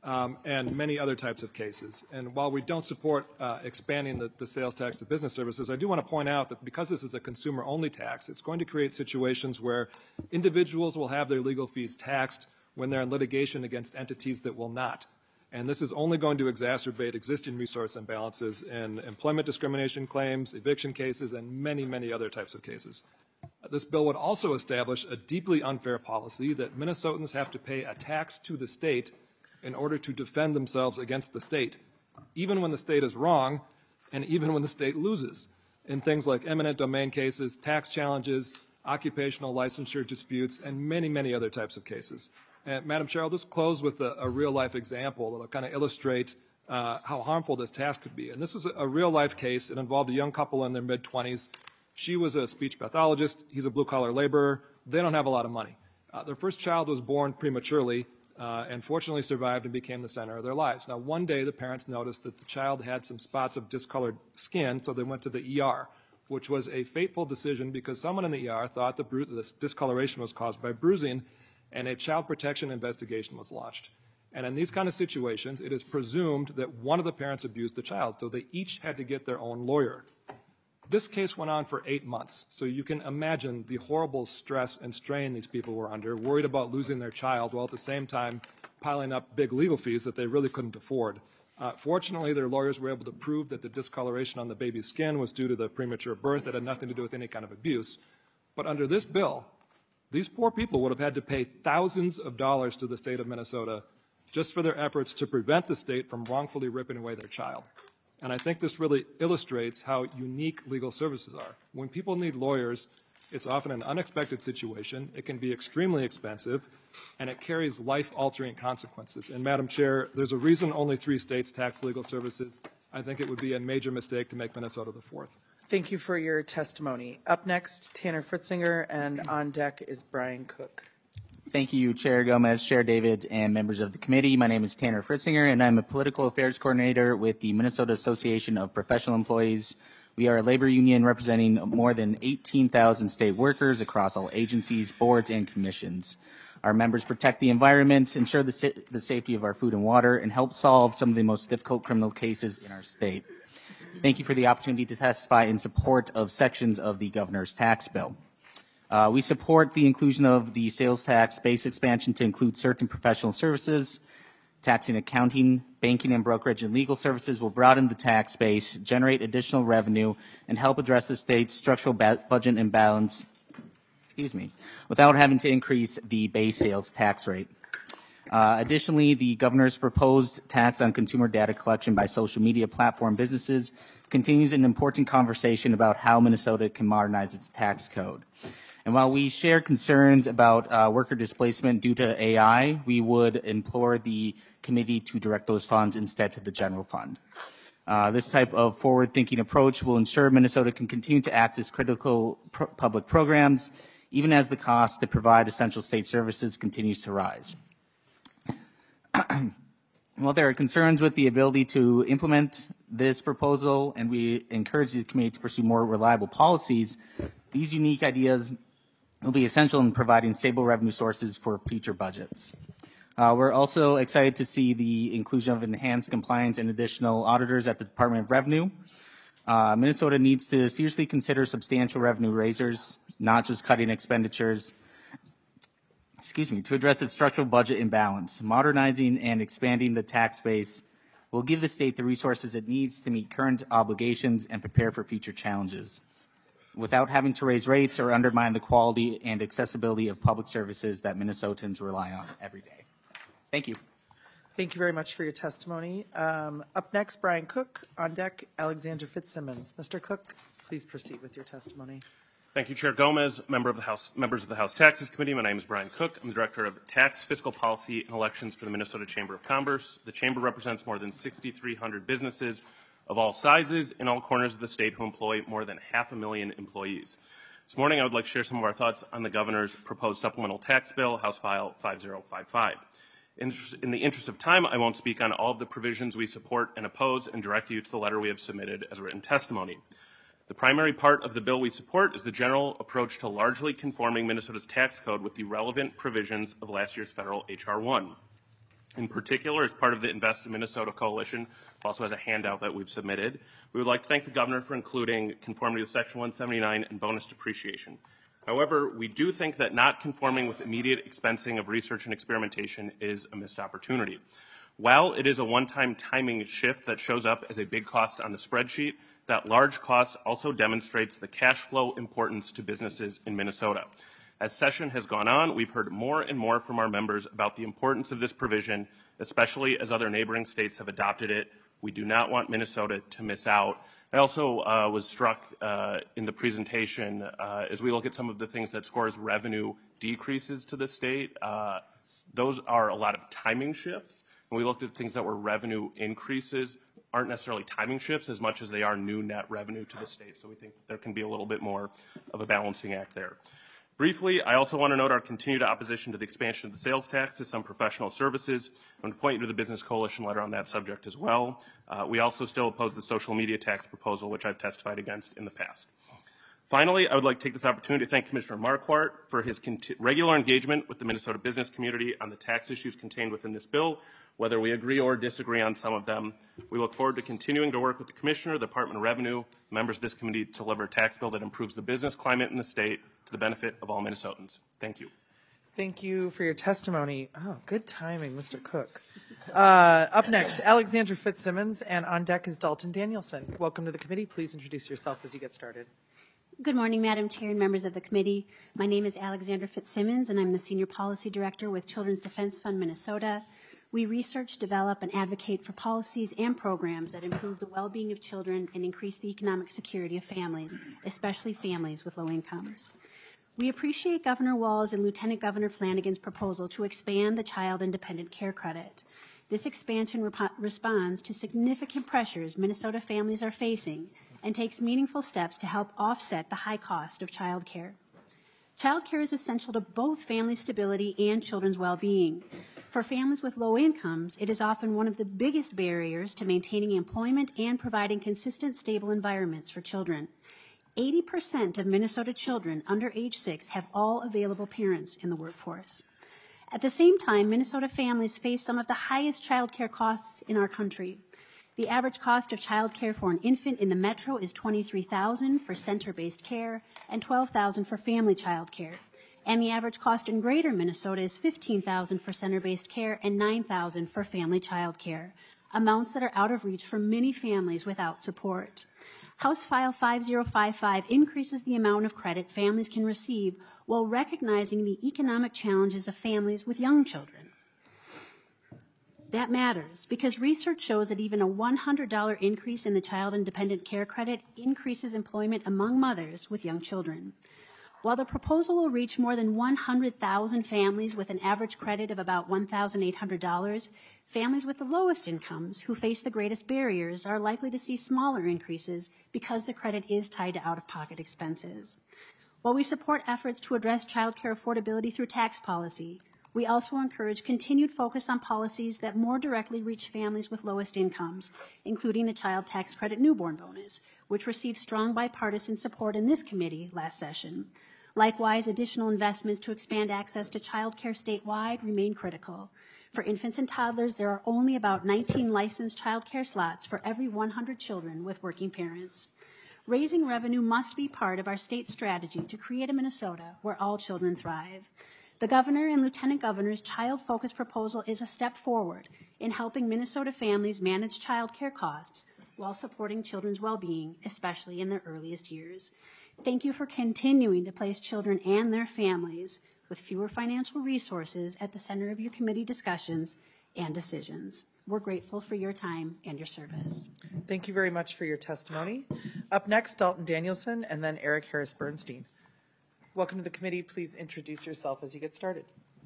and many other types of cases. And while we don't support expanding the sales tax to business services, I do want to point out that because this is a consumer-only tax, it's going to create situations where individuals will have their legal fees taxed when they're in litigation against entities that will not. And this is only going to exacerbate existing resource imbalances in employment discrimination claims, eviction cases, and many, many other types of cases. This bill would also establish a deeply unfair policy that Minnesotans have to pay a tax to the state in order to defend themselves against the state, even when the state is wrong and even when the state loses, in things like eminent domain cases, tax challenges, occupational licensure disputes, and many, many other types of cases. And Madam Chair, I'll just close with a real-life example that will kind of illustrate how harmful this tax could be. And this is a real-life case. It involved a young couple in their mid-20s. She was a speech pathologist. He's a blue-collar laborer. They don't have a lot of money. Their first child was born prematurely and fortunately survived and became the center of their lives. Now, one day, the parents noticed that the child had some spots of discolored skin, so they went to the ER, which was a fateful decision because someone in the ER thought this discoloration was caused by bruising, and a child protection investigation was launched. And in these kind of situations, it is presumed that one of the parents abused the child, so they each had to get their own lawyer. This case went on for 8 months, so you can imagine the horrible stress and strain these people were under, worried about losing their child, while at the same time piling up big legal fees that they really couldn't afford. Fortunately, their lawyers were able to prove that the discoloration on the baby's skin was due to the premature birth. That had nothing to do with any kind of abuse. But under this bill, these poor people would have had to pay thousands of dollars to the state of Minnesota just for their efforts to prevent the state from wrongfully ripping away their child. And I think this really illustrates how unique legal services are. When people need lawyers, it's often an unexpected situation. It can be extremely expensive, and it carries life-altering consequences. And Madam Chair, there's a reason only 3 states tax legal services. I think it would be a major mistake to make Minnesota the 4th. Thank you for your testimony. Up next, Tanner Fritzinger, and on deck is Brian Cook. Thank you, Chair Gomez, Chair David, and members of the committee. My name is Tanner Fritzinger, and I'm a political affairs coordinator with the Minnesota Association of Professional Employees. We are a labor union representing more than 18,000 state workers across all agencies, boards, and commissions. Our members protect the environment, ensure the safety of our food and water, and help solve some of the most difficult criminal cases in our state. Thank you for the opportunity to testify in support of sections of the governor's tax bill. We support the inclusion of the sales tax base expansion to include certain professional services. Taxing, accounting, banking, and brokerage and legal services will broaden the tax base, generate additional revenue, and help address the state's structural budget imbalance, without having to increase the base sales tax rate. Additionally, the governor's proposed tax on consumer data collection by social media platform businesses continues an important conversation about how Minnesota can modernize its tax code. And while we share concerns about worker displacement due to AI, we would implore the committee to direct those funds instead to the general fund. This type of forward-thinking approach will ensure Minnesota can continue to access critical public programs, even as the cost to provide essential state services continues to rise. While there are concerns with the ability to implement this proposal, and we encourage the committee to pursue more reliable policies, these unique ideas will be essential in providing stable revenue sources for future budgets. We're also excited to see the inclusion of enhanced compliance and additional auditors at the Department of Revenue. Minnesota needs to seriously consider substantial revenue raisers, not just cutting expenditures, to address its structural budget imbalance. Modernizing and expanding the tax base will give the state the resources it needs to meet current obligations and prepare for future challenges, without having to raise rates or undermine the quality and accessibility of public services that Minnesotans rely on every day. Thank you. Thank you very much for your testimony. Up next, Brian Cook. On deck, Alexander Fitzsimmons. Mr. Cook, please proceed with your testimony. Thank you, Chair Gomez, members of the House Taxes Committee. My name is Brian Cook. I'm the Director of Tax, Fiscal Policy, and Elections for the Minnesota Chamber of Commerce. The Chamber represents more than 6,300 businesses of all sizes in all corners of the state who employ more than 500,000 employees. This morning, I would like to share some of our thoughts on the governor's proposed supplemental tax bill, House File 5055. In the interest of time, I won't speak on all of the provisions we support and oppose and direct you to the letter we have submitted as written testimony. The primary part of the bill we support is the general approach to largely conforming Minnesota's tax code with the relevant provisions of last year's federal H.R. 1. In particular, as part of the Invest in Minnesota Coalition, also has a handout that we've submitted, we would like to thank the governor for including conformity with Section 179 and bonus depreciation. However, we do think that not conforming with immediate expensing of research and experimentation is a missed opportunity. While it is a one-time timing shift that shows up as a big cost on the spreadsheet, that large cost also demonstrates the cash flow importance to businesses in Minnesota. As session has gone on, we've heard more and more from our members about the importance of this provision, especially as other neighboring states have adopted it. We do not want Minnesota to miss out. I also was struck in the presentation as we look at some of the things that scores revenue decreases to the state. Those are a lot of timing shifts. And we looked at things that were revenue increases, aren't necessarily timing shifts as much as they are new net revenue to the state. So we think there can be a little bit more of a balancing act there. Briefly, I also want to note our continued opposition to the expansion of the sales tax to some professional services. I'm going to point you to the Business Coalition letter on that subject as well. We also still oppose the social media tax proposal, which I've testified against in the past. Finally, I would like to take this opportunity to thank Commissioner Marquardt for his regular engagement with the Minnesota business community on the tax issues contained within this bill, whether we agree or disagree on some of them. We look forward to continuing to work with the Commissioner, the Department of Revenue, members of this committee to deliver a tax bill that improves the business climate in the state to the benefit of all Minnesotans. Thank you. Thank you for your testimony. Oh, good timing, Mr. Cook. Up next, Alexandra Fitzsimmons, and on deck is Dalton Danielson. Welcome to the committee. Please introduce yourself as you get started. Good morning, Madam Chair and members of the committee. My name is Alexandra Fitzsimmons, and I'm the Senior Policy Director with Children's Defense Fund Minnesota. We research, develop, and advocate for policies and programs that improve the well-being of children and increase the economic security of families, especially families with low incomes. We appreciate Governor Walz and Lieutenant Governor Flanagan's proposal to expand the Child Independent Care Credit. This expansion responds to significant pressures Minnesota families are facing and takes meaningful steps to help offset the high cost of child care. Child care is essential to both family stability and children's well-being. For families with low incomes, it is often one of the biggest barriers to maintaining employment and providing consistent, stable environments for children. 80% of Minnesota children under age 6 have all available parents in the workforce. At the same time, Minnesota families face some of the highest child care costs in our country. The average cost of child care for an infant in the metro is $23,000 for center-based care and $12,000 for family child care. And the average cost in greater Minnesota is $15,000 for center-based care and $9,000 for family child care, amounts that are out of reach for many families without support. House File 5055 increases the amount of credit families can receive while recognizing the economic challenges of families with young children. That matters because research shows that even a $100 increase in the Child Independent Care Credit increases employment among mothers with young children. While the proposal will reach more than 100,000 families with an average credit of about $1,800, families with the lowest incomes who face the greatest barriers are likely to see smaller increases because the credit is tied to out-of-pocket expenses. While we support efforts to address child care affordability through tax policy, we also encourage continued focus on policies that more directly reach families with lowest incomes, including the Child Tax Credit Newborn Bonus, which received strong bipartisan support in this committee last session. Likewise, additional investments to expand access to child care statewide remain critical. For infants and toddlers, there are only about 19 licensed child care slots for every 100 children with working parents. Raising revenue must be part of our state strategy to create a Minnesota where all children thrive. The governor and lieutenant governor's child-focused proposal is a step forward in helping Minnesota families manage child care costs while supporting children's well-being, especially in their earliest years. Thank you for continuing to place children and their families with fewer financial resources at the center of your committee discussions and decisions. We're grateful for your time and your service. Thank you very much for your testimony. Up next, Dalton Danielson, and then Eric Harris Bernstein. Welcome to the committee. Please introduce yourself as you get started.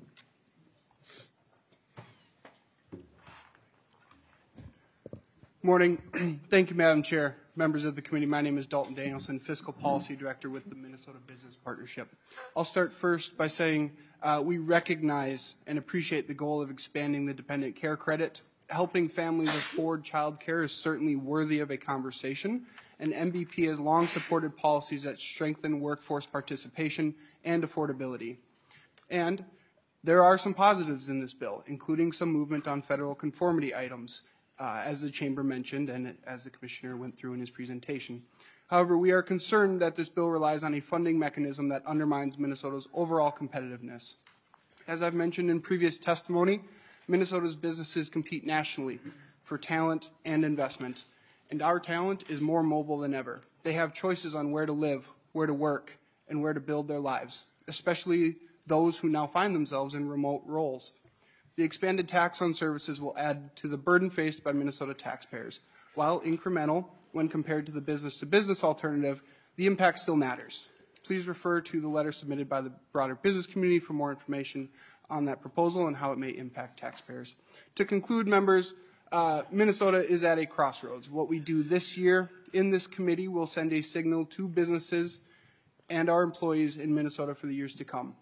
Morning. Thank you, Madam Chair. Members of the committee, my name is Dalton Danielson, Fiscal Policy Director with the Minnesota Business Partnership. I'll start first by saying we recognize and appreciate the goal of expanding the dependent care credit. Helping families afford child care is certainly worthy of a conversation, and MBP has long supported policies that strengthen workforce participation and affordability. And there are some positives in this bill, including some movement on federal conformity items, as the Chamber mentioned and as the Commissioner went through in his presentation. However, we are concerned that this bill relies on a funding mechanism that undermines Minnesota's overall competitiveness. As I've mentioned in previous testimony, Minnesota's businesses compete nationally for talent and investment, and our talent is more mobile than ever. They have choices on where to live, where to work, and where to build their lives, especially those who now find themselves in remote roles. The expanded tax on services will add to the burden faced by Minnesota taxpayers. While incremental when compared to the business-to-business alternative, the impact still matters. Please refer to the letter submitted by the broader business community for more information on that proposal and how it may impact taxpayers. To conclude, members, Minnesota is at a crossroads. What we do this year in this committee will send a signal to businesses and our employees in Minnesota for the years to come.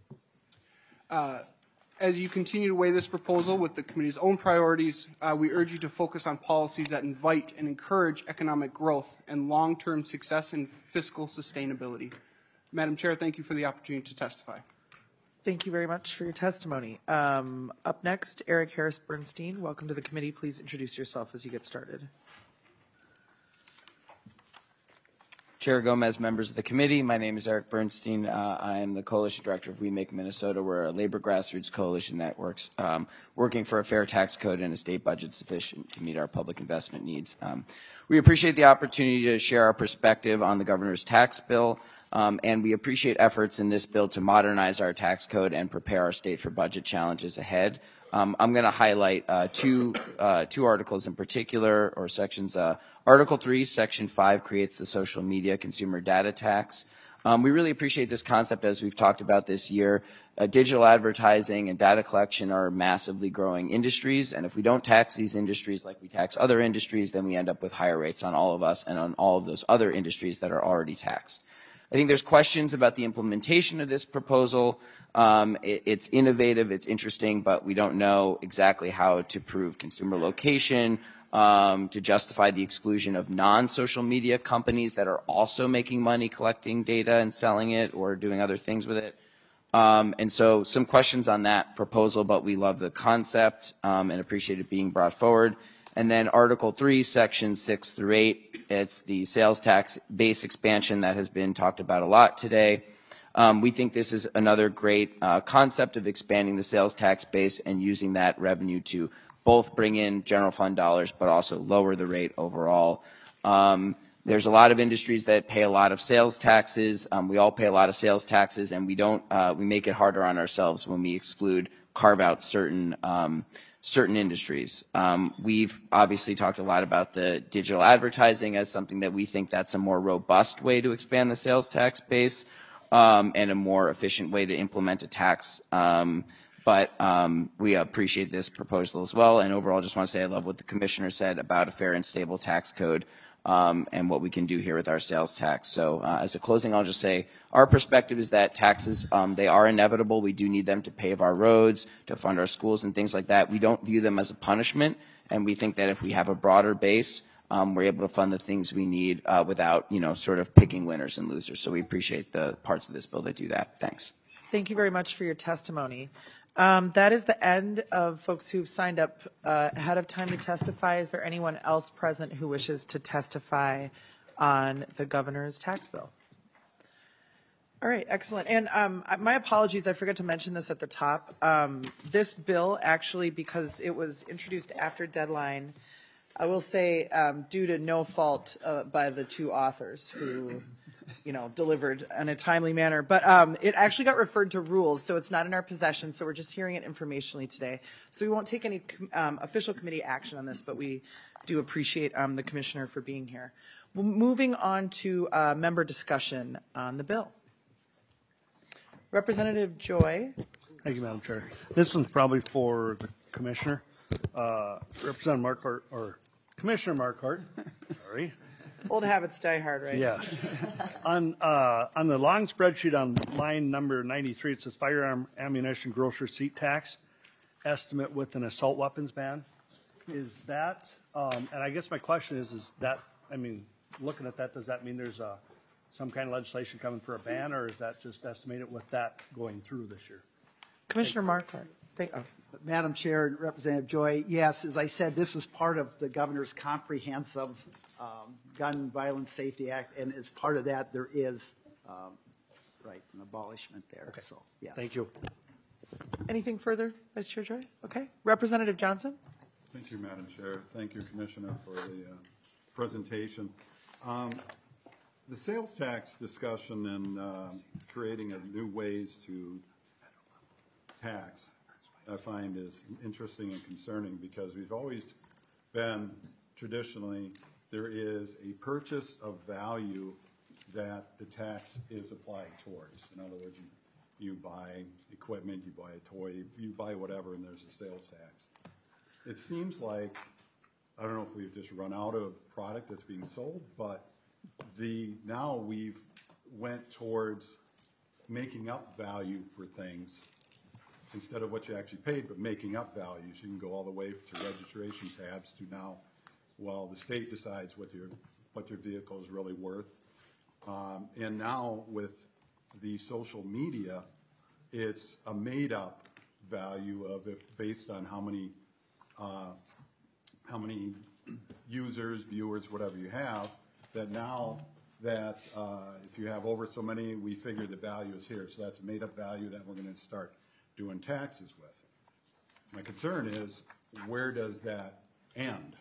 As you continue to weigh this proposal with the committee's own priorities, we urge you to focus on policies that invite and encourage economic growth and long-term success and fiscal sustainability. Madam Chair, thank you for the opportunity to testify. Thank you very much for your testimony. Up next, Eric Harris Bernstein. Welcome to the committee. Please introduce yourself as you get started. Chair Gomez, members of the committee, my name is Eric Bernstein. I am the coalition director of We Make Minnesota. We're a labor grassroots coalition that works working for a fair tax code and a state budget sufficient to meet our public investment needs. We appreciate the opportunity to share our perspective on the governor's tax bill, and we appreciate efforts in this bill to modernize our tax code and prepare our state for budget challenges ahead. I'm going to highlight two articles in particular, or sections. Article 3, Section 5 creates the social media consumer data tax. We really appreciate this concept as we've talked about this year. Digital advertising and data collection are massively growing industries, and if we don't tax these industries like we tax other industries, then we end up with higher rates on all of us and on all of those other industries that are already taxed. I think there's questions about the implementation of this proposal. It's innovative, it's interesting, but we don't know exactly how to prove consumer location, to justify the exclusion of non-social media companies that are also making money collecting data and selling it or doing other things with it. And so some questions on that proposal, but we love the concept and appreciate it being brought forward. And then Article 3, Sections 6 through 8, it's the sales tax base expansion that has been talked about a lot today. We think this is another great concept of expanding the sales tax base and using that revenue to both bring in general fund dollars but also lower the rate overall. There's a lot of industries that pay a lot of sales taxes. We all pay a lot of sales taxes, and we make it harder on ourselves when we carve out certain industries. We've obviously talked a lot about the digital advertising as something that we think that's a more robust way to expand the sales tax base and a more efficient way to implement a tax. But we appreciate this proposal as well. And overall, just want to say I love what the commissioner said about a fair and stable tax code and what we can do here with our sales tax. So as a closing, I'll just say our perspective is that taxes, they are inevitable. We do need them to pave our roads, to fund our schools and things like that. We don't view them as a punishment. And we think that if we have a broader base, we're able to fund the things we need without, sort of picking winners and losers. So we appreciate the parts of this bill that do that. Thanks. Thank you very much for your testimony. That is the end of folks who've signed up ahead of time to testify. Is there anyone else present who wishes to testify on the governor's tax bill? All right, excellent. And my apologies, I forgot to mention this at the top. This bill actually, because it was introduced after deadline, I will say due to no fault by the two authors who delivered in a timely manner. But it actually got referred to rules, so it's not in our possession, so we're just hearing it informationally today. So we won't take any official committee action on this, but we do appreciate the commissioner for being here. Well, moving on to member discussion on the bill. Representative Joy. Thank you, Madam Chair. This one's probably for the commissioner. Representative Marquardt, or Commissioner Marquardt, sorry. Old habits die hard, right? Yes. On the long spreadsheet on line number 93, it says firearm ammunition gross receipt tax estimate with an assault weapons ban. Is that, and I guess my question is that, looking at that, does that mean there's some kind of legislation coming for a ban, or is that just estimated with that going through this year? Commissioner Marquardt. Madam Chair and Representative Joy, yes, as I said, this was part of the governor's comprehensive Gun Violence Safety Act, and as part of that, there is an abolishment there. Okay. So, yes. Thank you. Anything further, Vice Chair Joy? Okay. Representative Johnson. Thank you, Madam Chair. Thank you, Commissioner, for the presentation. The sales tax discussion and creating of new ways to tax, I find is interesting and concerning because we've always been traditionally there is a purchase of value that the tax is applied towards. In other words, you You buy equipment, you buy a toy, you buy whatever, and there's a sales tax. It seems like, I don't know if we've just run out of product that's being sold, but now we've went towards making up value for things instead of what you actually paid, but making up values. You can go all the way to registration tabs to now, well, the state decides what your vehicle is really worth. And now with the social media, it's a made-up value of it based on how many users, viewers, whatever you have, that now that if you have over so many, we figure the value is here. So that's a made-up value that we're going to start doing taxes with. My concern is, where does that end?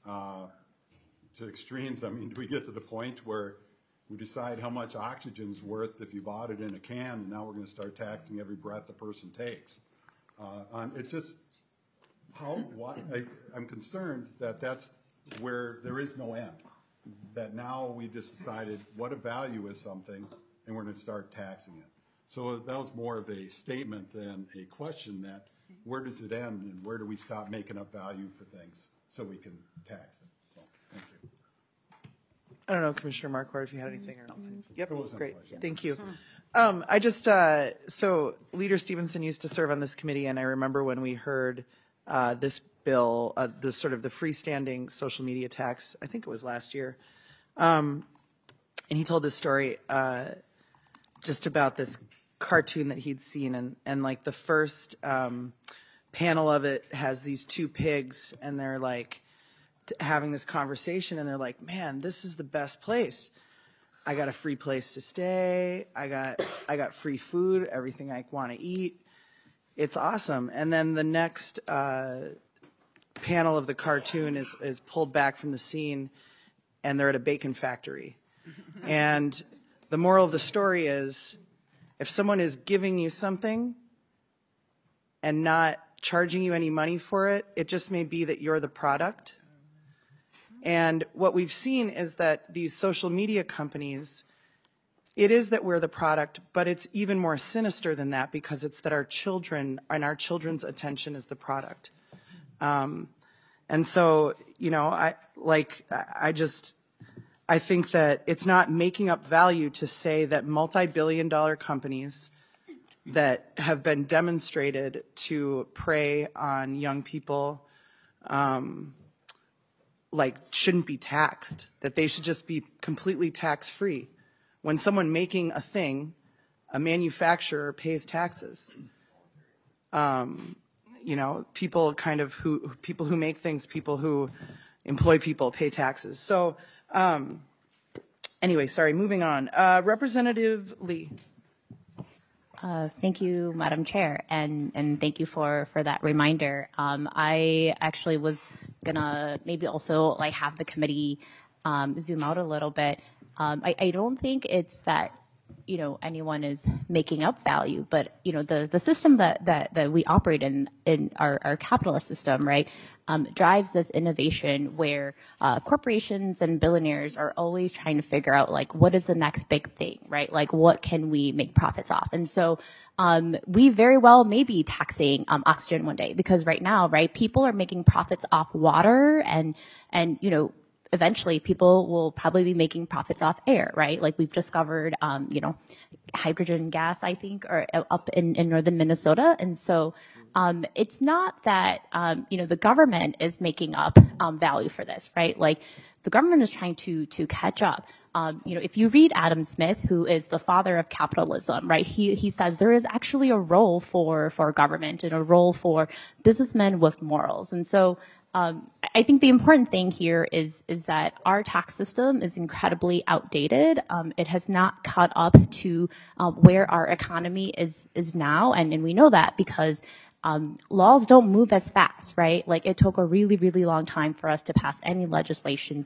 To extremes, I mean, do we get to the point where we decide how much oxygen's worth if you bought it in a can, and now we're going to start taxing every breath a person takes? It's just, I'm concerned that that's where there is no end. That now we just decided what a value is something, and we're going to start taxing it. So that was more of a statement than a question, that where does it end, and where do we stop making up value for things so we can tax it? So, thank you. I don't know, Commissioner Marquardt, if you had anything or not. Yep, great, question. thank you. I just, so Leader Stevenson used to serve on this committee, and I remember when we heard this bill, the sort of the freestanding social media tax, I think it was last year, and he told this story just about this cartoon that he'd seen, and like the first panel of it has these two pigs, and they're like having this conversation, and they're like, man, this is the best place. I got a free place to stay. I got free food, everything I want to eat. It's awesome. And then the next panel of the cartoon is pulled back from the scene, and they're at a bacon factory. And the moral of the story is, if someone is giving you something and not charging you any money for it, it just may be that you're the product. And what we've seen is that these social media companies, it is that we're the product, but it's even more sinister than that, because it's that our children and our children's attention is the product. And so, you know, I think that it's not making up value to say that multi-billion-dollar companies that have been demonstrated to prey on young people, shouldn't be taxed, that they should just be completely tax-free. When someone making a thing, a manufacturer pays taxes. You know, people who make things, people who employ people pay taxes. So, anyway, sorry, moving on. Representative Lee. Thank you, Madam Chair, and thank you for that reminder. I actually was gonna maybe also have the committee zoom out a little bit. I don't think it's that, you know, anyone is making up value, but, you know, the system that we operate in our capitalist system, right, drives this innovation where corporations and billionaires are always trying to figure out, what is the next big thing, right? What can we make profits off? And so we very well may be taxing oxygen one day, because right now, right, people are making profits off water, and you know, eventually people will probably be making profits off air, right? We've discovered, you know, hydrogen gas, I think, or up in northern Minnesota. And so it's not that, you know, the government is making up value for this, right? The government is trying to catch up. You know, if you read Adam Smith, who is the father of capitalism, right, he says there is actually a role for government and a role for businessmen with morals. And so I think the important thing here is that our tax system is incredibly outdated. It has not caught up to where our economy is now, and we know that because laws don't move as fast, right? It took a really, really long time for us to pass any legislation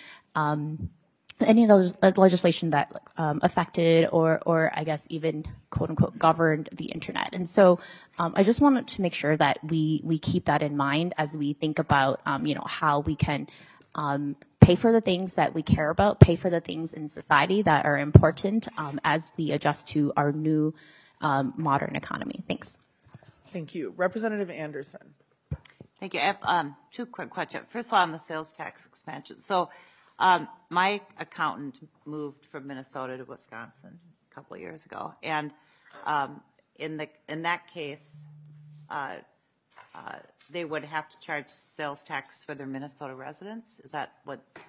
that affected or I guess even quote unquote governed the internet. And so I just wanted to make sure that we keep that in mind as we think about you know, how we can pay for the things that we care about, pay for the things in society that are important as we adjust to our new modern economy. Thanks. Thank you. Representative Anderson. Thank you. I have two quick questions. First of all, on the sales tax expansion. So my accountant moved from Minnesota to Wisconsin a couple of years ago, and in that case, they would have to charge sales tax for their Minnesota residents. Is that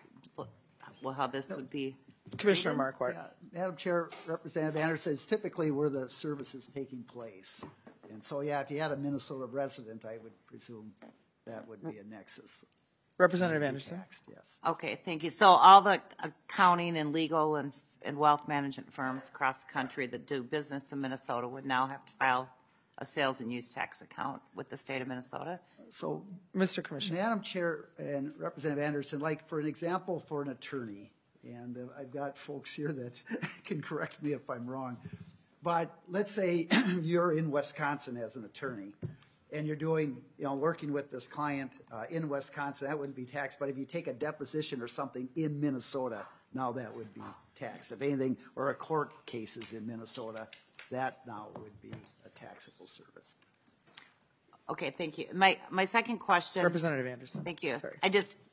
how this would be? Commissioner Marquardt. Yeah, Madam Chair, Representative Anderson, it's typically where the service is taking place. And so, yeah, if you had a Minnesota resident, I would presume that would be a nexus. Representative Anderson. Taxed, yes. Okay, thank you. So all the accounting and legal and wealth management firms across the country that do business in Minnesota would now have to file a sales and use tax account with the state of Minnesota? So, Mr. Commissioner. Madam Chair and Representative Anderson, like for an example for an attorney, and I've got folks here that can correct me if I'm wrong, but let's say you're in Wisconsin as an attorney, and you're doing, working with this client in Wisconsin, that wouldn't be taxed. But if you take a deposition or something in Minnesota, now that would be taxed. If anything, or a court cases in Minnesota, that now would be a taxable service. Okay, thank you. My second question. Representative Anderson. Thank you. Sorry.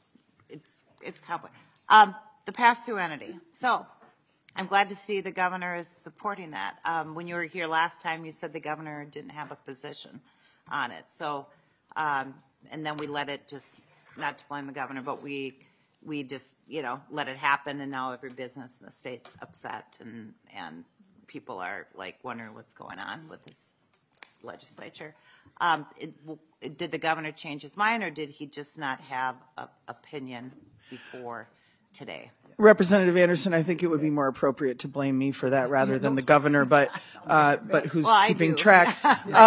It's complicated. The pass-through entity. So I'm glad to see the governor is supporting that. When you were here last time, you said the governor didn't have a position on it. So, and then we let it just, not to blame the governor, but we just, let it happen, and now every business in the state's upset, and people are like wondering what's going on with this legislature. Did the governor change his mind, or did he just not have an opinion before today? Representative Anderson, I think it would be more appropriate to blame me for that rather than the governor, but who's keeping track.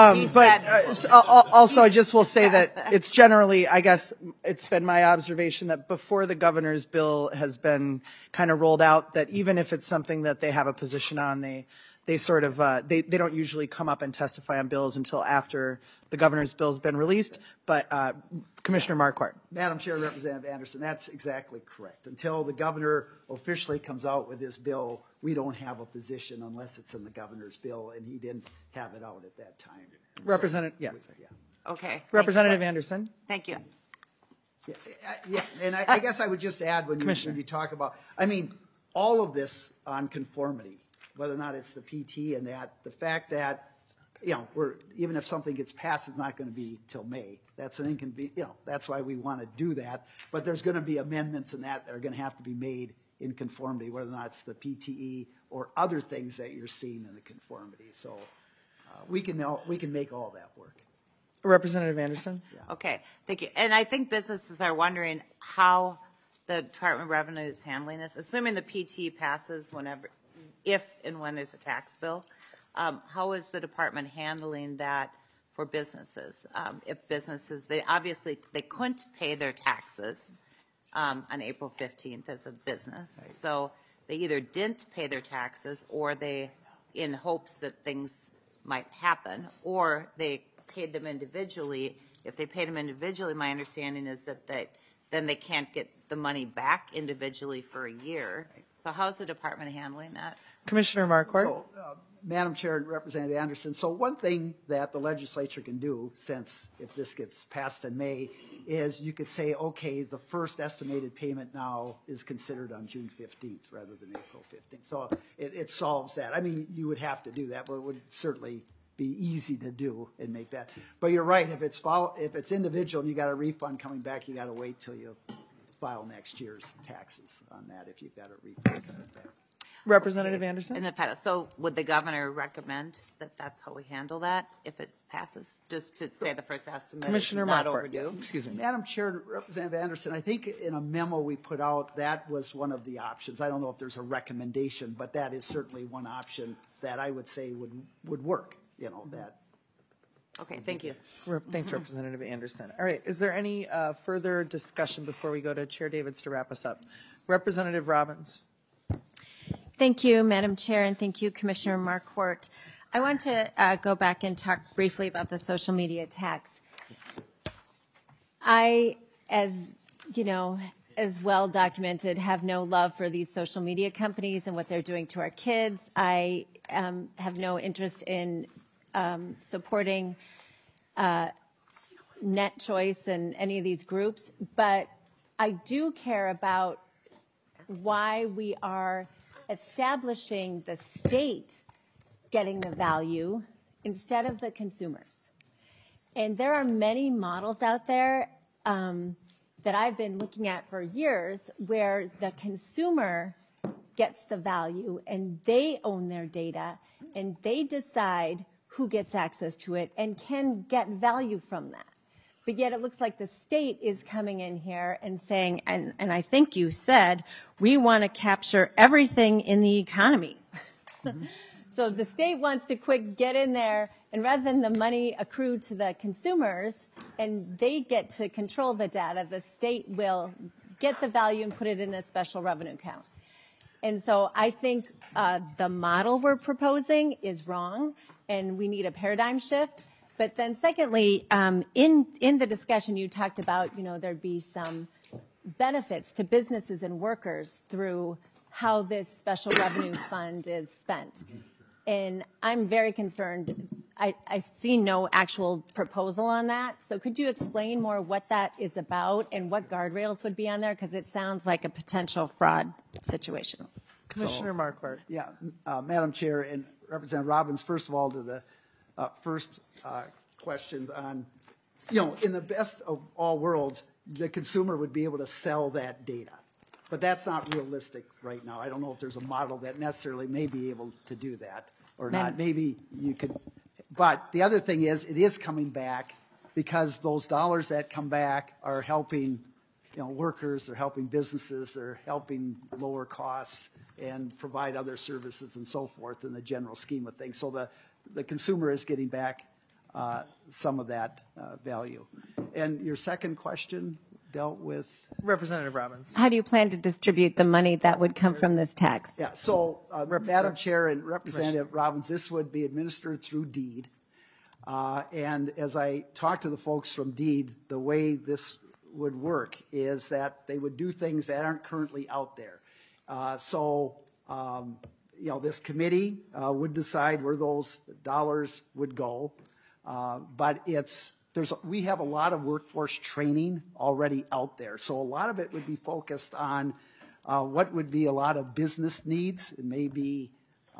Also, I just will say that it's generally, I guess, it's been my observation that before the governor's bill has been kind of rolled out, that even if it's something that they have a position on, they sort of they don't usually come up and testify on bills until after the governor's bill has been released. But Commissioner Marquardt. Madam Chair, Representative Anderson, that's exactly correct. Until the governor officially comes out with his bill, we don't have a position unless it's in the governor's bill, and he didn't have it out at that time. Representative, Okay. Representative Anderson. Thank you. Yeah, and I guess I would just add when you talk about, all of this on conformity, whether or not it's the PT and that, the fact that, even if something gets passed, it's not going to be till May. That's an inconvenience, that's why we want to do that. But there's going to be amendments in that are going to have to be made in conformity, whether or not it's the PTE or other things that you're seeing in the conformity. So we can make all that work. Representative Anderson. Okay, thank you. And I think businesses are wondering how the Department of Revenue is handling this, assuming the PT passes if and when there's a tax bill. How is the department handling that for businesses? If businesses, they couldn't pay their taxes on April 15th as a business. Right. So they either didn't pay their taxes, or they, in hopes that things might happen, or they paid them individually. If they paid them individually, my understanding is that then they can't get the money back individually for a year. Right. So how's the department handling that? Commissioner Marquardt. So, Madam Chair and Representative Anderson, so one thing that the legislature can do, since if this gets passed in May, is you could say, okay, the first estimated payment now is considered on June 15th rather than April 15th. So it solves that. You would have to do that, but it would certainly be easy to do and make that. But you're right, if it's individual and you got a refund coming back, you got to wait till you file next year's taxes on that if you've got a refund coming back. Representative Anderson. So would the governor recommend that that's how we handle that if it passes? Just to say the first estimate Commissioner is not Marquardt. overdue? Excuse me. Madam Chair, Representative Anderson, I think in a memo we put out, that was one of the options. I don't know if there's a recommendation, but that is certainly one option that I would say would work, that. Okay, thank you. Thanks, Representative Anderson. All right, is there any further discussion before we go to Chair Davids to wrap us up? Representative Robbins. Thank you, Madam Chair, and thank you, Commissioner Marquardt. I want to go back and talk briefly about the social media tax. I, as well documented, have no love for these social media companies and what they're doing to our kids. I have no interest in supporting net choice and any of these groups, but I do care about why we are establishing the state getting the value instead of the consumers. And there are many models out there that I've been looking at for years where the consumer gets the value and they own their data and they decide who gets access to it and can get value from that. But yet it looks like the state is coming in here and saying, and I think you said, we want to capture everything in the economy. Mm-hmm. So the state wants to quick get in there, and rather than the money accrue to the consumers and they get to control the data, the state will get the value and put it in a special revenue account. And so I think the model we're proposing is wrong, and we need a paradigm shift. But then secondly, in the discussion you talked about, there'd be some benefits to businesses and workers through how this special revenue fund is spent. And I'm very concerned. I see no actual proposal on that. So could you explain more what that is about and what guardrails would be on there? Because it sounds like a potential fraud situation. Commissioner Marquardt. Yeah, Madam Chair and Representative Robbins, first of all, to the first questions on, in the best of all worlds, the consumer would be able to sell that data. But that's not realistic right now. I don't know if there's a model that necessarily may be able to do that or not. Maybe you could. But the other thing is, it is coming back because those dollars that come back are helping, workers, they're helping businesses, they're helping lower costs and provide other services and so forth in the general scheme of things. So the consumer is getting back some of that value. And your second question dealt with? Representative Robbins. How do you plan to distribute the money that would come from this tax? Yeah, so Madam Chair and Representative Robbins, this would be administered through deed. And as I talked to the folks from deed, the way this would work is that they would do things that aren't currently out there. This committee would decide where those dollars would go. But we have a lot of workforce training already out there. So a lot of it would be focused on what would be a lot of business needs. It may be,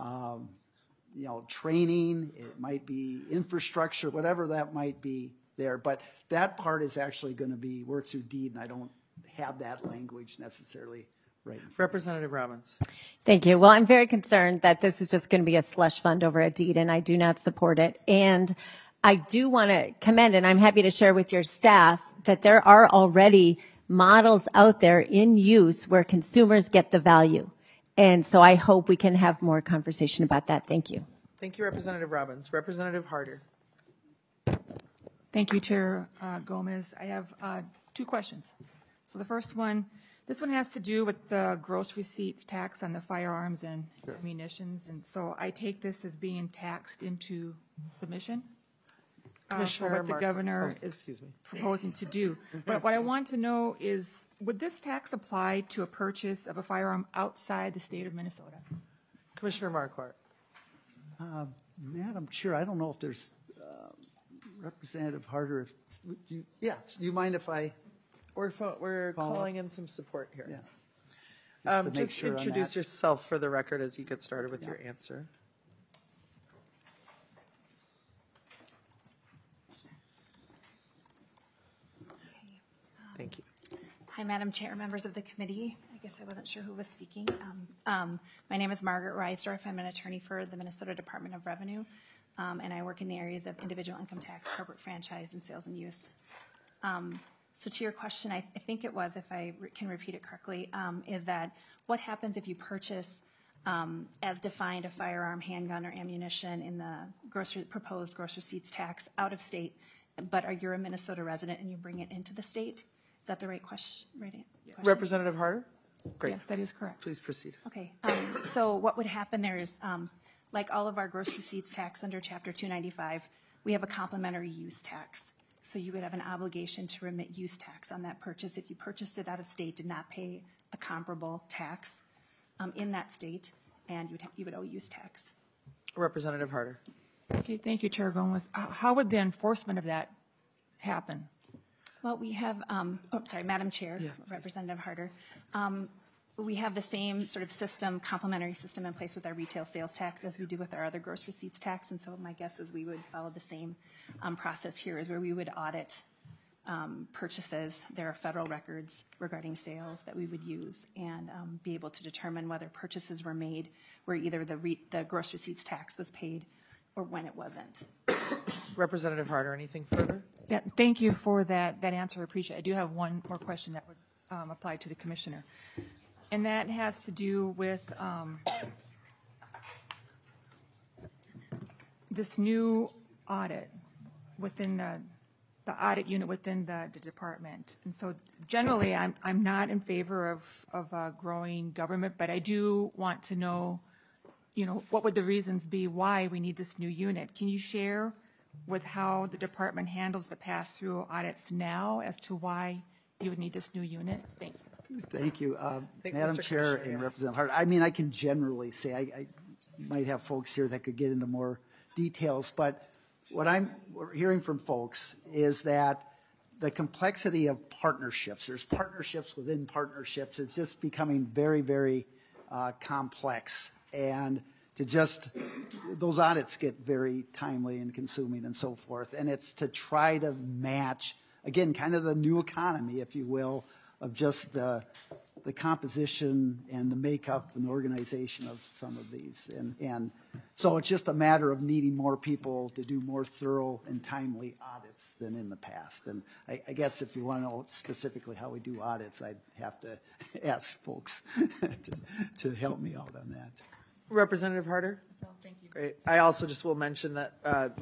training. It might be infrastructure, whatever that might be there. But that part is actually going to be worked through deed, and I don't have that language necessarily right. Representative Robbins. Thank you. Well, I'm very concerned that this is just going to be a slush fund over a deed, and I do not support it. And I do want to commend, and I'm happy to share with your staff, that there are already models out there in use where consumers get the value. And so I hope we can have more conversation about that. Thank you. Thank you, Representative Robbins. Representative Harder. Thank you, Chair Gomez. I have two questions. So the first one, this one has to do with the gross receipts tax on the firearms and munitions. And so I take this as being taxed into submission. For what the governor is proposing to do. But what I want to know is, would this tax apply to a purchase of a firearm outside the state of Minnesota? Commissioner Marquardt. Madam Chair, I don't know if there's Representative Harder. Do you mind if I? We're calling in some support here. Yeah. Just introduce yourself for the record as you get started with your answer. Thank you. Hi, Madam Chair, members of the committee. I guess I wasn't sure who was speaking. My name is Margaret Reisdorf. I'm an attorney for the Minnesota Department of Revenue, and I work in the areas of individual income tax, corporate franchise, and sales and use. So to your question, I think it was, if I can repeat it correctly, is that what happens if you purchase, as defined, a firearm, handgun, or ammunition in the proposed gross receipts tax out of state, but you're a Minnesota resident and you bring it into the state? Is that the right question? Representative Harder? Great. Yes, that is correct. Please proceed. Okay. So what would happen there is, like all of our gross receipts tax under Chapter 295, we have a complementary use tax. So you would have an obligation to remit use tax on that purchase. If you purchased it out of state, did not pay a comparable tax in that state, and you would owe use tax. Representative Harder. Okay, thank you, Chair Gomez. How would the enforcement of that happen? Well, we have, Madam Chair, Representative Harder. We have the same sort of system, complementary system in place with our retail sales tax as we do with our other gross receipts tax. And so my guess is we would follow the same process here, is where we would audit purchases. There are federal records regarding sales that we would use and be able to determine whether purchases were made where either the gross receipts tax was paid or when it wasn't. Representative Harder, anything further? Yeah, thank you for that answer. I appreciate it. I do have one more question that would apply to the commissioner. And that has to do with this new audit within the audit unit within the department. And so generally, I'm not in favor of growing government, but I do want to know, what would the reasons be why we need this new unit? Can you share with how the department handles the pass-through audits now as to why you would need this new unit? Thank you. Thank you. Madam Chair and Representative Hart, I mean, I can generally say, I might have folks here that could get into more details, but what I'm hearing from folks is that the complexity of partnerships, there's partnerships within partnerships, it's just becoming very, very complex. And those audits get very timely and consuming and so forth. And it's to try to match, again, kind of the new economy, if you will, of just the composition and the makeup and organization of some of these. And so it's just a matter of needing more people to do more thorough and timely audits than in the past. And I guess if you want to know specifically how we do audits, I'd have to ask folks to help me out on that. Representative Harder? Thank you. Great. I also just will mention that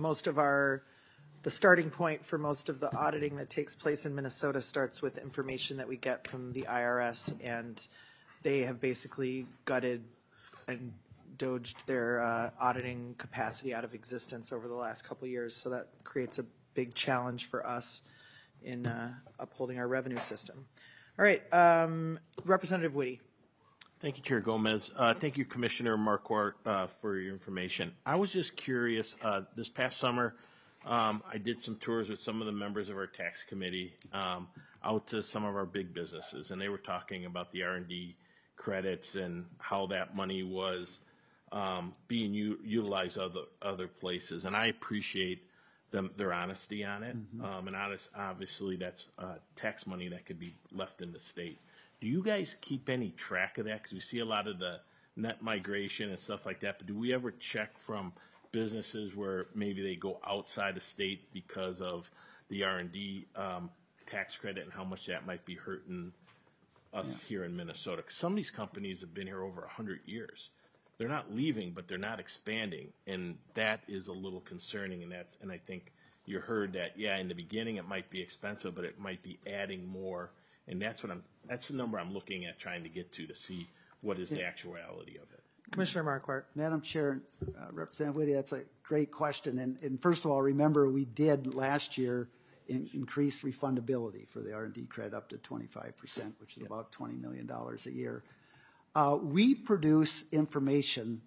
the starting point for most of the auditing that takes place in Minnesota starts with information that we get from the IRS, and they have basically gutted and doged their auditing capacity out of existence over the last couple of years. So that creates a big challenge for us in upholding our revenue system. All right, Representative Whitty. Thank you, Chair Gomez. Thank you, Commissioner Marquardt, for your information. I was just curious, this past summer, I did some tours with some of the members of our tax committee out to some of our big businesses, and they were talking about the R&D credits and how that money was being utilized other places. And I appreciate their honesty on it. And obviously, that's tax money that could be left in the state. Do you guys keep any track of that? Because we see a lot of the net migration and stuff like that, but do we ever check from businesses where maybe they go outside the state because of the R&D tax credit and how much that might be hurting us here in Minnesota? Because some of these companies have been here over 100 years. They're not leaving, but they're not expanding, and that is a little concerning. And I think you heard that. Yeah, in the beginning it might be expensive, but it might be adding more, and that's the number I'm looking at, trying to get to see what is the actuality of it. Commissioner Marquardt. Madam Chair, Representative Whitty, that's a great question. And first of all, remember we did last year increase refundability for the R&D credit up to 25%, which is about $20 million a year. We produce information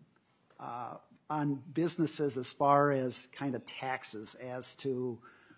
on businesses as far as kind of taxes as to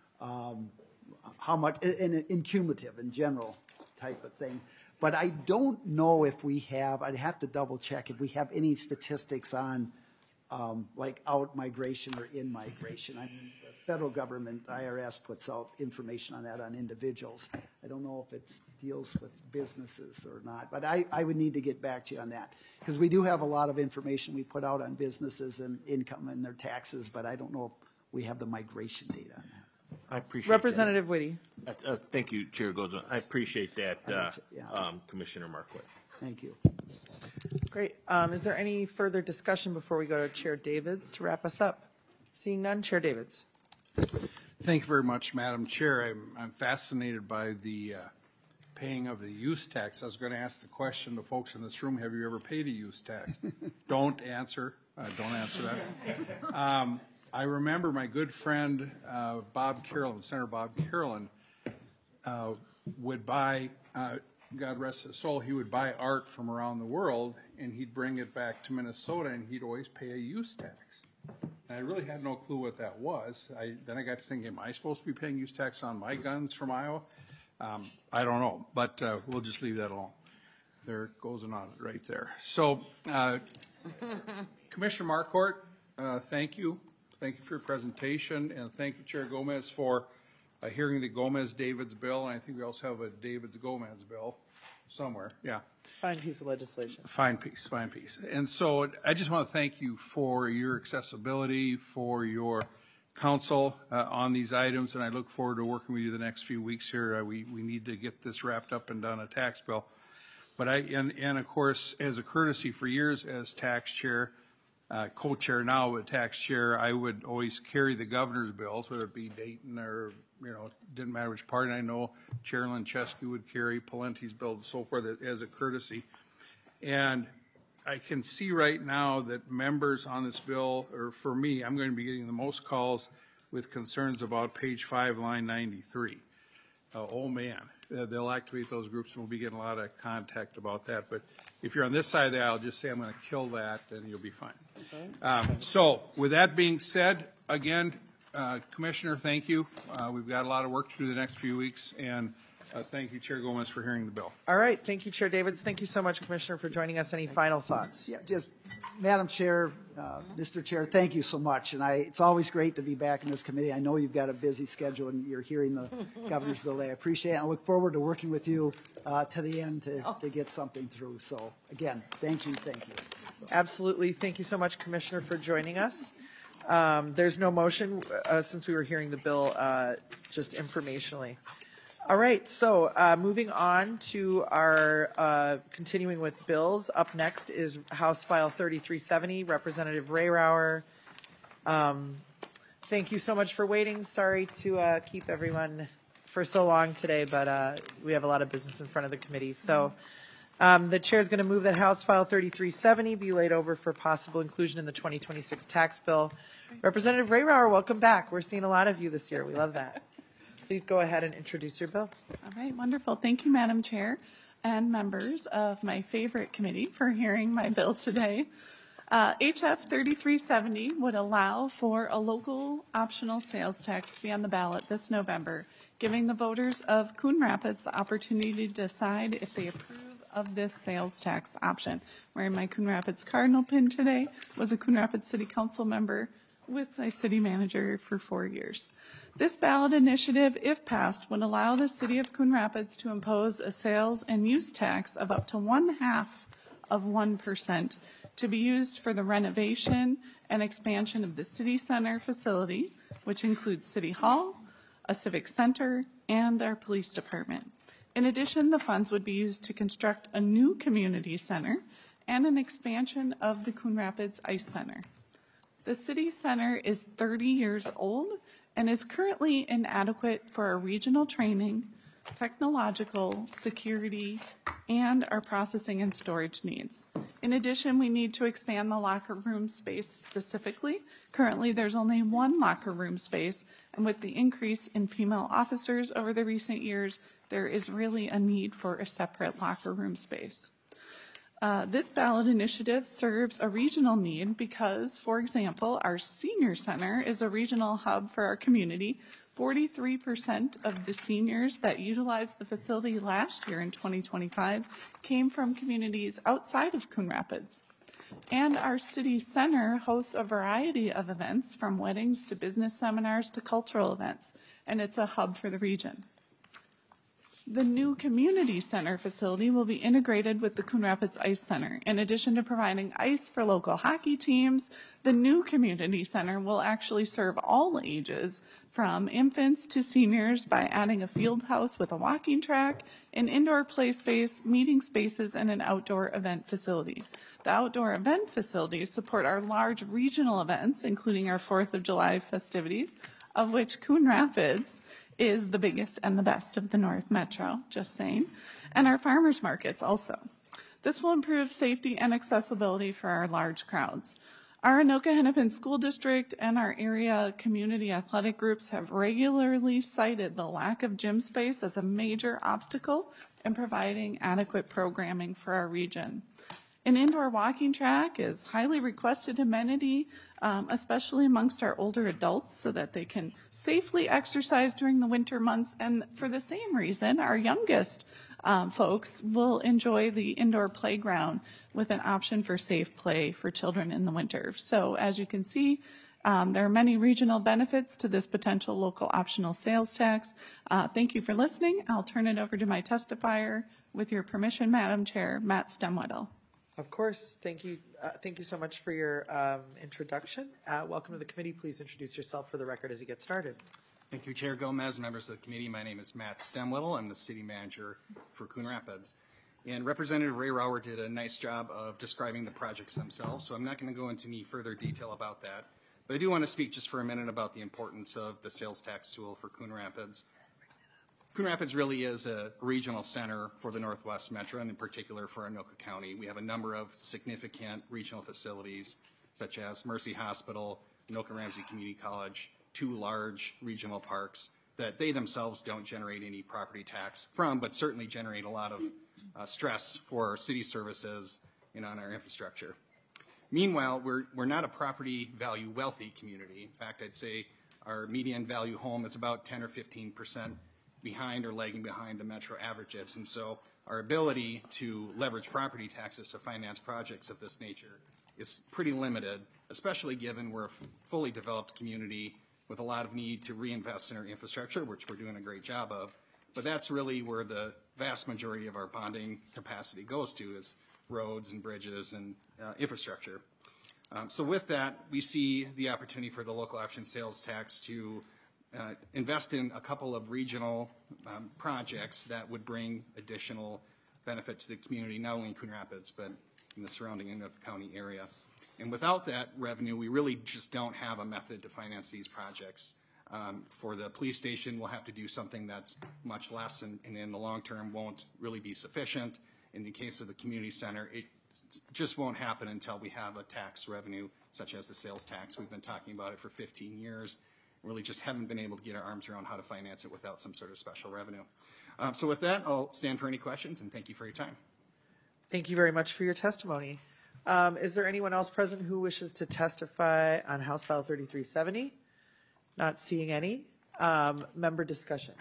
how much, in cumulative, in general type of thing. But I don't know if we have, I'd have to double check if we have any statistics on like out migration or in migration. I mean, the federal government, IRS, puts out information on that on individuals. I don't know if it deals with businesses or not, but I would need to get back to you on that. Because we do have a lot of information we put out on businesses and income and their taxes, but I don't know if we have the migration data on that. I appreciate Representative Whitty. Thank you, Chair Goldman. I appreciate that, Commissioner Marquardt. Thank you. Great. Is there any further discussion before we go to Chair Davids to wrap us up? Seeing none, Chair Davids. Thank you very much, Madam Chair. I'm fascinated by the paying of the use tax. I was going to ask the question to folks in this room, have you ever paid a use tax? Don't answer that. I remember my good friend Bob Carolyn, Senator Bob Carolyn, would buy, God rest his soul, he would buy art from around the world and he'd bring it back to Minnesota and he'd always pay a use tax. And I really had no clue what that was. Then I got to thinking, am I supposed to be paying use tax on my guns from Iowa? I don't know, but we'll just leave that alone. There goes an audit right there. So, Commissioner Marquardt, thank you. Thank you for your presentation, and thank you, Chair Gomez, for hearing the Gomez-Davids bill. And I think we also have a Davids-Gomez bill somewhere. Yeah. Fine piece of legislation. Fine piece, fine piece. And so I just want to thank you for your accessibility, for your counsel on these items, and I look forward to working with you the next few weeks here. We need to get this wrapped up and done, a tax bill. But and of course, as a courtesy for years as tax chair, co-chair now, but tax chair, I would always carry the governor's bills, whether it be Dayton or, didn't matter which part. And I know Chair Lanchesky would carry Palenti's bills and so forth as a courtesy. And I can see right now that members on this bill, or for me, I'm going to be getting the most calls with concerns about page 5, line 93. Oh man, they'll activate those groups, and we'll be getting a lot of contact about that. But if you're on this side of the aisle, just say I'm going to kill that, and you'll be fine. Okay. So with that being said, again, Commissioner, thank you. We've got a lot of work to do the next few weeks, and thank you, Chair Gomez, for hearing the bill. All right. Thank you, Chair Davids. Thank you so much, Commissioner, for joining us. Any final thoughts? Yeah, just, Madam Chair, Mr. Chair, thank you so much. And it's always great to be back in this committee. I know you've got a busy schedule and you're hearing the governor's bill today. I appreciate it. I look forward to working with you to the end to get something through. So again, thank you. Thank you. So. Absolutely. Thank you so much, Commissioner, for joining us. There's no motion since we were hearing the bill just informationally. All right, so moving on to our continuing with bills. Up next is House File 3370, Representative Rayrauer. Thank you so much for waiting. Sorry to keep everyone for so long today, but we have a lot of business in front of the committee. So the chair is going to move that House File 3370 be laid over for possible inclusion in the 2026 tax bill. Representative Rayrauer, welcome back. We're seeing a lot of you this year. We love that. Please go ahead and introduce your bill. All right, wonderful. Thank you, Madam Chair, and members of my favorite committee for hearing my bill today. HF 3370 would allow for a local optional sales tax to be on the ballot this November, giving the voters of Coon Rapids the opportunity to decide if they approve of this sales tax option. Wearing my Coon Rapids Cardinal pin today, was a Coon Rapids City Council member with my city manager for 4 years. This ballot initiative, if passed, would allow the city of Coon Rapids to impose a sales and use tax of up to 0.5% to be used for the renovation and expansion of the city center facility, which includes City Hall, a civic center, and our police department. In addition, the funds would be used to construct a new community center and an expansion of the Coon Rapids Ice Center. The city center is 30 years old and is currently inadequate for our regional training, technological, security, and our processing and storage needs. In addition, we need to expand the locker room space specifically. Currently, there's only one locker room space, and with the increase in female officers over the recent years, there is really a need for a separate locker room space. This ballot initiative serves a regional need because, for example, our senior center is a regional hub for our community. 43% of the seniors that utilized the facility last year in 2025 came from communities outside of Coon Rapids. And our city center hosts a variety of events, from weddings to business seminars to cultural events, and it's a hub for the region. The new community center facility will be integrated with the Coon Rapids Ice Center. In addition to providing ice for local hockey teams, the new community center will actually serve all ages, from infants to seniors, by adding a field house with a walking track, an indoor play space, meeting spaces, and an outdoor event facility. The outdoor event facilities support our large regional events, including our 4th of July festivities, of which Coon Rapids is the biggest and the best of the North Metro, just saying, and our farmers markets also. This will improve safety and accessibility for our large crowds. Our Anoka-Hennepin School District and our area community athletic groups have regularly cited the lack of gym space as a major obstacle in providing adequate programming for our region. An indoor walking track is highly requested amenity, especially amongst our older adults, so that they can safely exercise during the winter months. And for the same reason, our youngest folks will enjoy the indoor playground with an option for safe play for children in the winter. So as you can see, there are many regional benefits to this potential local optional sales tax. Thank you for listening. I'll turn it over to my testifier. With your permission, Madam Chair, Matt Stemwedel. Of course. Thank you. Thank you so much for your introduction. Welcome to the committee. Please introduce yourself for the record as you get started. Thank you, Chair Gomez, members of the committee. My name is Matt Stemwedel. I'm the city manager for Coon Rapids. And Representative Ray Rauer did a nice job of describing the projects themselves, so I'm not going to go into any further detail about that. But I do want to speak just for a minute about the importance of the sales tax tool for Coon Rapids. Coon Rapids really is a regional center for the Northwest Metro, and in particular for Anoka County. We have a number of significant regional facilities, such as Mercy Hospital, Anoka Ramsey Community College, 2 large regional parks that they themselves don't generate any property tax from, but certainly generate a lot of stress for city services and on our infrastructure. Meanwhile, we're not a property value wealthy community. In fact, I'd say our median value home is about 10 or 15% behind or lagging behind the metro averages. And so our ability to leverage property taxes to finance projects of this nature is pretty limited, especially given we're a fully developed community with a lot of need to reinvest in our infrastructure, which we're doing a great job of. But that's really where the vast majority of our bonding capacity goes to, is roads and bridges and infrastructure. So with that, we see the opportunity for the local option sales tax to invest in a couple of regional projects that would bring additional benefit to the community, not only in Coon Rapids, but in the surrounding Anoka County area. And without that revenue, we really just don't have a method to finance these projects. For the police station, we'll have to do something that's much less and in the long term won't really be sufficient. In the case of the community center, it just won't happen until we have a tax revenue such as the sales tax. We've been talking about it for 15 years. Really just haven't been able to get our arms around how to finance it without some sort of special revenue. So with that, I'll stand for any questions, and thank you for your time. Thank you very much for your testimony. Is there anyone else present who wishes to testify on House File 3370? Not seeing any. Member discussion.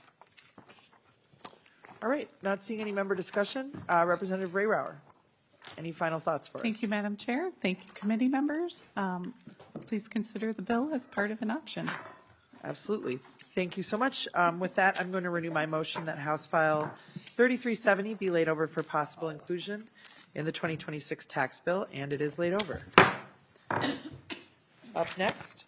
All right, not seeing any member discussion. Representative Ray Rauer, any final thoughts for us? Thank you, Madam Chair. Thank you, committee members. Please consider the bill as part of an option. Absolutely. Thank you so much. With that, I'm going to renew my motion that House File 3370 be laid over for possible inclusion in the 2026 tax bill, and it is laid over. Up next,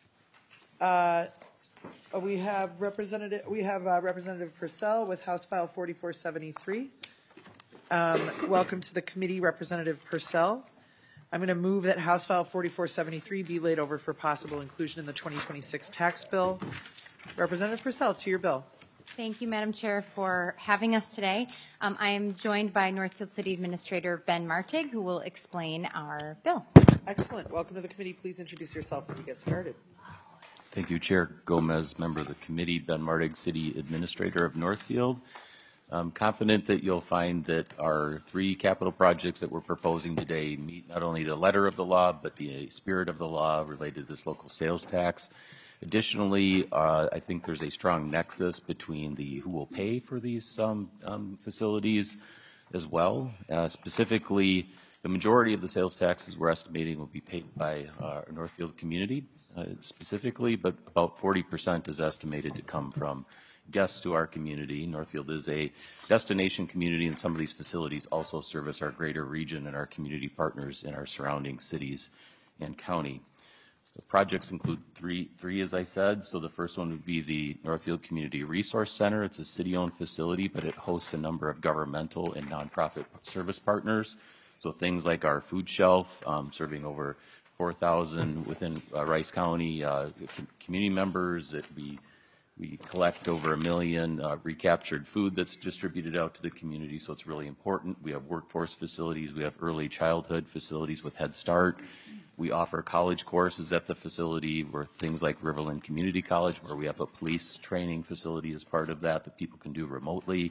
we have Representative Purcell with House File 4473. Welcome to the committee, Representative Purcell. I'm going to move that House File 4473 be laid over for possible inclusion in the 2026 tax bill. Representative Purcell, to your bill. Thank you, Madam Chair, for having us today. I am joined by Northfield City Administrator Ben Martig, who will explain our bill. Excellent. Welcome to the committee. Please introduce yourself as you get started. Thank you, Chair Gomez, member of the committee, Ben Martig, City Administrator of Northfield. I'm confident that you'll find that our 3 capital projects that we're proposing today meet not only the letter of the law, but the spirit of the law related to this local sales tax. Additionally, I think there's a strong nexus between who will pay for these facilities as well. Specifically, the majority of the sales taxes we're estimating will be paid by our Northfield community specifically, but about 40% is estimated to come from guests to our community. Northfield is a destination community, and some of these facilities also service our greater region and our community partners in our surrounding cities and county. The projects include three, as I said. So the first one would be the Northfield Community Resource Center. It's a city-owned facility, but it hosts a number of governmental and nonprofit service partners. So things like our food shelf, serving over 4,000 within Rice County community members. We collect over 1 million recaptured food that's distributed out to the community, so it's really important. We have workforce facilities. We have early childhood facilities with Head Start. We offer college courses at the facility, where things like Riverland Community College, where we have a police training facility as part of that people can do remotely.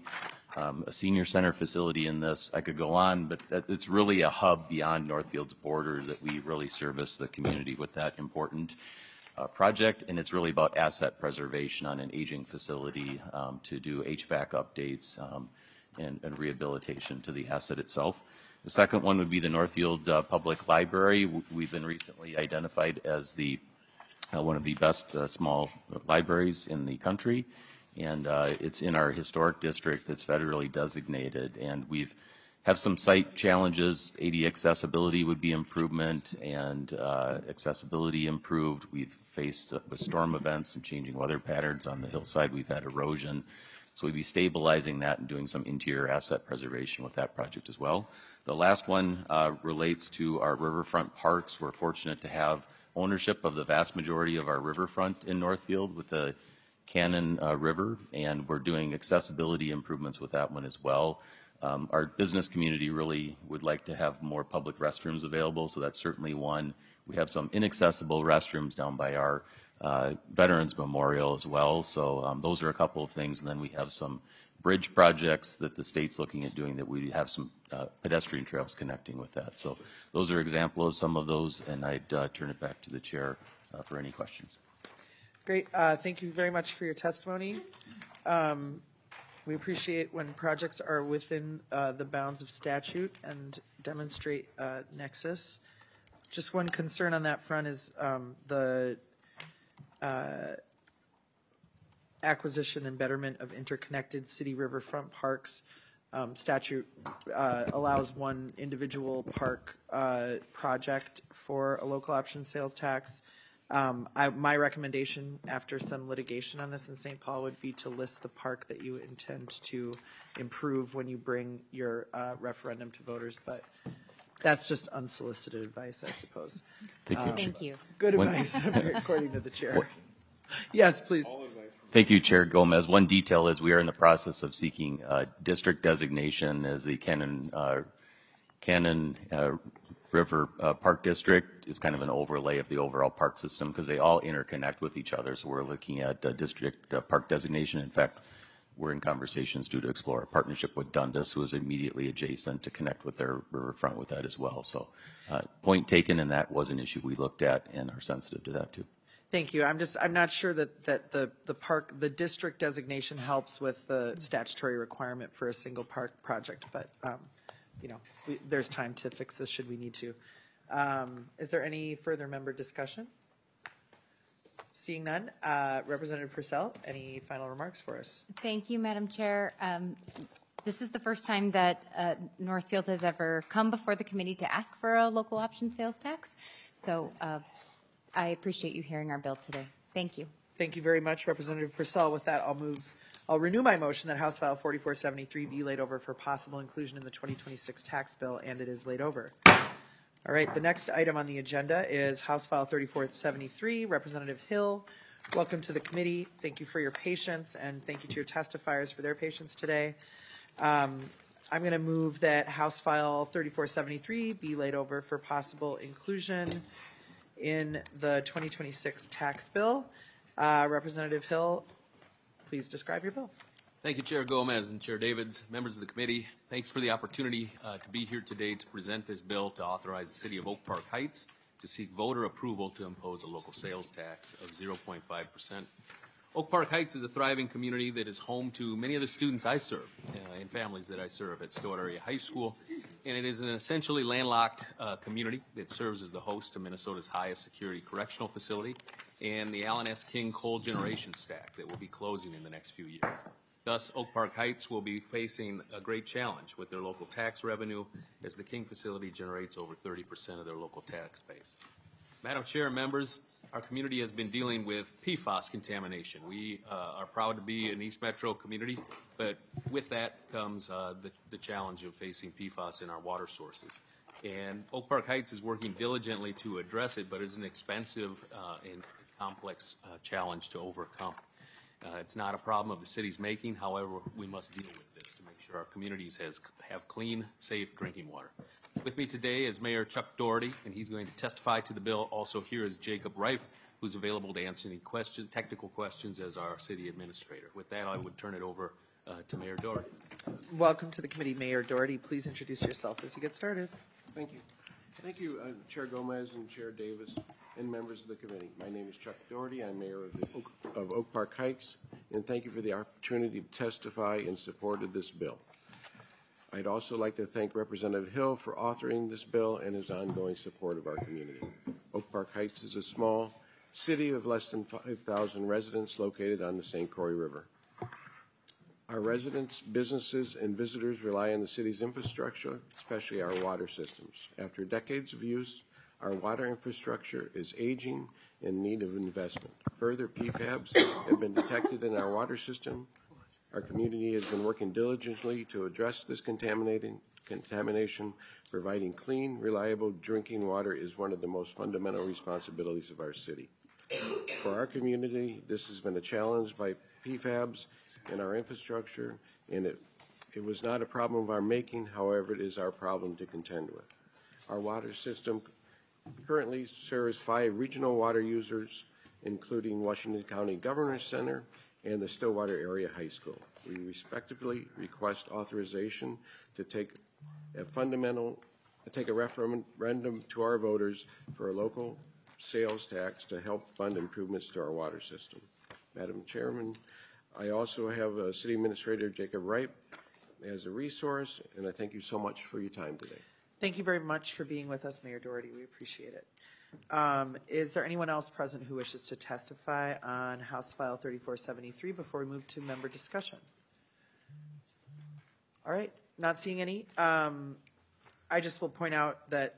a senior center facility in this. I could go on, but it's really a hub beyond Northfield's border that we really service the community with that important project, and it's really about asset preservation on an aging facility to do HVAC updates and rehabilitation to the asset itself. The second one would be the Northfield Public Library. We've been recently identified as the one of the best small libraries in the country, and it's in our historic district that's federally designated, and we've have some site challenges. AD accessibility would be improvement, and accessibility improved. We've faced with storm events and changing weather patterns on the hillside. We've had erosion. So we'd be stabilizing that and doing some interior asset preservation with that project as well. The last one relates to our riverfront parks. We're fortunate to have ownership of the vast majority of our riverfront in Northfield with the Cannon River, and we're doing accessibility improvements with that one as well. Our business community really would like to have more public restrooms available, so that's certainly one. We have some inaccessible restrooms down by our Veterans Memorial as well, so those are a couple of things. And then we have some bridge projects that the state's looking at doing that we have some pedestrian trails connecting with that. So those are examples of some of those, and I'd turn it back to the chair for any questions. Great. Thank you very much for your testimony. We appreciate when projects are within the bounds of statute and demonstrate nexus. Just one concern on that front is the acquisition and betterment of interconnected city riverfront parks. Statute allows one individual park project for a local option sales tax. My recommendation after some litigation on this in St. Paul would be to list the park that you intend to improve when you bring your referendum to voters, but that's just unsolicited advice, I suppose. Thank you. Thank you. Good advice, according to the chair. Yes, please. Thank you, Chair Gomez. One detail is we are in the process of seeking district designation as the Cannon River Park District is kind of an overlay of the overall park system because they all interconnect with each other. So we're looking at district park designation. In fact, we're in conversations due to explore a partnership with Dundas, who is immediately adjacent, to connect with their riverfront with that as well. So point taken, and that was an issue we looked at and are sensitive to that too. Thank you. I'm not sure that the district designation helps with the statutory requirement for a single park project, but there's time to fix this should we need to. Is there any further member discussion? Seeing none, Representative Purcell, any final remarks for us? Thank you, Madam Chair. This is the first time that Northfield has ever come before the committee to ask for a local option sales tax. So I appreciate you hearing our bill today. Thank you. Thank you very much, Representative Purcell. With that, I'll renew my motion that House File 4473 be laid over for possible inclusion in the 2026 tax bill, and it is laid over. All right, the next item on the agenda is House File 3473, Representative Hill. Welcome to the committee. Thank you for your patience, and thank you to your testifiers for their patience today. I'm going to move that House File 3473 be laid over for possible inclusion in the 2026 tax bill. Representative Hill, please describe your bill. Thank you, Chair Gomez and Chair Davids, members of the committee. Thanks for the opportunity to be here today to present this bill to authorize the City of Oak Park Heights to seek voter approval to impose a local sales tax of 0.5%. Oak Park Heights is a thriving community that is home to many of the students I serve and families that I serve at Stowell Area High School, and it is an essentially landlocked community that serves as the host to Minnesota's highest security correctional facility and the Allen S. King coal generation stack that will be closing in the next few years. Thus, Oak Park Heights will be facing a great challenge with their local tax revenue as the King facility generates over 30% of their local tax base. Madam Chair and members, our community has been dealing with PFAS contamination. We are proud to be an East Metro community, but with that comes the challenge of facing PFAS in our water sources. And Oak Park Heights is working diligently to address it, but it's an expensive and complex challenge to overcome. It's not a problem of the city's making. However, we must deal with this to make sure our communities have clean, safe drinking water. With me today is Mayor Chuck Doherty, and he's going to testify to the bill. Also here is Jacob Reif, who's available to answer any technical questions as our city administrator. With that, I would turn it over to Mayor Doherty. welcome to the committee, Mayor Doherty. Please introduce yourself as you get started. Thank you. Thank you, Chair Gomez and Chair Davis and members of the committee. My name is Chuck Doherty. I'm mayor of Oak Park Heights, and thank you for the opportunity to testify in support of this bill. I'd also like to thank Representative Hill for authoring this bill and his ongoing support of our community. Oak Park Heights is a small city of less than 5,000 residents located on the St. Croix River. Our residents, businesses, and visitors rely on the city's infrastructure, especially our water systems. After decades of use, our water infrastructure is aging in need of investment. Further, PFAS have been detected in our water system. Our community has been working diligently to address this contamination. Providing clean, reliable drinking water is one of the most fundamental responsibilities of our city. For our community, this has been a challenge by PFAS in our infrastructure, and it was not a problem of our making. However, it is our problem to contend with. Our water system currently serves 5 regional water users, including Washington County Governor's Center and the Stillwater Area High School. We respectively request authorization to take a referendum to our voters for a local sales tax to help fund improvements to our water system. Madam Chairman, I also have City Administrator Jacob Wright as a resource, and I thank you so much for your time today. Thank you very much for being with us, Mayor Doherty. We appreciate it. Is there anyone else present who wishes to testify on House File 3473 before we move to member discussion? All right, not seeing any. I just will point out that,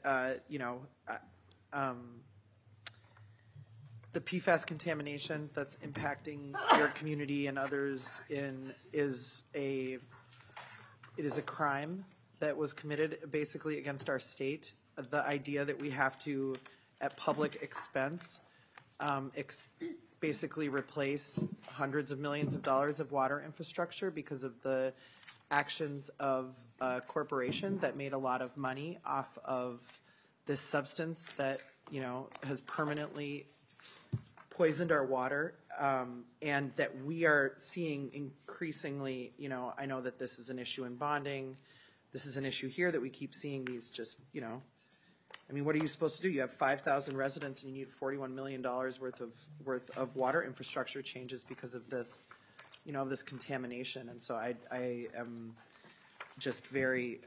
the PFAS contamination that's impacting your community and others is a crime that was committed basically against our state. The idea that we have to, at public expense, basically replace hundreds of millions of dollars of water infrastructure because of the actions of a corporation that made a lot of money off of this substance that, has permanently poisoned our water, and that we are seeing increasingly, I know that this is an issue in bonding. This is an issue here that we keep seeing these just, what are you supposed to do? You have 5,000 residents and you need $41 million worth of water infrastructure changes because of this, this contamination. And so I am just very,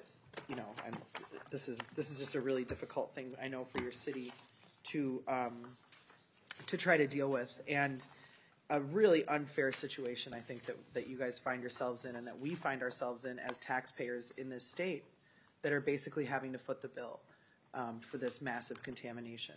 this is just a really difficult thing, I know, for your city to try to deal with, and a really unfair situation, I think, that you guys find yourselves in and that we find ourselves in as taxpayers in this state that are basically having to foot the bill for this massive contamination.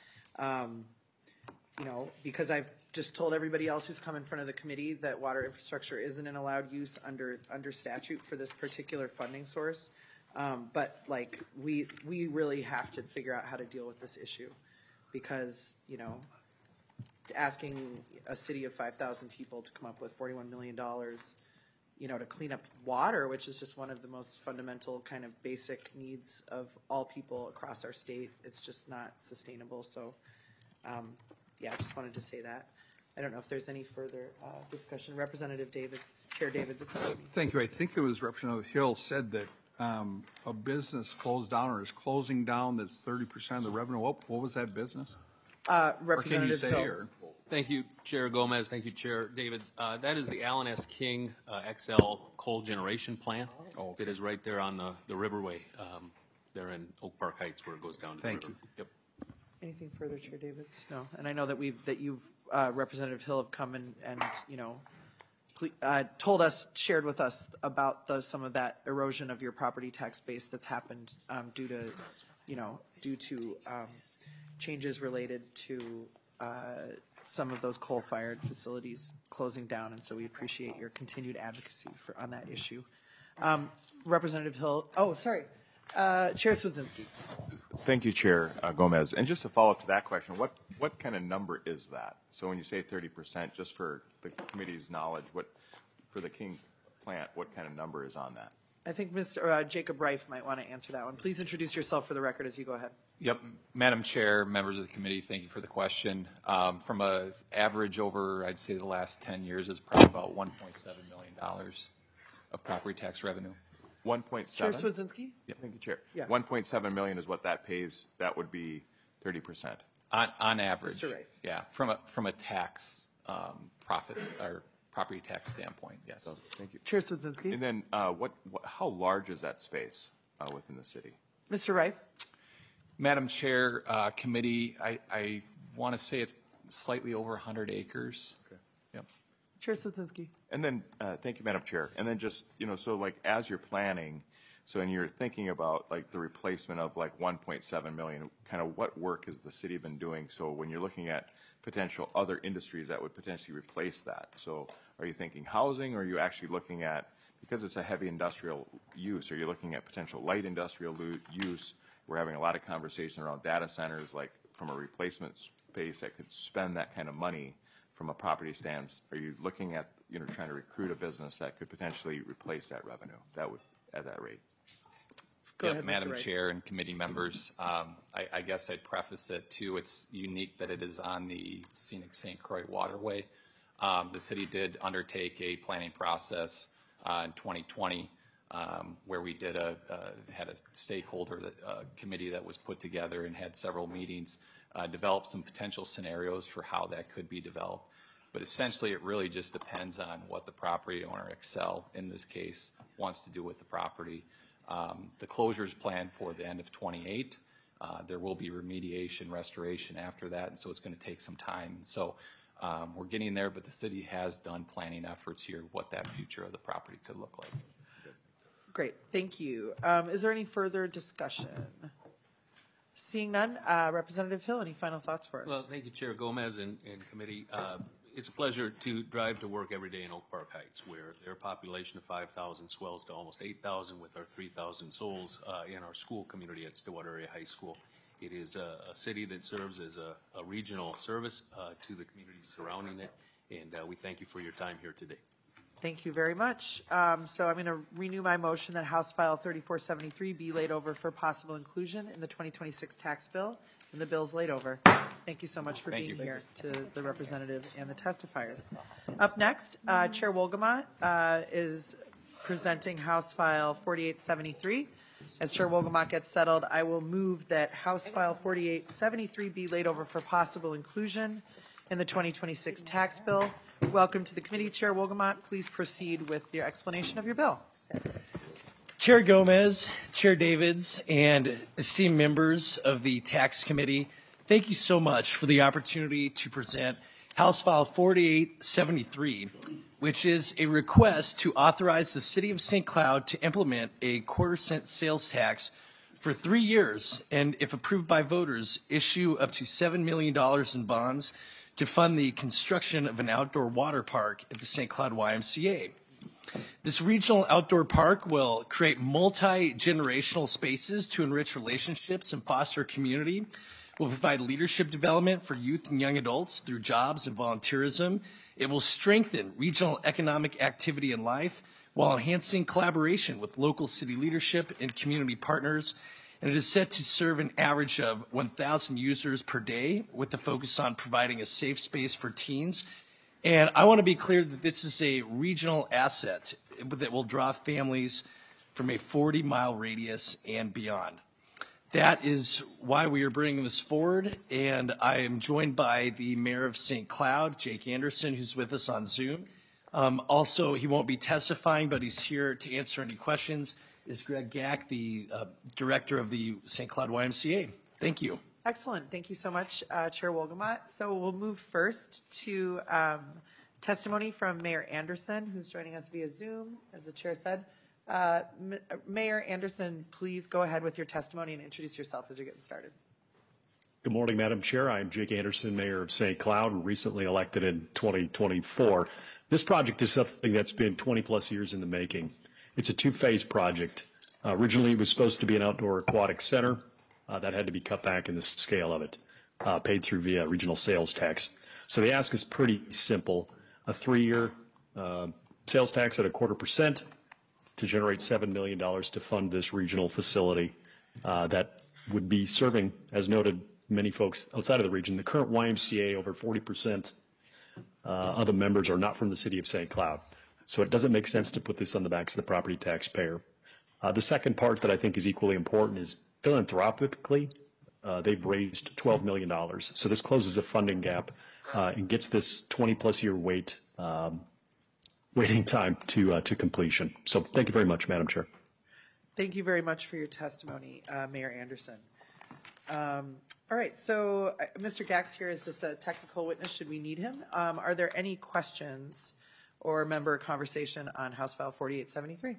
Because I've just told everybody else who's come in front of the committee that water infrastructure isn't an allowed use under statute for this particular funding source. But we really have to figure out how to deal with this issue, because, asking a city of 5,000 people to come up with $41 million, to clean up water, which is just one of the most fundamental kind of basic needs of all people across our state, it's just not sustainable. So, I just wanted to say that. I don't know if there's any further discussion. Representative Davids, Chair Davids, excuse me. Thank you. I think it was Representative Hill said that a business closed down or is closing down that's 30% of the revenue. What was that business? Representative Hill. Or? Thank you, Chair Gomez. Thank you, Chair Davids. That is the Allen S. King XL coal generation plant. It is right there on the riverway there in Oak Park Heights where it goes down to the river. Thank you. Yep. Anything further, Chair Davids? No. And I know that you've Representative Hill have come and told us, shared with us about some of that erosion of your property tax base that's happened due to changes related to some of those coal-fired facilities closing down, and so we appreciate your continued advocacy on that issue. Representative Hill, Chair Swedzinski. Thank you, Chair Gomez. And just to follow up to that question, what kind of number is that? So when you say 30%, just for the committee's knowledge, for the King plant, what kind of number is on that? I think Mr. Jacob Reif might want to answer that one. Please introduce yourself for the record as you go ahead. Yep. Madam Chair, members of the committee, thank you for the question. From an average over, I'd say, the last 10 years, it's probably about $1.7 million of property tax revenue. 1.7? Chair Swedzinski? Thank you, Chair. Yeah. 1.7 million is what that pays. That would be 30%. On average. Mr. Rafe. Yeah, from a tax profits or property tax standpoint, yes. Thank you. Chair Swedzinski? And then how large is that space within the city? Mr. Rife? Madam Chair, committee, I want to say it's slightly over 100 acres. Okay. Yep. Chair Swedzinski? And then, thank you, Madam Chair. And then just, so like as you're planning, and you're thinking about like the replacement of like 1.7 million, kind of what work has the city been doing? So when you're looking at potential other industries that would potentially replace that, so are you thinking housing, or are you actually looking at, because it's a heavy industrial use, are you looking at potential light industrial use? We're having a lot of conversation around data centers, like from a replacement space that could spend that kind of money from a property stance. Are you looking at, trying to recruit a business that could potentially replace that revenue that would at that rate? Go ahead, Mr. Madam Wright. Chair and committee members, I guess I'd preface it too. It's unique that it is on the scenic St. Croix waterway. The city did undertake a planning process in 2020 where we did had a stakeholder committee that was put together and had several meetings, developed some potential scenarios for how that could be developed. But essentially, it really just depends on what the property owner, Excel in this case, wants to do with the property. The closure is planned for the end of 28. There will be remediation, restoration after that, and so it's going to take some time. So we're getting there, but the city has done planning efforts here, what that future of the property could look like. Great, thank you. Is there any further discussion? Seeing none, Representative Hill, any final thoughts for us? Well, thank you, Chair Gomez and committee. It's a pleasure to drive to work every day in Oak Park Heights, where their population of 5,000 swells to almost 8,000 with our 3,000 souls in our school community at Stillwater Area High School. It is a city that serves as a regional service to the communities surrounding it, and we thank you for your time here today. Thank you very much. So I'm going to renew my motion that House File 3473 be laid over for possible inclusion in the 2026 tax bill, and the bill's laid over. Thank you so much for being here to the representative and the testifiers. Up next, Chair Wolgamott is presenting House File 4873. As Chair Wolgamott gets settled, I will move that House File 4873 be laid over for possible inclusion in the 2026 tax bill. Welcome to the committee, Chair Wolgamott. Please proceed with your explanation of your bill. Chair Gomez, Chair Davids, and esteemed members of the Tax Committee, thank you so much for the opportunity to present House File 4873, which is a request to authorize the City of St. Cloud to implement a quarter-cent sales tax for 3 years, and if approved by voters, issue up to $7 million in bonds to fund the construction of an outdoor water park at the St. Cloud YMCA. This regional outdoor park will create multi-generational spaces to enrich relationships and foster community, will provide leadership development for youth and young adults through jobs and volunteerism. It will strengthen regional economic activity and life while enhancing collaboration with local city leadership and community partners. And it is set to serve an average of 1,000 users per day with the focus on providing a safe space for teens. And I want to be clear that this is a regional asset that will draw families from a 40-mile radius and beyond. That is why we are bringing this forward, and I am joined by the Mayor of St. Cloud, Jake Anderson, who's with us on Zoom. Also, he won't be testifying, but he's here to answer any questions, is Greg Gack, the Director of the St. Cloud YMCA. Thank you. Excellent. Thank you so much, Chair Wolgamott. So we'll move first to testimony from Mayor Anderson, who's joining us via Zoom, as the chair said. Mayor Anderson, please go ahead with your testimony and introduce yourself as you're getting started. Good morning, Madam Chair. I'm Jake Anderson, Mayor of St. Cloud, recently elected in 2024. This project is something that's been 20-plus years in the making. It's a two-phase project. Originally, it was supposed to be an outdoor aquatic center. That had to be cut back in the scale of it, paid through via regional sales tax. So the ask is pretty simple. A 3-year sales tax at 0.25% to generate $7 million to fund this regional facility that would be serving, as noted, many folks outside of the region. The current YMCA, over 40% of the members are not from the city of St. Cloud. So it doesn't make sense to put this on the backs of the property taxpayer. The second part that I think is equally important is philanthropically, they've raised $12 million. So this closes a funding gap and gets this 20-plus year waiting time to completion. So thank you very much, Madam Chair. Thank you very much for your testimony, Mayor Anderson. All right, so Mr. Gax here is just a technical witness should we need him. Are there any questions or member conversation on House File 4873?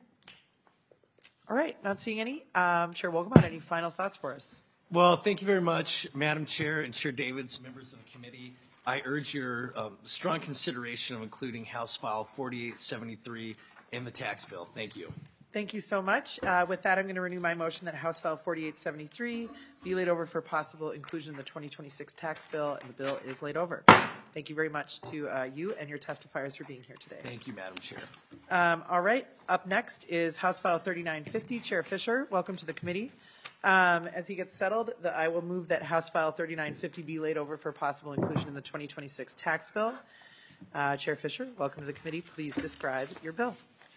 All right, not seeing any. Chair Wolgamott, any final thoughts for us? Well, thank you very much, Madam Chair and Chair Davids, members of the committee. I urge your strong consideration of including House File 4873 in the tax bill. Thank you. Thank you so much. With that, I'm going to renew my motion that House File 4873 be laid over for possible inclusion in the 2026 tax bill, and the bill is laid over. Thank you very much to you and your testifiers for being here today. Thank you, Madam Chair. All right, up next is House File 3950. Chair Fisher, welcome to the committee. As he gets settled, I will move that House File 3950 be laid over for possible inclusion in the 2026 tax bill. Chair Fisher, welcome to the committee. Please describe your bill.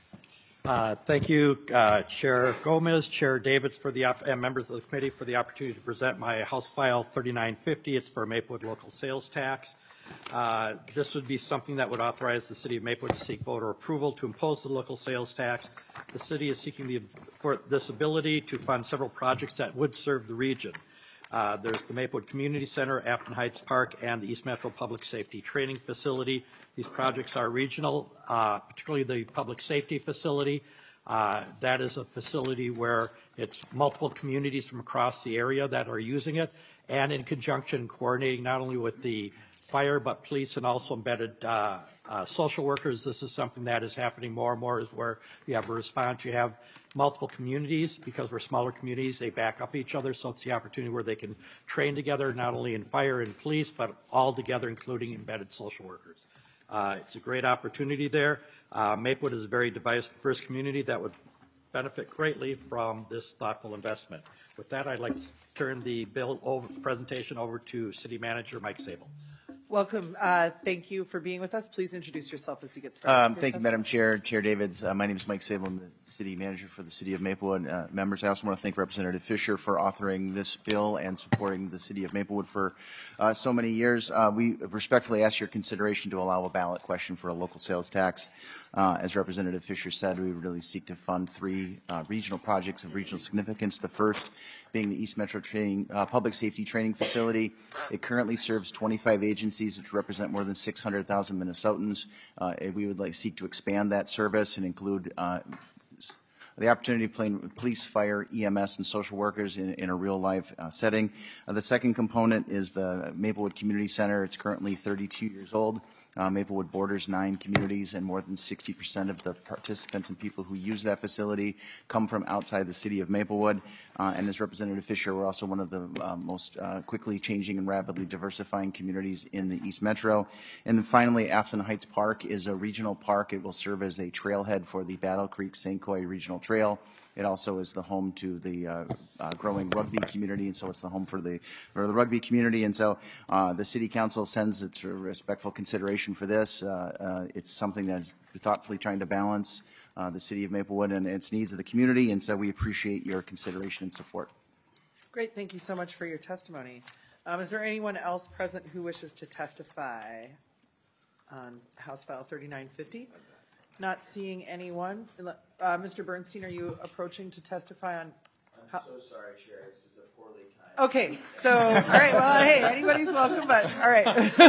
Thank you, Chair Gomez, Chair Davids, and members of the committee for the opportunity to present my House File 3950. It's for Maplewood local sales tax. This would be something that would authorize the City of Maplewood to seek voter approval to impose the local sales tax. The city is seeking for this ability to fund several projects that would serve the region. There's the Maplewood Community Center, Afton Heights Park, and the East Metro Public Safety Training Facility. These projects are regional, particularly the public safety facility. That is a facility where it's multiple communities from across the area that are using it, and in conjunction coordinating not only with the fire but police and also embedded social workers. This is something that is happening more and more, is where you have a response. You have multiple communities, because we're smaller communities, they back up each other, so it's the opportunity where they can train together, not only in fire and police, but all together, including embedded social workers. It's a great opportunity there. Maplewood is a very diverse community that would benefit greatly from this thoughtful investment. With that, I'd like to turn the bill presentation over to City Manager Mike Sable. Welcome. Thank you for being with us. Please introduce yourself as you get started. Thank you, Madam Chair, Chair Davids. My name is Mike Sable. I'm the City Manager for the City of Maplewood. Members, I also want to thank Representative Fisher for authoring this bill and supporting the City of Maplewood for so many years. We respectfully ask your consideration to allow a ballot question for a local sales tax. As Representative Fisher said, we really seek to fund three regional projects of regional significance. The first being the East Metro Public Safety Training Facility. It currently serves 25 agencies, which represent more than 600,000 Minnesotans. We would seek to expand that service and include the opportunity to play with police, fire, EMS, and social workers in a real-life setting. The second component is the Maplewood Community Center. It's currently 32 years old. Maplewood borders 9 communities, and more than 60% of the participants and people who use that facility come from outside the City of Maplewood. And as Representative Fisher, we're also one of the most quickly changing and rapidly diversifying communities in the East Metro. And then finally, Afton Heights Park is a regional park. It will serve as a trailhead for the Battle Creek St. Croix Regional Trail. It also is the home to the growing rugby community, and so it's the home for the rugby community. And so the City Council sends its respectful consideration for this. It's something that is thoughtfully trying to balance the City of Maplewood and its needs of the community, and so we appreciate your consideration and support. Great. Thank you so much for your testimony. Is there anyone else present who wishes to testify on House File 3950? Not seeing anyone. Mr. Bernstein, are you approaching to testify on? I'm so sorry, Chair. This is a poorly timed. Okay, so, all right, well, hey, anybody's welcome, but, all right.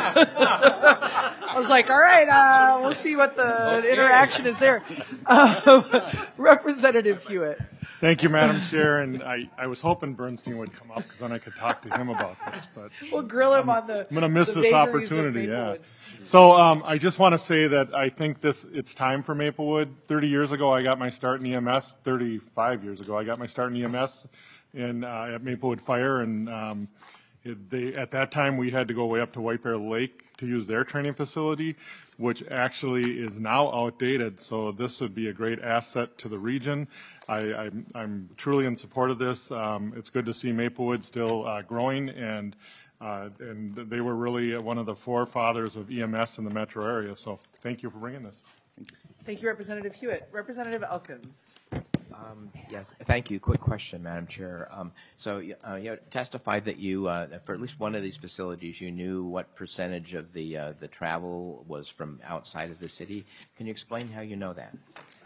I was like, all right, we'll see what the interaction is there. Representative Hewitt. Thank you, Madam Chair, and I was hoping Bernstein would come up because then I could talk to him about this. But we'll grill him on the. I'm going to miss the this opportunity. Yeah. So I just want to say that I think it's time for Maplewood. 30 years ago, I got my start in EMS. 35 years ago, I got my start in EMS at Maplewood Fire, and at that time we had to go way up to White Bear Lake to use their training facility, which actually is now outdated. So this would be a great asset to the region. I'm truly in support of this. It's good to see Maplewood still growing, and they were really one of the forefathers of EMS in the metro area. So thank you for bringing this. Thank you. Thank you, Representative Hewitt. Representative Elkins. Yes, thank you. Quick question, Madam Chair. You testified that you, for at least one of these facilities, you knew what percentage of the travel was from outside of the city. Can you explain how you know that?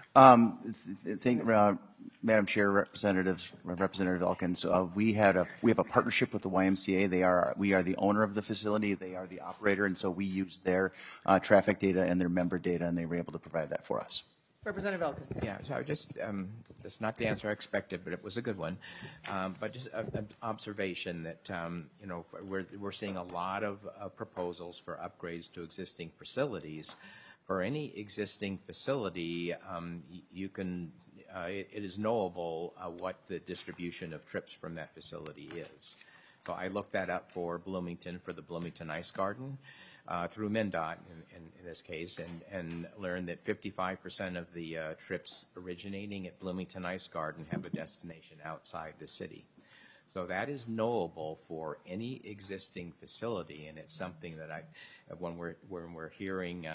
Madam Chair, Representative Elkins, we have a partnership with the YMCA. We are the owner of the facility. They are the operator, and so we use their traffic data and their member data, and they were able to provide that for us. Representative Elkins. Yeah, so just, that's not the answer I expected, but it was a good one. But just an observation that, we're seeing a lot of proposals for upgrades to existing facilities. For any existing facility, you can, it is knowable what the distribution of trips from that facility is. So I looked that up for Bloomington, for the Bloomington Ice Garden, through MnDOT in this case, and learned that 55% of the trips originating at Bloomington Ice Garden have a destination outside the city. So that is knowable for any existing facility, and it's something that when we're hearing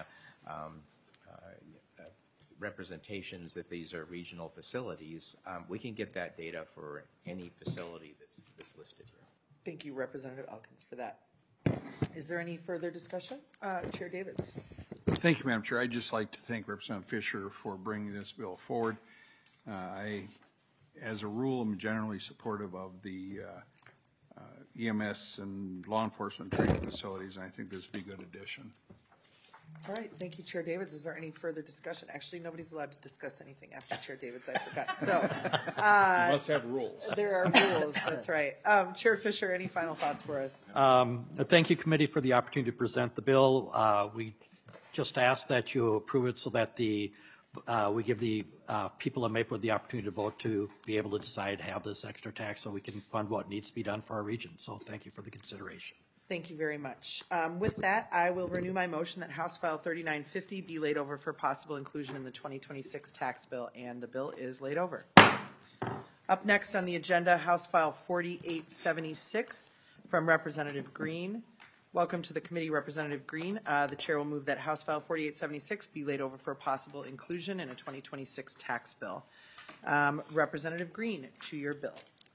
representations that these are regional facilities, we can get that data for any facility that's listed here. Thank you, Representative Elkins, for that. Is there any further discussion? Chair Davids. Thank you, Madam Chair. I'd just like to thank Representative Fisher for bringing this bill forward. I, as a rule, am generally supportive of the EMS and law enforcement training facilities, and I think this would be a good addition. All right, thank you, Chair Davids. Is there any further discussion? Actually, nobody's allowed to discuss anything after Chair Davids, I forgot. So, you must have rules. There are rules, that's right. Chair Fisher, any final thoughts for us? Thank you, committee, for the opportunity to present the bill. We just ask that you approve it so that we give the people of Maplewood the opportunity to vote to be able to decide to have this extra tax so we can fund what needs to be done for our region. So thank you for the consideration. Thank you very much. With that, I will renew my motion that House File 3950 be laid over for possible inclusion in the 2026 tax bill, and the bill is laid over. Up next on the agenda, House File 4876 from Representative Green. Welcome to the committee, Representative Green. The chair will move that House File 4876 be laid over for possible inclusion in a 2026 tax bill. Representative Green, to your bill.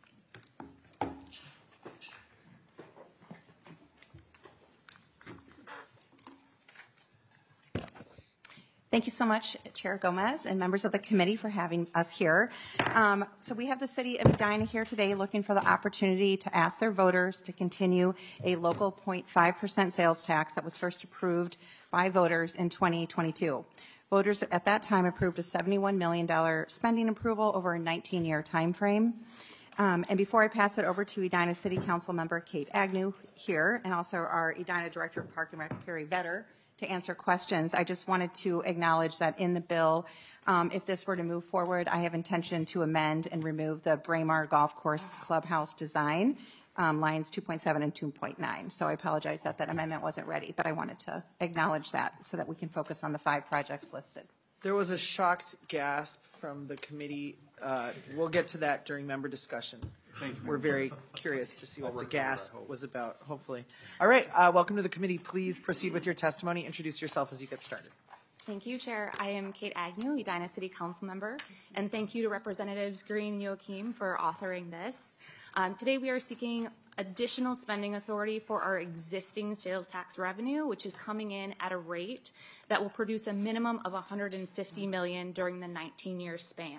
Thank you so much, Chair Gomez and members of the committee for having us here. So we have the city of Edina here today looking for the opportunity to ask their voters to continue a local 0.5% sales tax that was first approved by voters in 2022. Voters at that time approved a $71 million spending approval over a 19-year time frame. And before I pass it over to Edina City Council member Kate Agnew here, and also our Edina Director of Park and Rec, Perry Vetter, to answer questions, I just wanted to acknowledge that in the bill, if this were to move forward, I have intention to amend and remove the Braemar Golf Course Clubhouse design, lines 2.7 and 2.9. So I apologize that that amendment wasn't ready, but I wanted to acknowledge that so that we can focus on the 5 projects listed. There was a shocked gasp from the committee. We'll get to that during member discussion. We're very curious to see what the gasp was about, hopefully. All right, welcome to the committee. Please proceed with your testimony. Introduce yourself as you get started. Thank you, Chair. I am Kate Agnew, Edina City Council member, and thank you to Representatives Green and Joachim for authoring this. Today we are seeking additional spending authority for our existing sales tax revenue, which is coming in at a rate that will produce a minimum of $150 million during the 19-year span.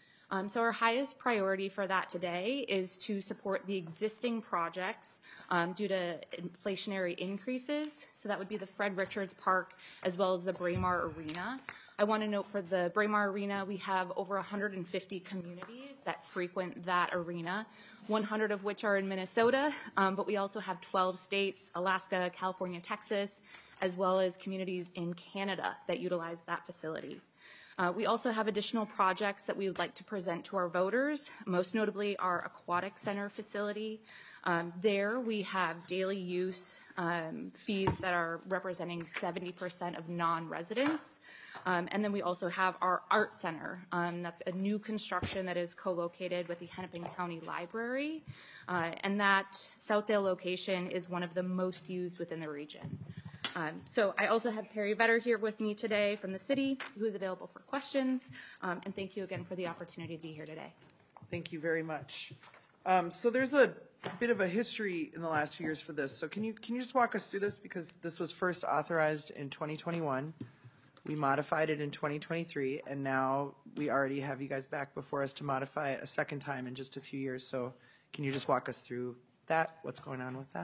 So our highest priority for that today is to support the existing projects due to inflationary increases. So that would be the Fred Richards Park as well as the Braemar Arena. I want to note for the Braemar Arena, we have over 150 communities that frequent that arena, 100 of which are in Minnesota, but we also have 12 states, Alaska, California, Texas, as well as communities in Canada that utilize that facility. We also have additional projects that we would like to present to our voters, most notably our Aquatic Center facility. There we have daily use fees that are representing 70% of non-residents. And then we also have our Art Center. That's a new construction that is co-located with the Hennepin County Library. And that Southdale location is one of the most used within the region. So I also have Perry Vetter here with me today from the city, who is available for questions. And thank you again for the opportunity to be here today. Thank you very much. So there's a bit of a history in the last few years for this. So can you just walk us through this? Because this was first authorized in 2021. We modified it in 2023, and now we already have you guys back before us to modify it a second time in just a few years. So can you just walk us through that? What's going on with that?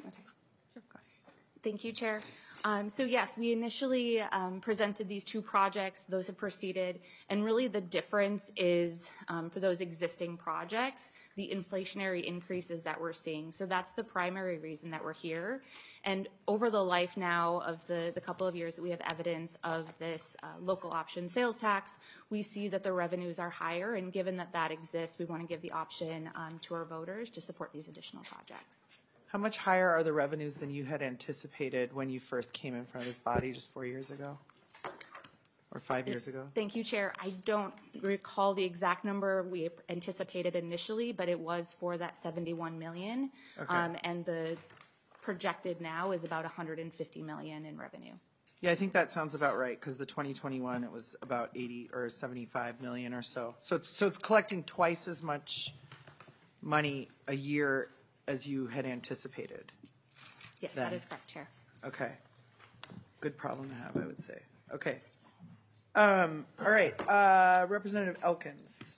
Thank you, Chair. So yes, we initially presented these two projects. Those have proceeded. And really the difference is for those existing projects, the inflationary increases that we're seeing. So that's the primary reason that we're here. And over the life now of the couple of years that we have evidence of this local option sales tax, we see that the revenues are higher. And given that that exists, we want to give the option to our voters to support these additional projects. How much higher are the revenues than you had anticipated when you first came in front of this body just 4 years ago? Or 5 years ago? Thank you, Chair. I don't recall the exact number we anticipated initially, but it was for that 71 million. Okay. And the projected now is about 150 million in revenue. Yeah, I think that sounds about right, because the 2021, it was about 80 or 75 million or so. So it's collecting twice as much money a year as you had anticipated. Yes, then. that is correct, Chair. Okay. Good problem to have, I would say. Okay. All right. Representative Elkins.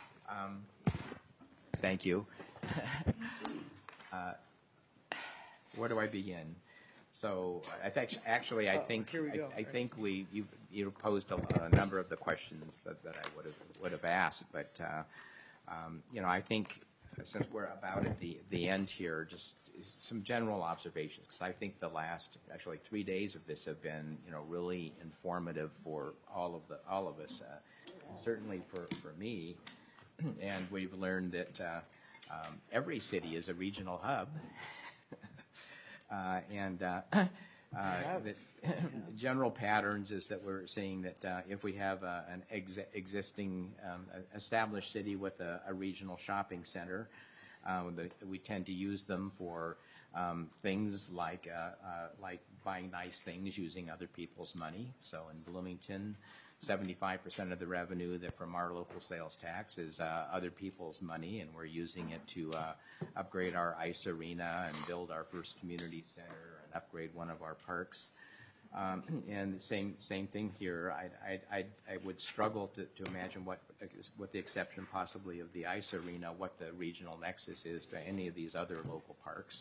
Thank you. Where do I begin? So I think you posed a number of the questions that I would have asked, but I think since we're about at the end here, just some general observations, because I think the last actually 3 days of this have been really informative for all of us, certainly for me, and we've learned that every city is a regional hub. The general patterns is that we're seeing that if we have an existing established city with a regional shopping center, we tend to use them for things like buying nice things using other people's money. So in Bloomington, 75% of the revenue from our local sales tax is other people's money, and we're using it to upgrade our ice arena and build our first community center and upgrade one of our parks. And same thing here. I would struggle to imagine what, with the exception possibly of the ice arena, what the regional nexus is to any of these other local parks.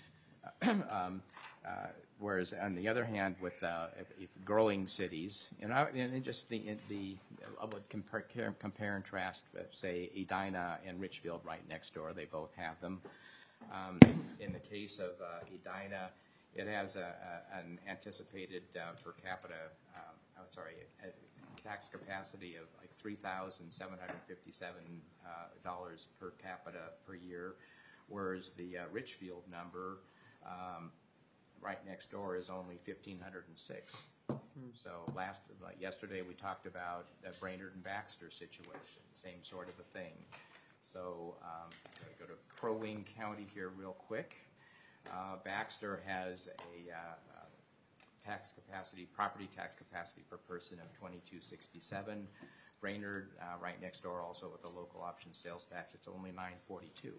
Whereas on the other hand, with if growing cities, I would compare and contrast, say Edina and Richfield right next door. They both have them. In the case of Edina, it has an anticipated per capita, tax capacity of like $3,757 per capita per year, whereas the Richfield number right next door is only 1,506. So yesterday we talked about the Brainerd and Baxter situation, same sort of a thing. So go to Crow Wing County here real quick. Baxter has a property tax capacity per person of $2,267. Brainerd, right next door, also with a local option sales tax, it's only $942.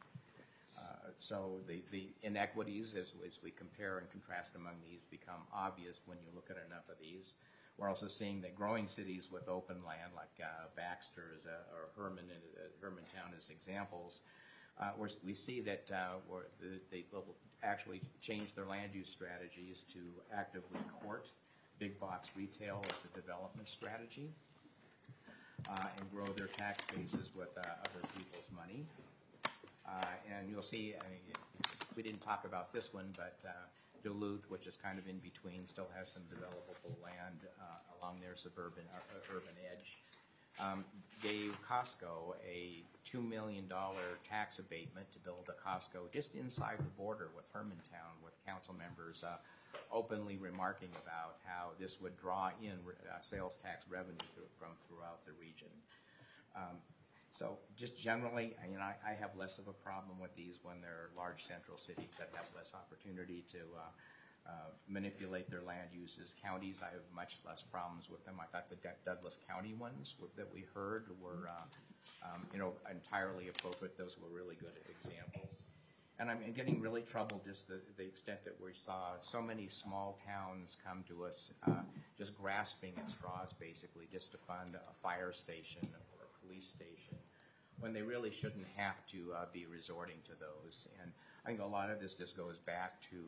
So the inequities, as we compare and contrast among these, become obvious when you look at enough of these. We're also seeing that growing cities with open land, like Baxter or Hermantown as examples, we see that they will actually change their land use strategies to actively court big box retail as a development strategy and grow their tax bases with other people's money. And you'll see, we didn't talk about this one, but Duluth, which is kind of in between, still has some developable land along their suburban urban edge. Gave Costco a $2 million tax abatement to build a Costco just inside the border with Hermantown, with council members openly remarking about how this would draw in sales tax revenue from throughout the region. So just generally, I have less of a problem with these when they're large central cities that have less opportunity to manipulate their land uses. Counties, I have much less problems with them. I thought the Douglas County ones that we heard were, entirely appropriate. Those were really good examples. And I'm getting really troubled just the extent that we saw so many small towns come to us just grasping at straws, basically, just to fund a fire station or a police station, when they really shouldn't have to be resorting to those. And I think a lot of this just goes back to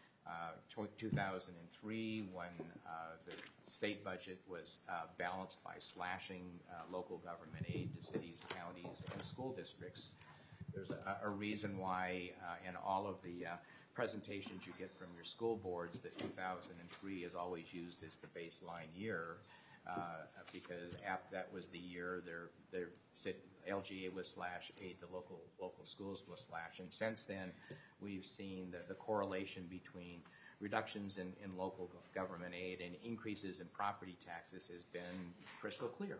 2003, when the state budget was balanced by slashing local government aid to cities, counties, and school districts. There's a reason why in all of the presentations you get from your school boards that 2003 is always used as the baseline year, because that was the year their LGA was slashed, aid to local schools was slashed, and since then we've seen the correlation between reductions in local government aid and increases in property taxes has been crystal clear.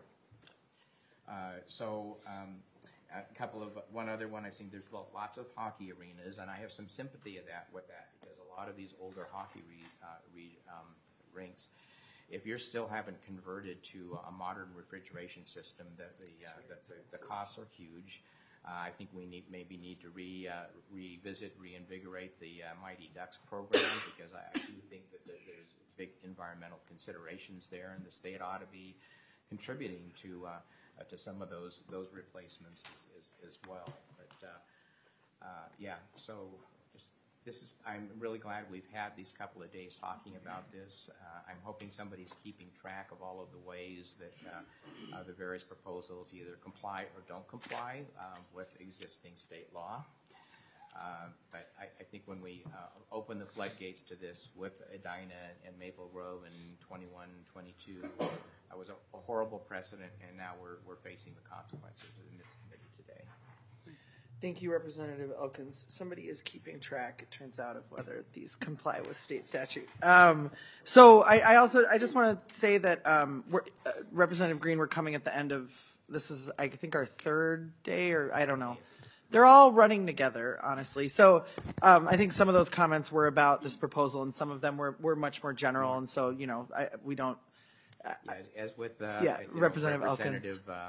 One other one, I think there's lots of hockey arenas, and I have some sympathy with that, because a lot of these older hockey rinks, if you still haven't converted to a modern refrigeration system, the costs are huge. I think we maybe need to reinvigorate the Mighty Ducks program, because I do think that there's big environmental considerations there, and the state ought to be contributing to some of those replacements as well. But I'm really glad we've had these couple of days talking about this. I'm hoping somebody's keeping track of all of the ways that the various proposals either comply or don't comply with existing state law. But I think when we open the floodgates to this with Edina and Maple Grove in 21, 22, that was a horrible precedent, and now we're facing the consequences in this committee today. Thank you, Representative Elkins. Somebody is keeping track, it turns out, of whether these comply with state statute. So I just want to say that Representative Green, we're coming at the end of, this is, I think, our third day, or I don't know. They're all running together, honestly. So I think some of those comments were about this proposal, and some of them were much more general, and so, we don't. As with Representative Elkins.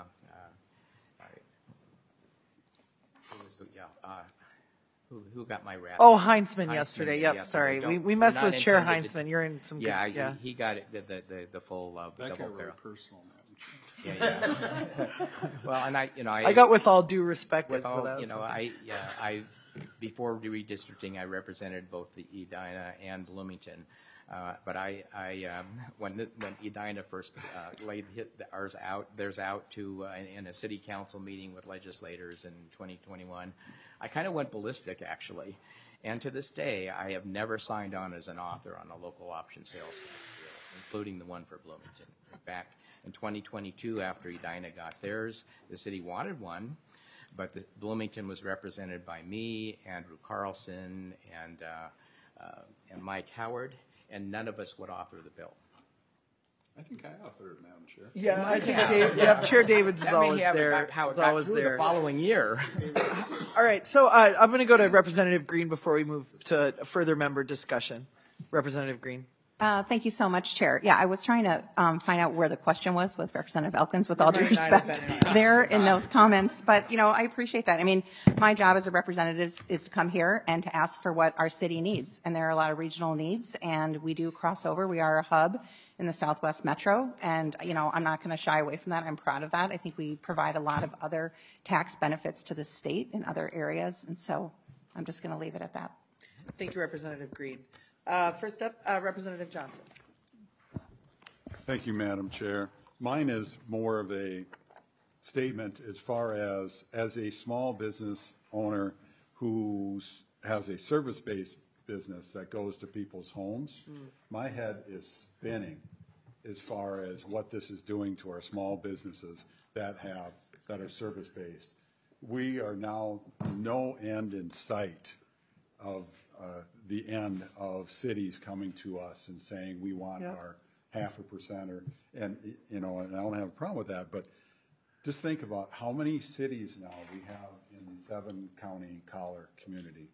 Who got my rap? Oh, Heinzman yesterday. Yep, yeah, sorry. So We messed with Chair Heinzman. You're in some yeah, good, yeah. He got it, the full That double got really barrel. personal, man. Yeah. Well, and I got with all due respect. With so all, that was I before redistricting, I represented both the Edina and Bloomington. But when Edina first theirs out to in a city council meeting with legislators in 2021, I kind of went ballistic, actually. And to this day, I have never signed on as an author on a local option sales tax bill, including the one for Bloomington. In fact, in 2022, after Edina got theirs, the city wanted one, but Bloomington was represented by me, Andrew Carlson, and Mike Howard, and none of us would author the bill. I think I authored it, Madam Chair. Yeah, I think Chair Davids is always there. How it Is got always through there. the following year. All right, so I'm going to go to Representative Green before we move to further member discussion. Representative Green. Thank you so much, Chair. Yeah, I was trying to find out where the question was with Representative Elkins, with all due respect there in those comments. But, I appreciate that. I mean, my job as a representative is to come here and to ask for what our city needs. And there are a lot of regional needs, and we do cross over. We are a hub in the Southwest Metro. And, I'm not going to shy away from that. I'm proud of that. I think we provide a lot of other tax benefits to the state in other areas. And so I'm just going to leave it at that. Thank you, Representative Green. First up, Representative Johnson. Thank you, Madam Chair. Mine is more of a statement as far as a small business owner who has a service-based business that goes to people's homes. My head is spinning as far as what this is doing to our small businesses that are service-based. We are now no end in sight of the end of cities coming to us and saying we want our 0.5%, and I don't have a problem with that, but just think about how many cities now we have in the 7-county collar community.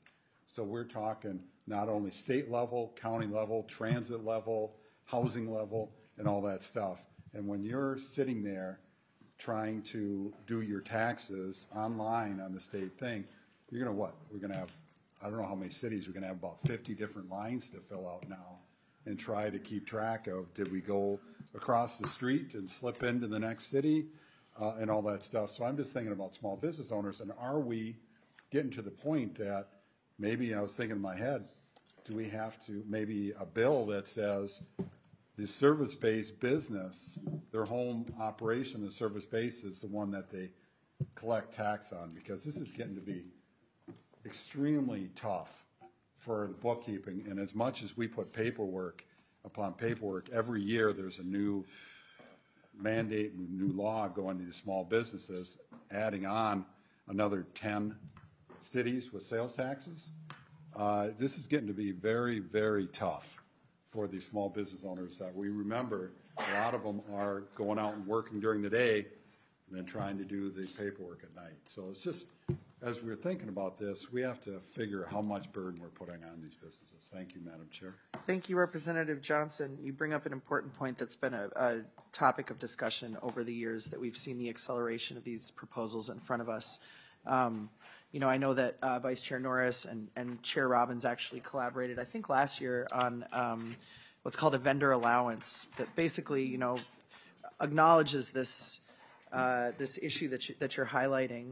So we're talking not only state level, county level, transit level, housing level, and all that stuff. And when you're sitting there trying to do your taxes online on the state thing, you're going to what? We're going to have, I don't know how many cities, we're going to have about 50 different lines to fill out now and try to keep track of, did we go across the street and slip into the next city and all that stuff. So I'm just thinking about small business owners, and are we getting to the point that maybe, I was thinking in my head, do we have to, maybe a bill that says the service-based business, their home operation, the service base is the one that they collect tax on, because this is getting to be extremely tough for the bookkeeping. And as much as we put paperwork upon paperwork, every year there's a new mandate and new law going to the small businesses, adding on another 10 cities with sales taxes. This is getting to be very, very tough for the small business owners that we remember. A lot of them are going out and working during the day and then trying to do the paperwork at night. So it's just, as we're thinking about this, we have to figure how much burden we're putting on these businesses. Thank you, Madam Chair. Thank you, Representative Johnson. You bring up an important point that's been a topic of discussion over the years, that we've seen the acceleration of these proposals in front of us. You know, I know that Vice Chair Norris and Chair Robbins actually collaborated, I think last year, on what's called a vendor allowance that basically, you know, acknowledges this this issue that you're highlighting.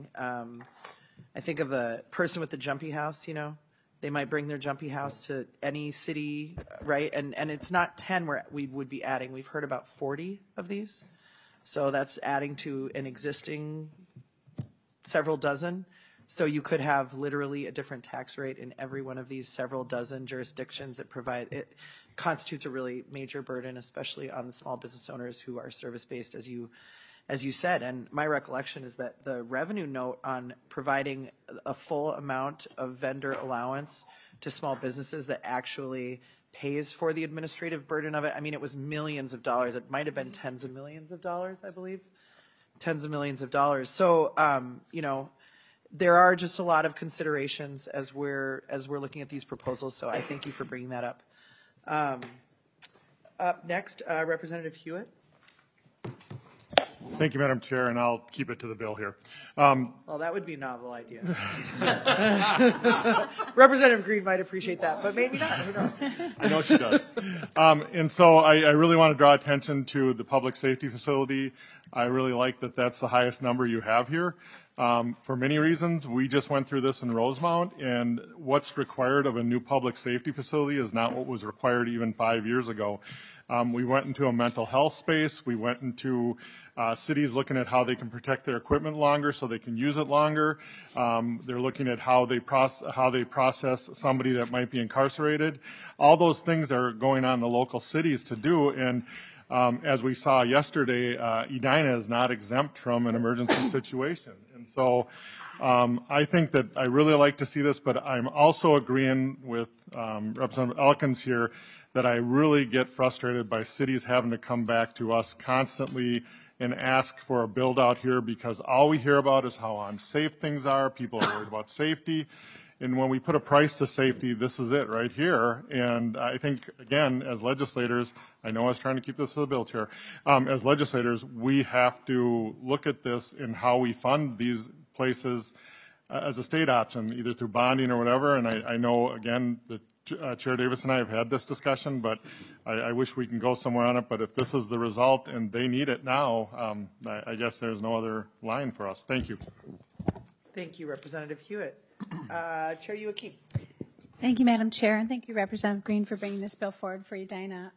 I think of a person with the jumpy house, you know, they might bring their jumpy house to any city, right? And it's not 10 where we would be adding. We've heard about 40 of these. So that's adding to an existing several dozen. So you could have literally a different tax rate in every one of these several dozen jurisdictions. It constitutes a really major burden, especially on the small business owners who are service-based, as you said. And my recollection is that the revenue note on providing a full amount of vendor allowance to small businesses that actually pays for the administrative burden of it, I mean, it was millions of dollars. It might have been tens of millions of dollars, I believe. Tens of millions of dollars. So, you know, there are just a lot of considerations as we're looking at these proposals. So I thank you for bringing that up. Up next, Representative Hewitt. Thank you, Madam Chair, and I'll keep it to the bill here. Well, that would be a novel idea. Representative Green might appreciate that, but maybe not. Who knows? I know she does. And so I really want to draw attention to the public safety facility. I really like that that's the highest number you have here. For many reasons, we just went through this in Rosemount, and what's required of a new public safety facility is not what was required even 5 years ago. We went into a mental health space. We went into cities looking at how they can protect their equipment longer so they can use it longer. They're looking at how they process somebody that might be incarcerated. All those things are going on in the local cities to do. And as we saw yesterday, Edina is not exempt from an emergency situation. And so I think that I really like to see this, but I'm also agreeing with Representative Elkins here that I really get frustrated by cities having to come back to us constantly and ask for a build out here, because all we hear about is how unsafe things are. People are worried about safety. And when we put a price to safety, this is it right here. And I think, again, as legislators, I know I was trying to keep this to the bill, Chair. As legislators, we have to look at this in how we fund these places as a state option, either through bonding or whatever. And I know, again, that Chair Davis and I have had this discussion, but I wish we can go somewhere on it. But if this is the result and they need it now, I guess there's no other line for us. Thank you. Thank you, Representative Hewitt. Chair Youakim. Thank you, Madam Chair, and thank you, Representative Green, for bringing this bill forward for Edina.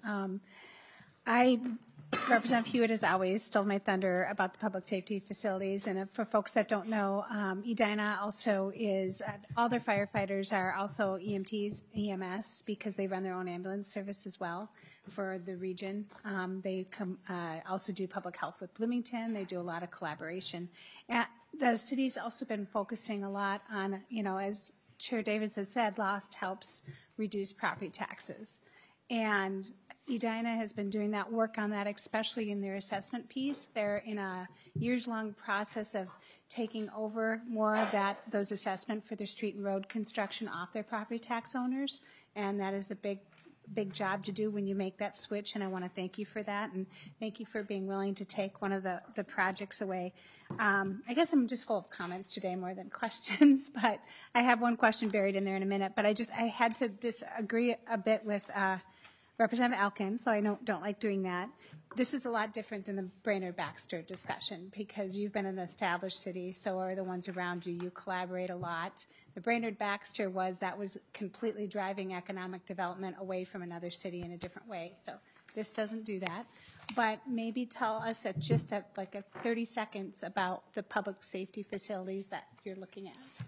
Representative Hewitt, as always, stole my thunder about the public safety facilities. And for folks that don't know, Edina also is, all their firefighters are also EMTs, EMS, because they run their own ambulance service as well for the region. They also do public health with Bloomington. They do a lot of collaboration. The city's also been focusing a lot on, you know, as Chair Davis had said, LOST helps reduce property taxes. And Edina has been doing that work on that, especially in their assessment piece. They're in a years-long process of taking over more of those assessment for their street and road construction off their property tax owners, and that is a big job to do when you make that switch, and I want to thank you for that, and thank you for being willing to take one of the projects away. I guess I'm just full of comments today more than questions, but I have one question buried in there in a minute, but I had to disagree a bit with Representative Elkins, so I don't like doing that. This is a lot different than the Brainerd-Baxter discussion because you've been an established city, so are the ones around you. You collaborate a lot. The Brainerd-Baxter was completely driving economic development away from another city in a different way. So this doesn't do that. But maybe tell us just 30 seconds about the public safety facilities that you're looking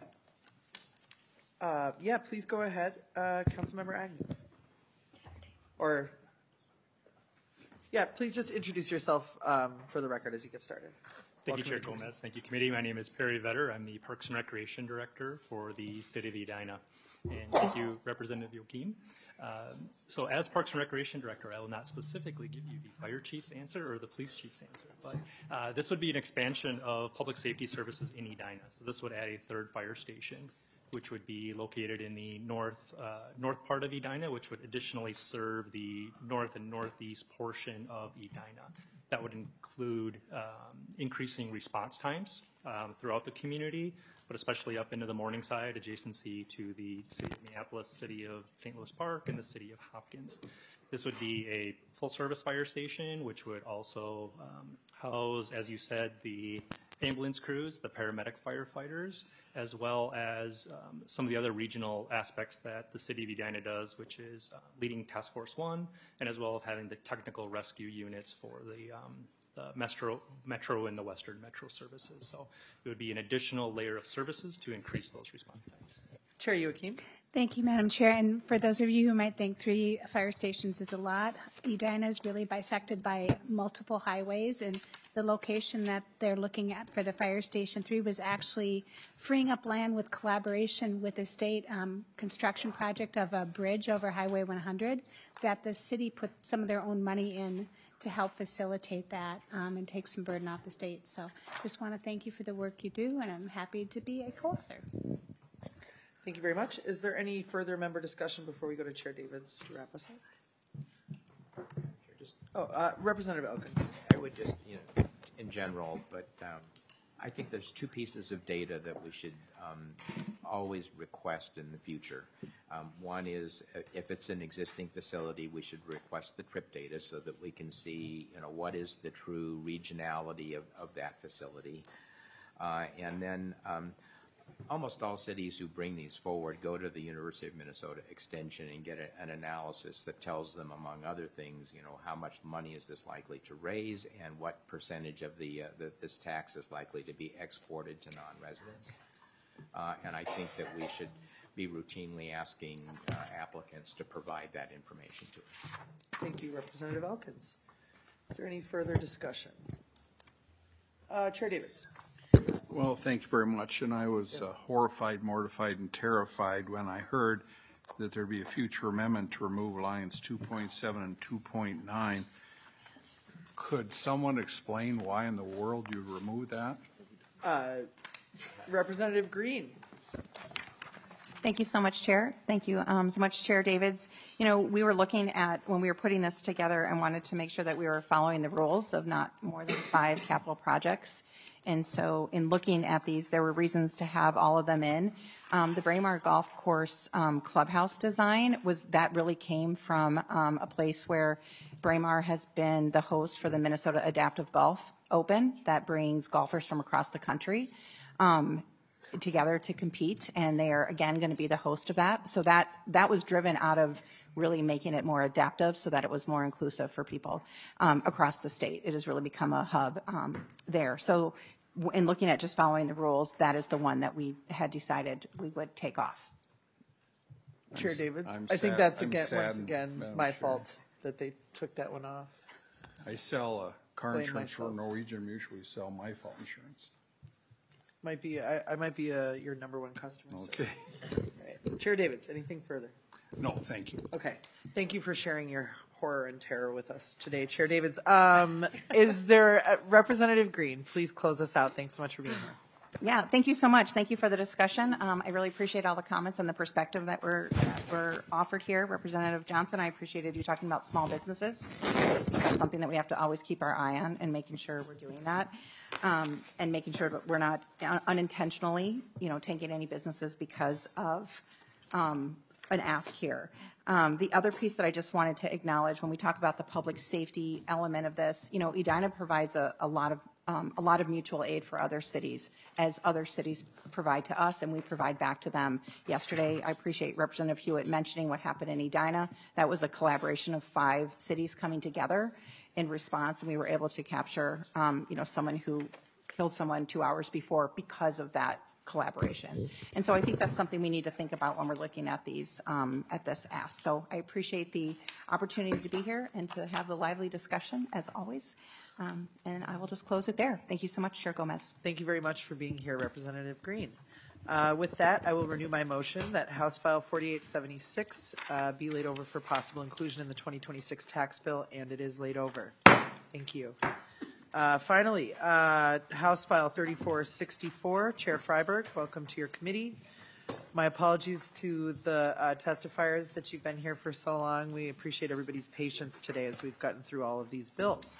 at. Yeah, please go ahead, Councilmember Agnew. Or, yeah, please just introduce yourself for the record as you get started. Thank you, Chair Gomez. Thank you, committee. My name is Perry Vetter. I'm the Parks and Recreation Director for the City of Edina. And thank you, Representative Joachim. So as Parks and Recreation Director, I will not specifically give you the fire chief's answer or the police chief's answer, but this would be an expansion of public safety services in Edina. So this would add a third fire station, which would be located in the north part of Edina, which would additionally serve the north and northeast portion of Edina. That would include increasing response times throughout the community, but especially up into the Morningside, adjacency to the City of Minneapolis, City of St. Louis Park, and the City of Hopkins. This would be a full-service fire station, which would also house, as you said, the ambulance crews, the paramedic firefighters, as well as some of the other regional aspects that the City of Edina does, which is leading Task Force 1, and as well as having the technical rescue units for the Metro and the Western Metro services. So it would be an additional layer of services to increase those response times. Chair Joachim. Thank you, Madam Chair. And for those of you who might think 3 fire stations is a lot, Edina is really bisected by multiple highways, and the location that they're looking at for the fire station 3 was actually freeing up land with collaboration with the state construction project of a bridge over Highway 100 that the city put some of their own money in to help facilitate that and take some burden off the state. So just want to thank you for the work you do, and I'm happy to be a co-author. Thank you very much. Is there any further member discussion before we go to Chair Davids to wrap us up? Representative Elkins. I would just, in general, but I think there's 2 pieces of data that we should always request in the future. One is if it's an existing facility, we should request the trip data so that we can see, what is the true regionality of that facility. And then almost all cities who bring these forward go to the University of Minnesota Extension and get an analysis that tells them, among other things, how much money is this likely to raise and what percentage of this tax is likely to be exported to non-residents. And I think that we should be routinely asking applicants to provide that information to us. Thank you, Representative Elkins. Is there any further discussion? Chair Davids. Well, thank you very much. And I was horrified, mortified, and terrified when I heard that there'd be a future amendment to remove lines 2.7 and 2.9. Could someone explain why in the world you'd remove that? Representative Green. Thank you so much, Chair. Thank you so much, Chair Davids. We were looking at, when we were putting this together, and wanted to make sure that we were following the rules of not more than 5 capital projects. And so in looking at these, there were reasons to have all of them in. The Braemar Golf Course clubhouse design really came from a place where Braemar has been the host for the Minnesota Adaptive Golf Open that brings golfers from across the country together to compete, and they are again going to be the host of that. So that was driven out of really making it more adaptive so that it was more inclusive for people across the state. It has really become a hub there. So in looking at just following the rules, that is the one that we had decided we would take off. Chair Davids. I think that's once again my fault that they took that one off. I sell car insurance for Norwegian Mutual. We sell my fault insurance. I might be your number 1 customer. Okay. So. Right. Chair Davids, anything further? No, thank you. Okay. Thank you for sharing your horror and terror with us today, Chair Davids. Is there Representative Green? Please close us out. Thanks so much for being here. Yeah, thank you so much. Thank you for the discussion. I really appreciate all the comments and the perspective that were offered here. Representative Johnson, I appreciated you talking about small businesses. That's something that we have to always keep our eye on and making sure we're doing that. And making sure that we're not unintentionally, tanking any businesses because of an ask here. The other piece that I just wanted to acknowledge when we talk about the public safety element of this, Edina provides a lot of mutual aid for other cities, as other cities provide to us and we provide back to them. Yesterday, I appreciate Representative Hewitt mentioning what happened in Edina. That was a collaboration of 5 cities coming together in response, and we were able to capture, someone who killed someone 2 hours before because of that collaboration. And so I think that's something we need to think about when we're looking at these, at this ask. So I appreciate the opportunity to be here and to have a lively discussion, as always. And I will just close it there. Thank you so much, Chair Gomez. Thank you very much for being here, Representative Green. With that, I will renew my motion that House File 4876 be laid over for possible inclusion in the 2026 tax bill, and it is laid over. Thank you. Finally, House File 3464, Chair Freiberg, welcome to your committee. My apologies to the testifiers that you've been here for so long. We appreciate everybody's patience today as we've gotten through all of these bills.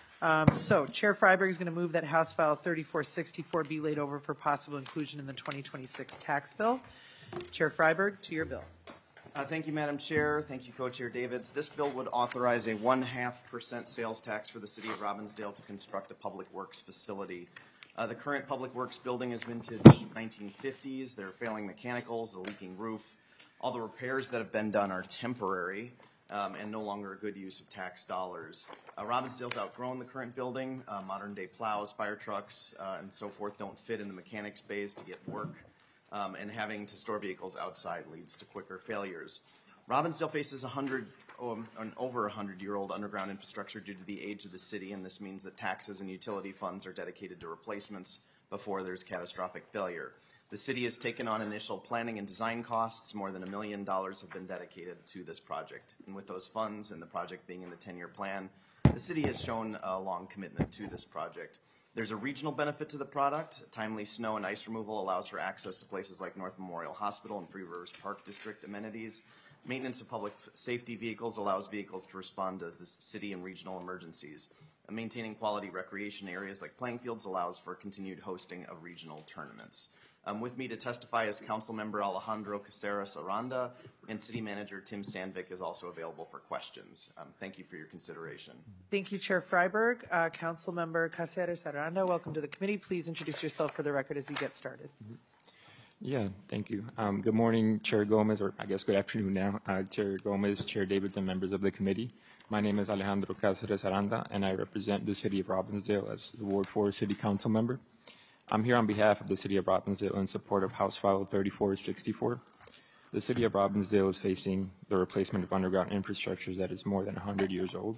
So Chair Freiberg is going to move that House File 3464 be laid over for possible inclusion in the 2026 tax bill. Chair Freiberg, to your bill. Thank you, Madam Chair. Thank you, Co-Chair Davids. This bill would authorize a 0.5% sales tax for the City of Robbinsdale to construct a public works facility. The current public works building is vintage 1950s. There are failing mechanicals, a leaking roof. All the repairs that have been done are temporary and no longer a good use of tax dollars. Robbinsdale's outgrown the current building. Modern-day plows, fire trucks, and so forth don't fit in the mechanics bays to get work. And having to store vehicles outside leads to quicker failures. Robbinsdale faces an over 100-year-old underground infrastructure due to the age of the city, and this means that taxes and utility funds are dedicated to replacements before there's catastrophic failure. The city has taken on initial planning and design costs. More than $1 million have been dedicated to this project. And with those funds and the project being in the 10-year plan, the city has shown a long commitment to this project. There's a regional benefit to the product. Timely snow and ice removal allows for access to places like North Memorial Hospital and Three Rivers Park District amenities. Maintenance of public safety vehicles allows vehicles to respond to the city and regional emergencies. And maintaining quality recreation areas like playing fields allows for continued hosting of regional tournaments. With me to testify is Councilmember Alejandro Caceres Aranda, and City Manager Tim Sandvik is also available for questions. Thank you for your consideration. Thank you, Chair Freiberg. Councilmember Caceres Aranda, welcome to the committee. Please introduce yourself for the record as you get started. Yeah, thank you. Good morning, Chair Gomez, or I guess good afternoon now, Chair Gomez, Chair Davids, and members of the committee. My name is Alejandro Caceres Aranda, and I represent the City of Robbinsdale as the Ward 4 City Council member. I'm here on behalf of the City of Robbinsdale in support of House File 3464. The City of Robbinsdale is facing the replacement of underground infrastructure that is more than 100 years old.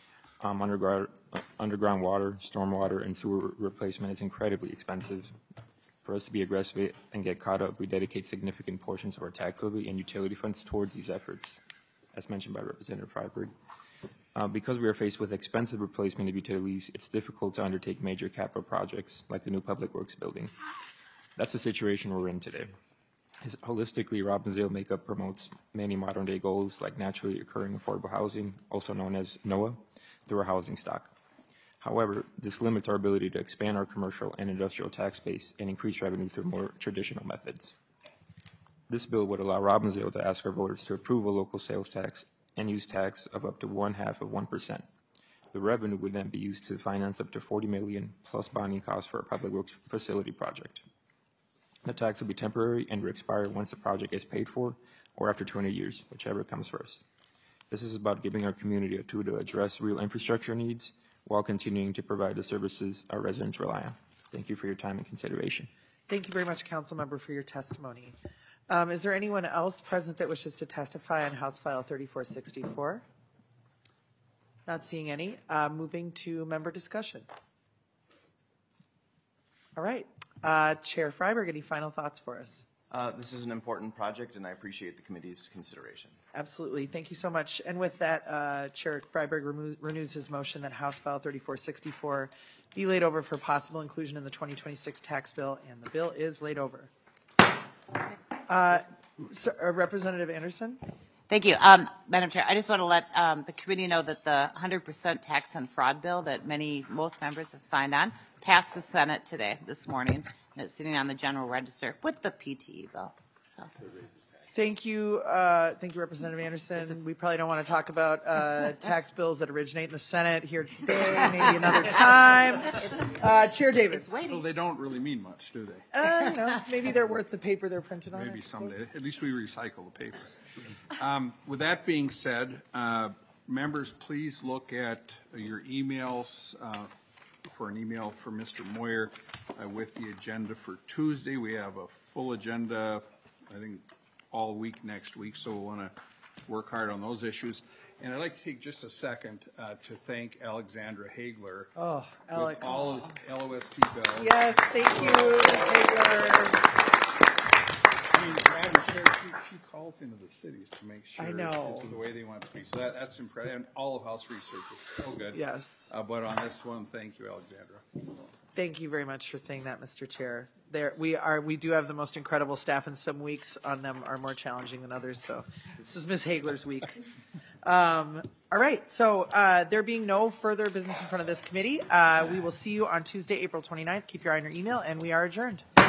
Underground water, stormwater, and sewer replacement is incredibly expensive. For us to be aggressive and get caught up, we dedicate significant portions of our tax levy and utility funds towards these efforts, as mentioned by Representative Freiberg. Because we are faced with expensive replacement of utilities, it's difficult to undertake major capital projects like the new public works building. That's the situation we're in today. Holistically, Robbinsdale Makeup promotes many modern-day goals like naturally occurring affordable housing, also known as NOAA, through our housing stock. However, this limits our ability to expand our commercial and industrial tax base and increase revenue through more traditional methods. This bill would allow Robbinsdale to ask our voters to approve a local sales tax and use tax of up to 0.5%. The revenue would then be used to finance up to $40 million plus bonding costs for a public works facility project. The tax will be temporary and will expire once the project is paid for or after 20 years, whichever comes first. This is about giving our community a tool to address real infrastructure needs while continuing to provide the services our residents rely on. Thank you for your time and consideration. Thank you very much, Councilmember, for your testimony. Is there anyone else present that wishes to testify on House File 3464? Not seeing any. Moving to member discussion. All right. Chair Freiberg, any final thoughts for us? This is an important project, and I appreciate the committee's consideration. Absolutely. Thank you so much. And with that, Chair Freiberg renews his motion that House File 3464 be laid over for possible inclusion in the 2026 tax bill, and the bill is laid over. Representative Anderson? Thank you. Madam Chair, I just want to let the committee know that the 100% tax and fraud bill that most members have signed on passed the Senate today, this morning, and it's sitting on the general register with the PTE bill. So. Thank you, Representative Anderson. We probably don't want to talk about tax bills that originate in the Senate here today. Maybe another time. Chair Davids. Well, they don't really mean much, do they? Maybe they're worth the paper they're printed on. Maybe someday. At least we recycle the paper. With that being said, members, please look at your emails for an email from Mr. Moyer with the agenda for Tuesday. We have a full agenda, I think, all week next week, so we'll want to work hard on those issues. And I'd like to take just a second to thank Alexandra Hagler. Oh, Alex. With all his LOST bells. Yes, thank you, Hagler. I mean, Madam Chair, she calls into the cities to make sure it's the way they want it to be. So that's impressive. And all of House Research is so good. Yes. But on this one, thank you, Alexandra. Thank you very much for saying that, Mr. Chair. We do have the most incredible staff, and some weeks on them are more challenging than others. So this is Ms. Hagler's week. All right. So there being no further business in front of this committee, we will see you on Tuesday, April 29th. Keep your eye on your email, and we are adjourned.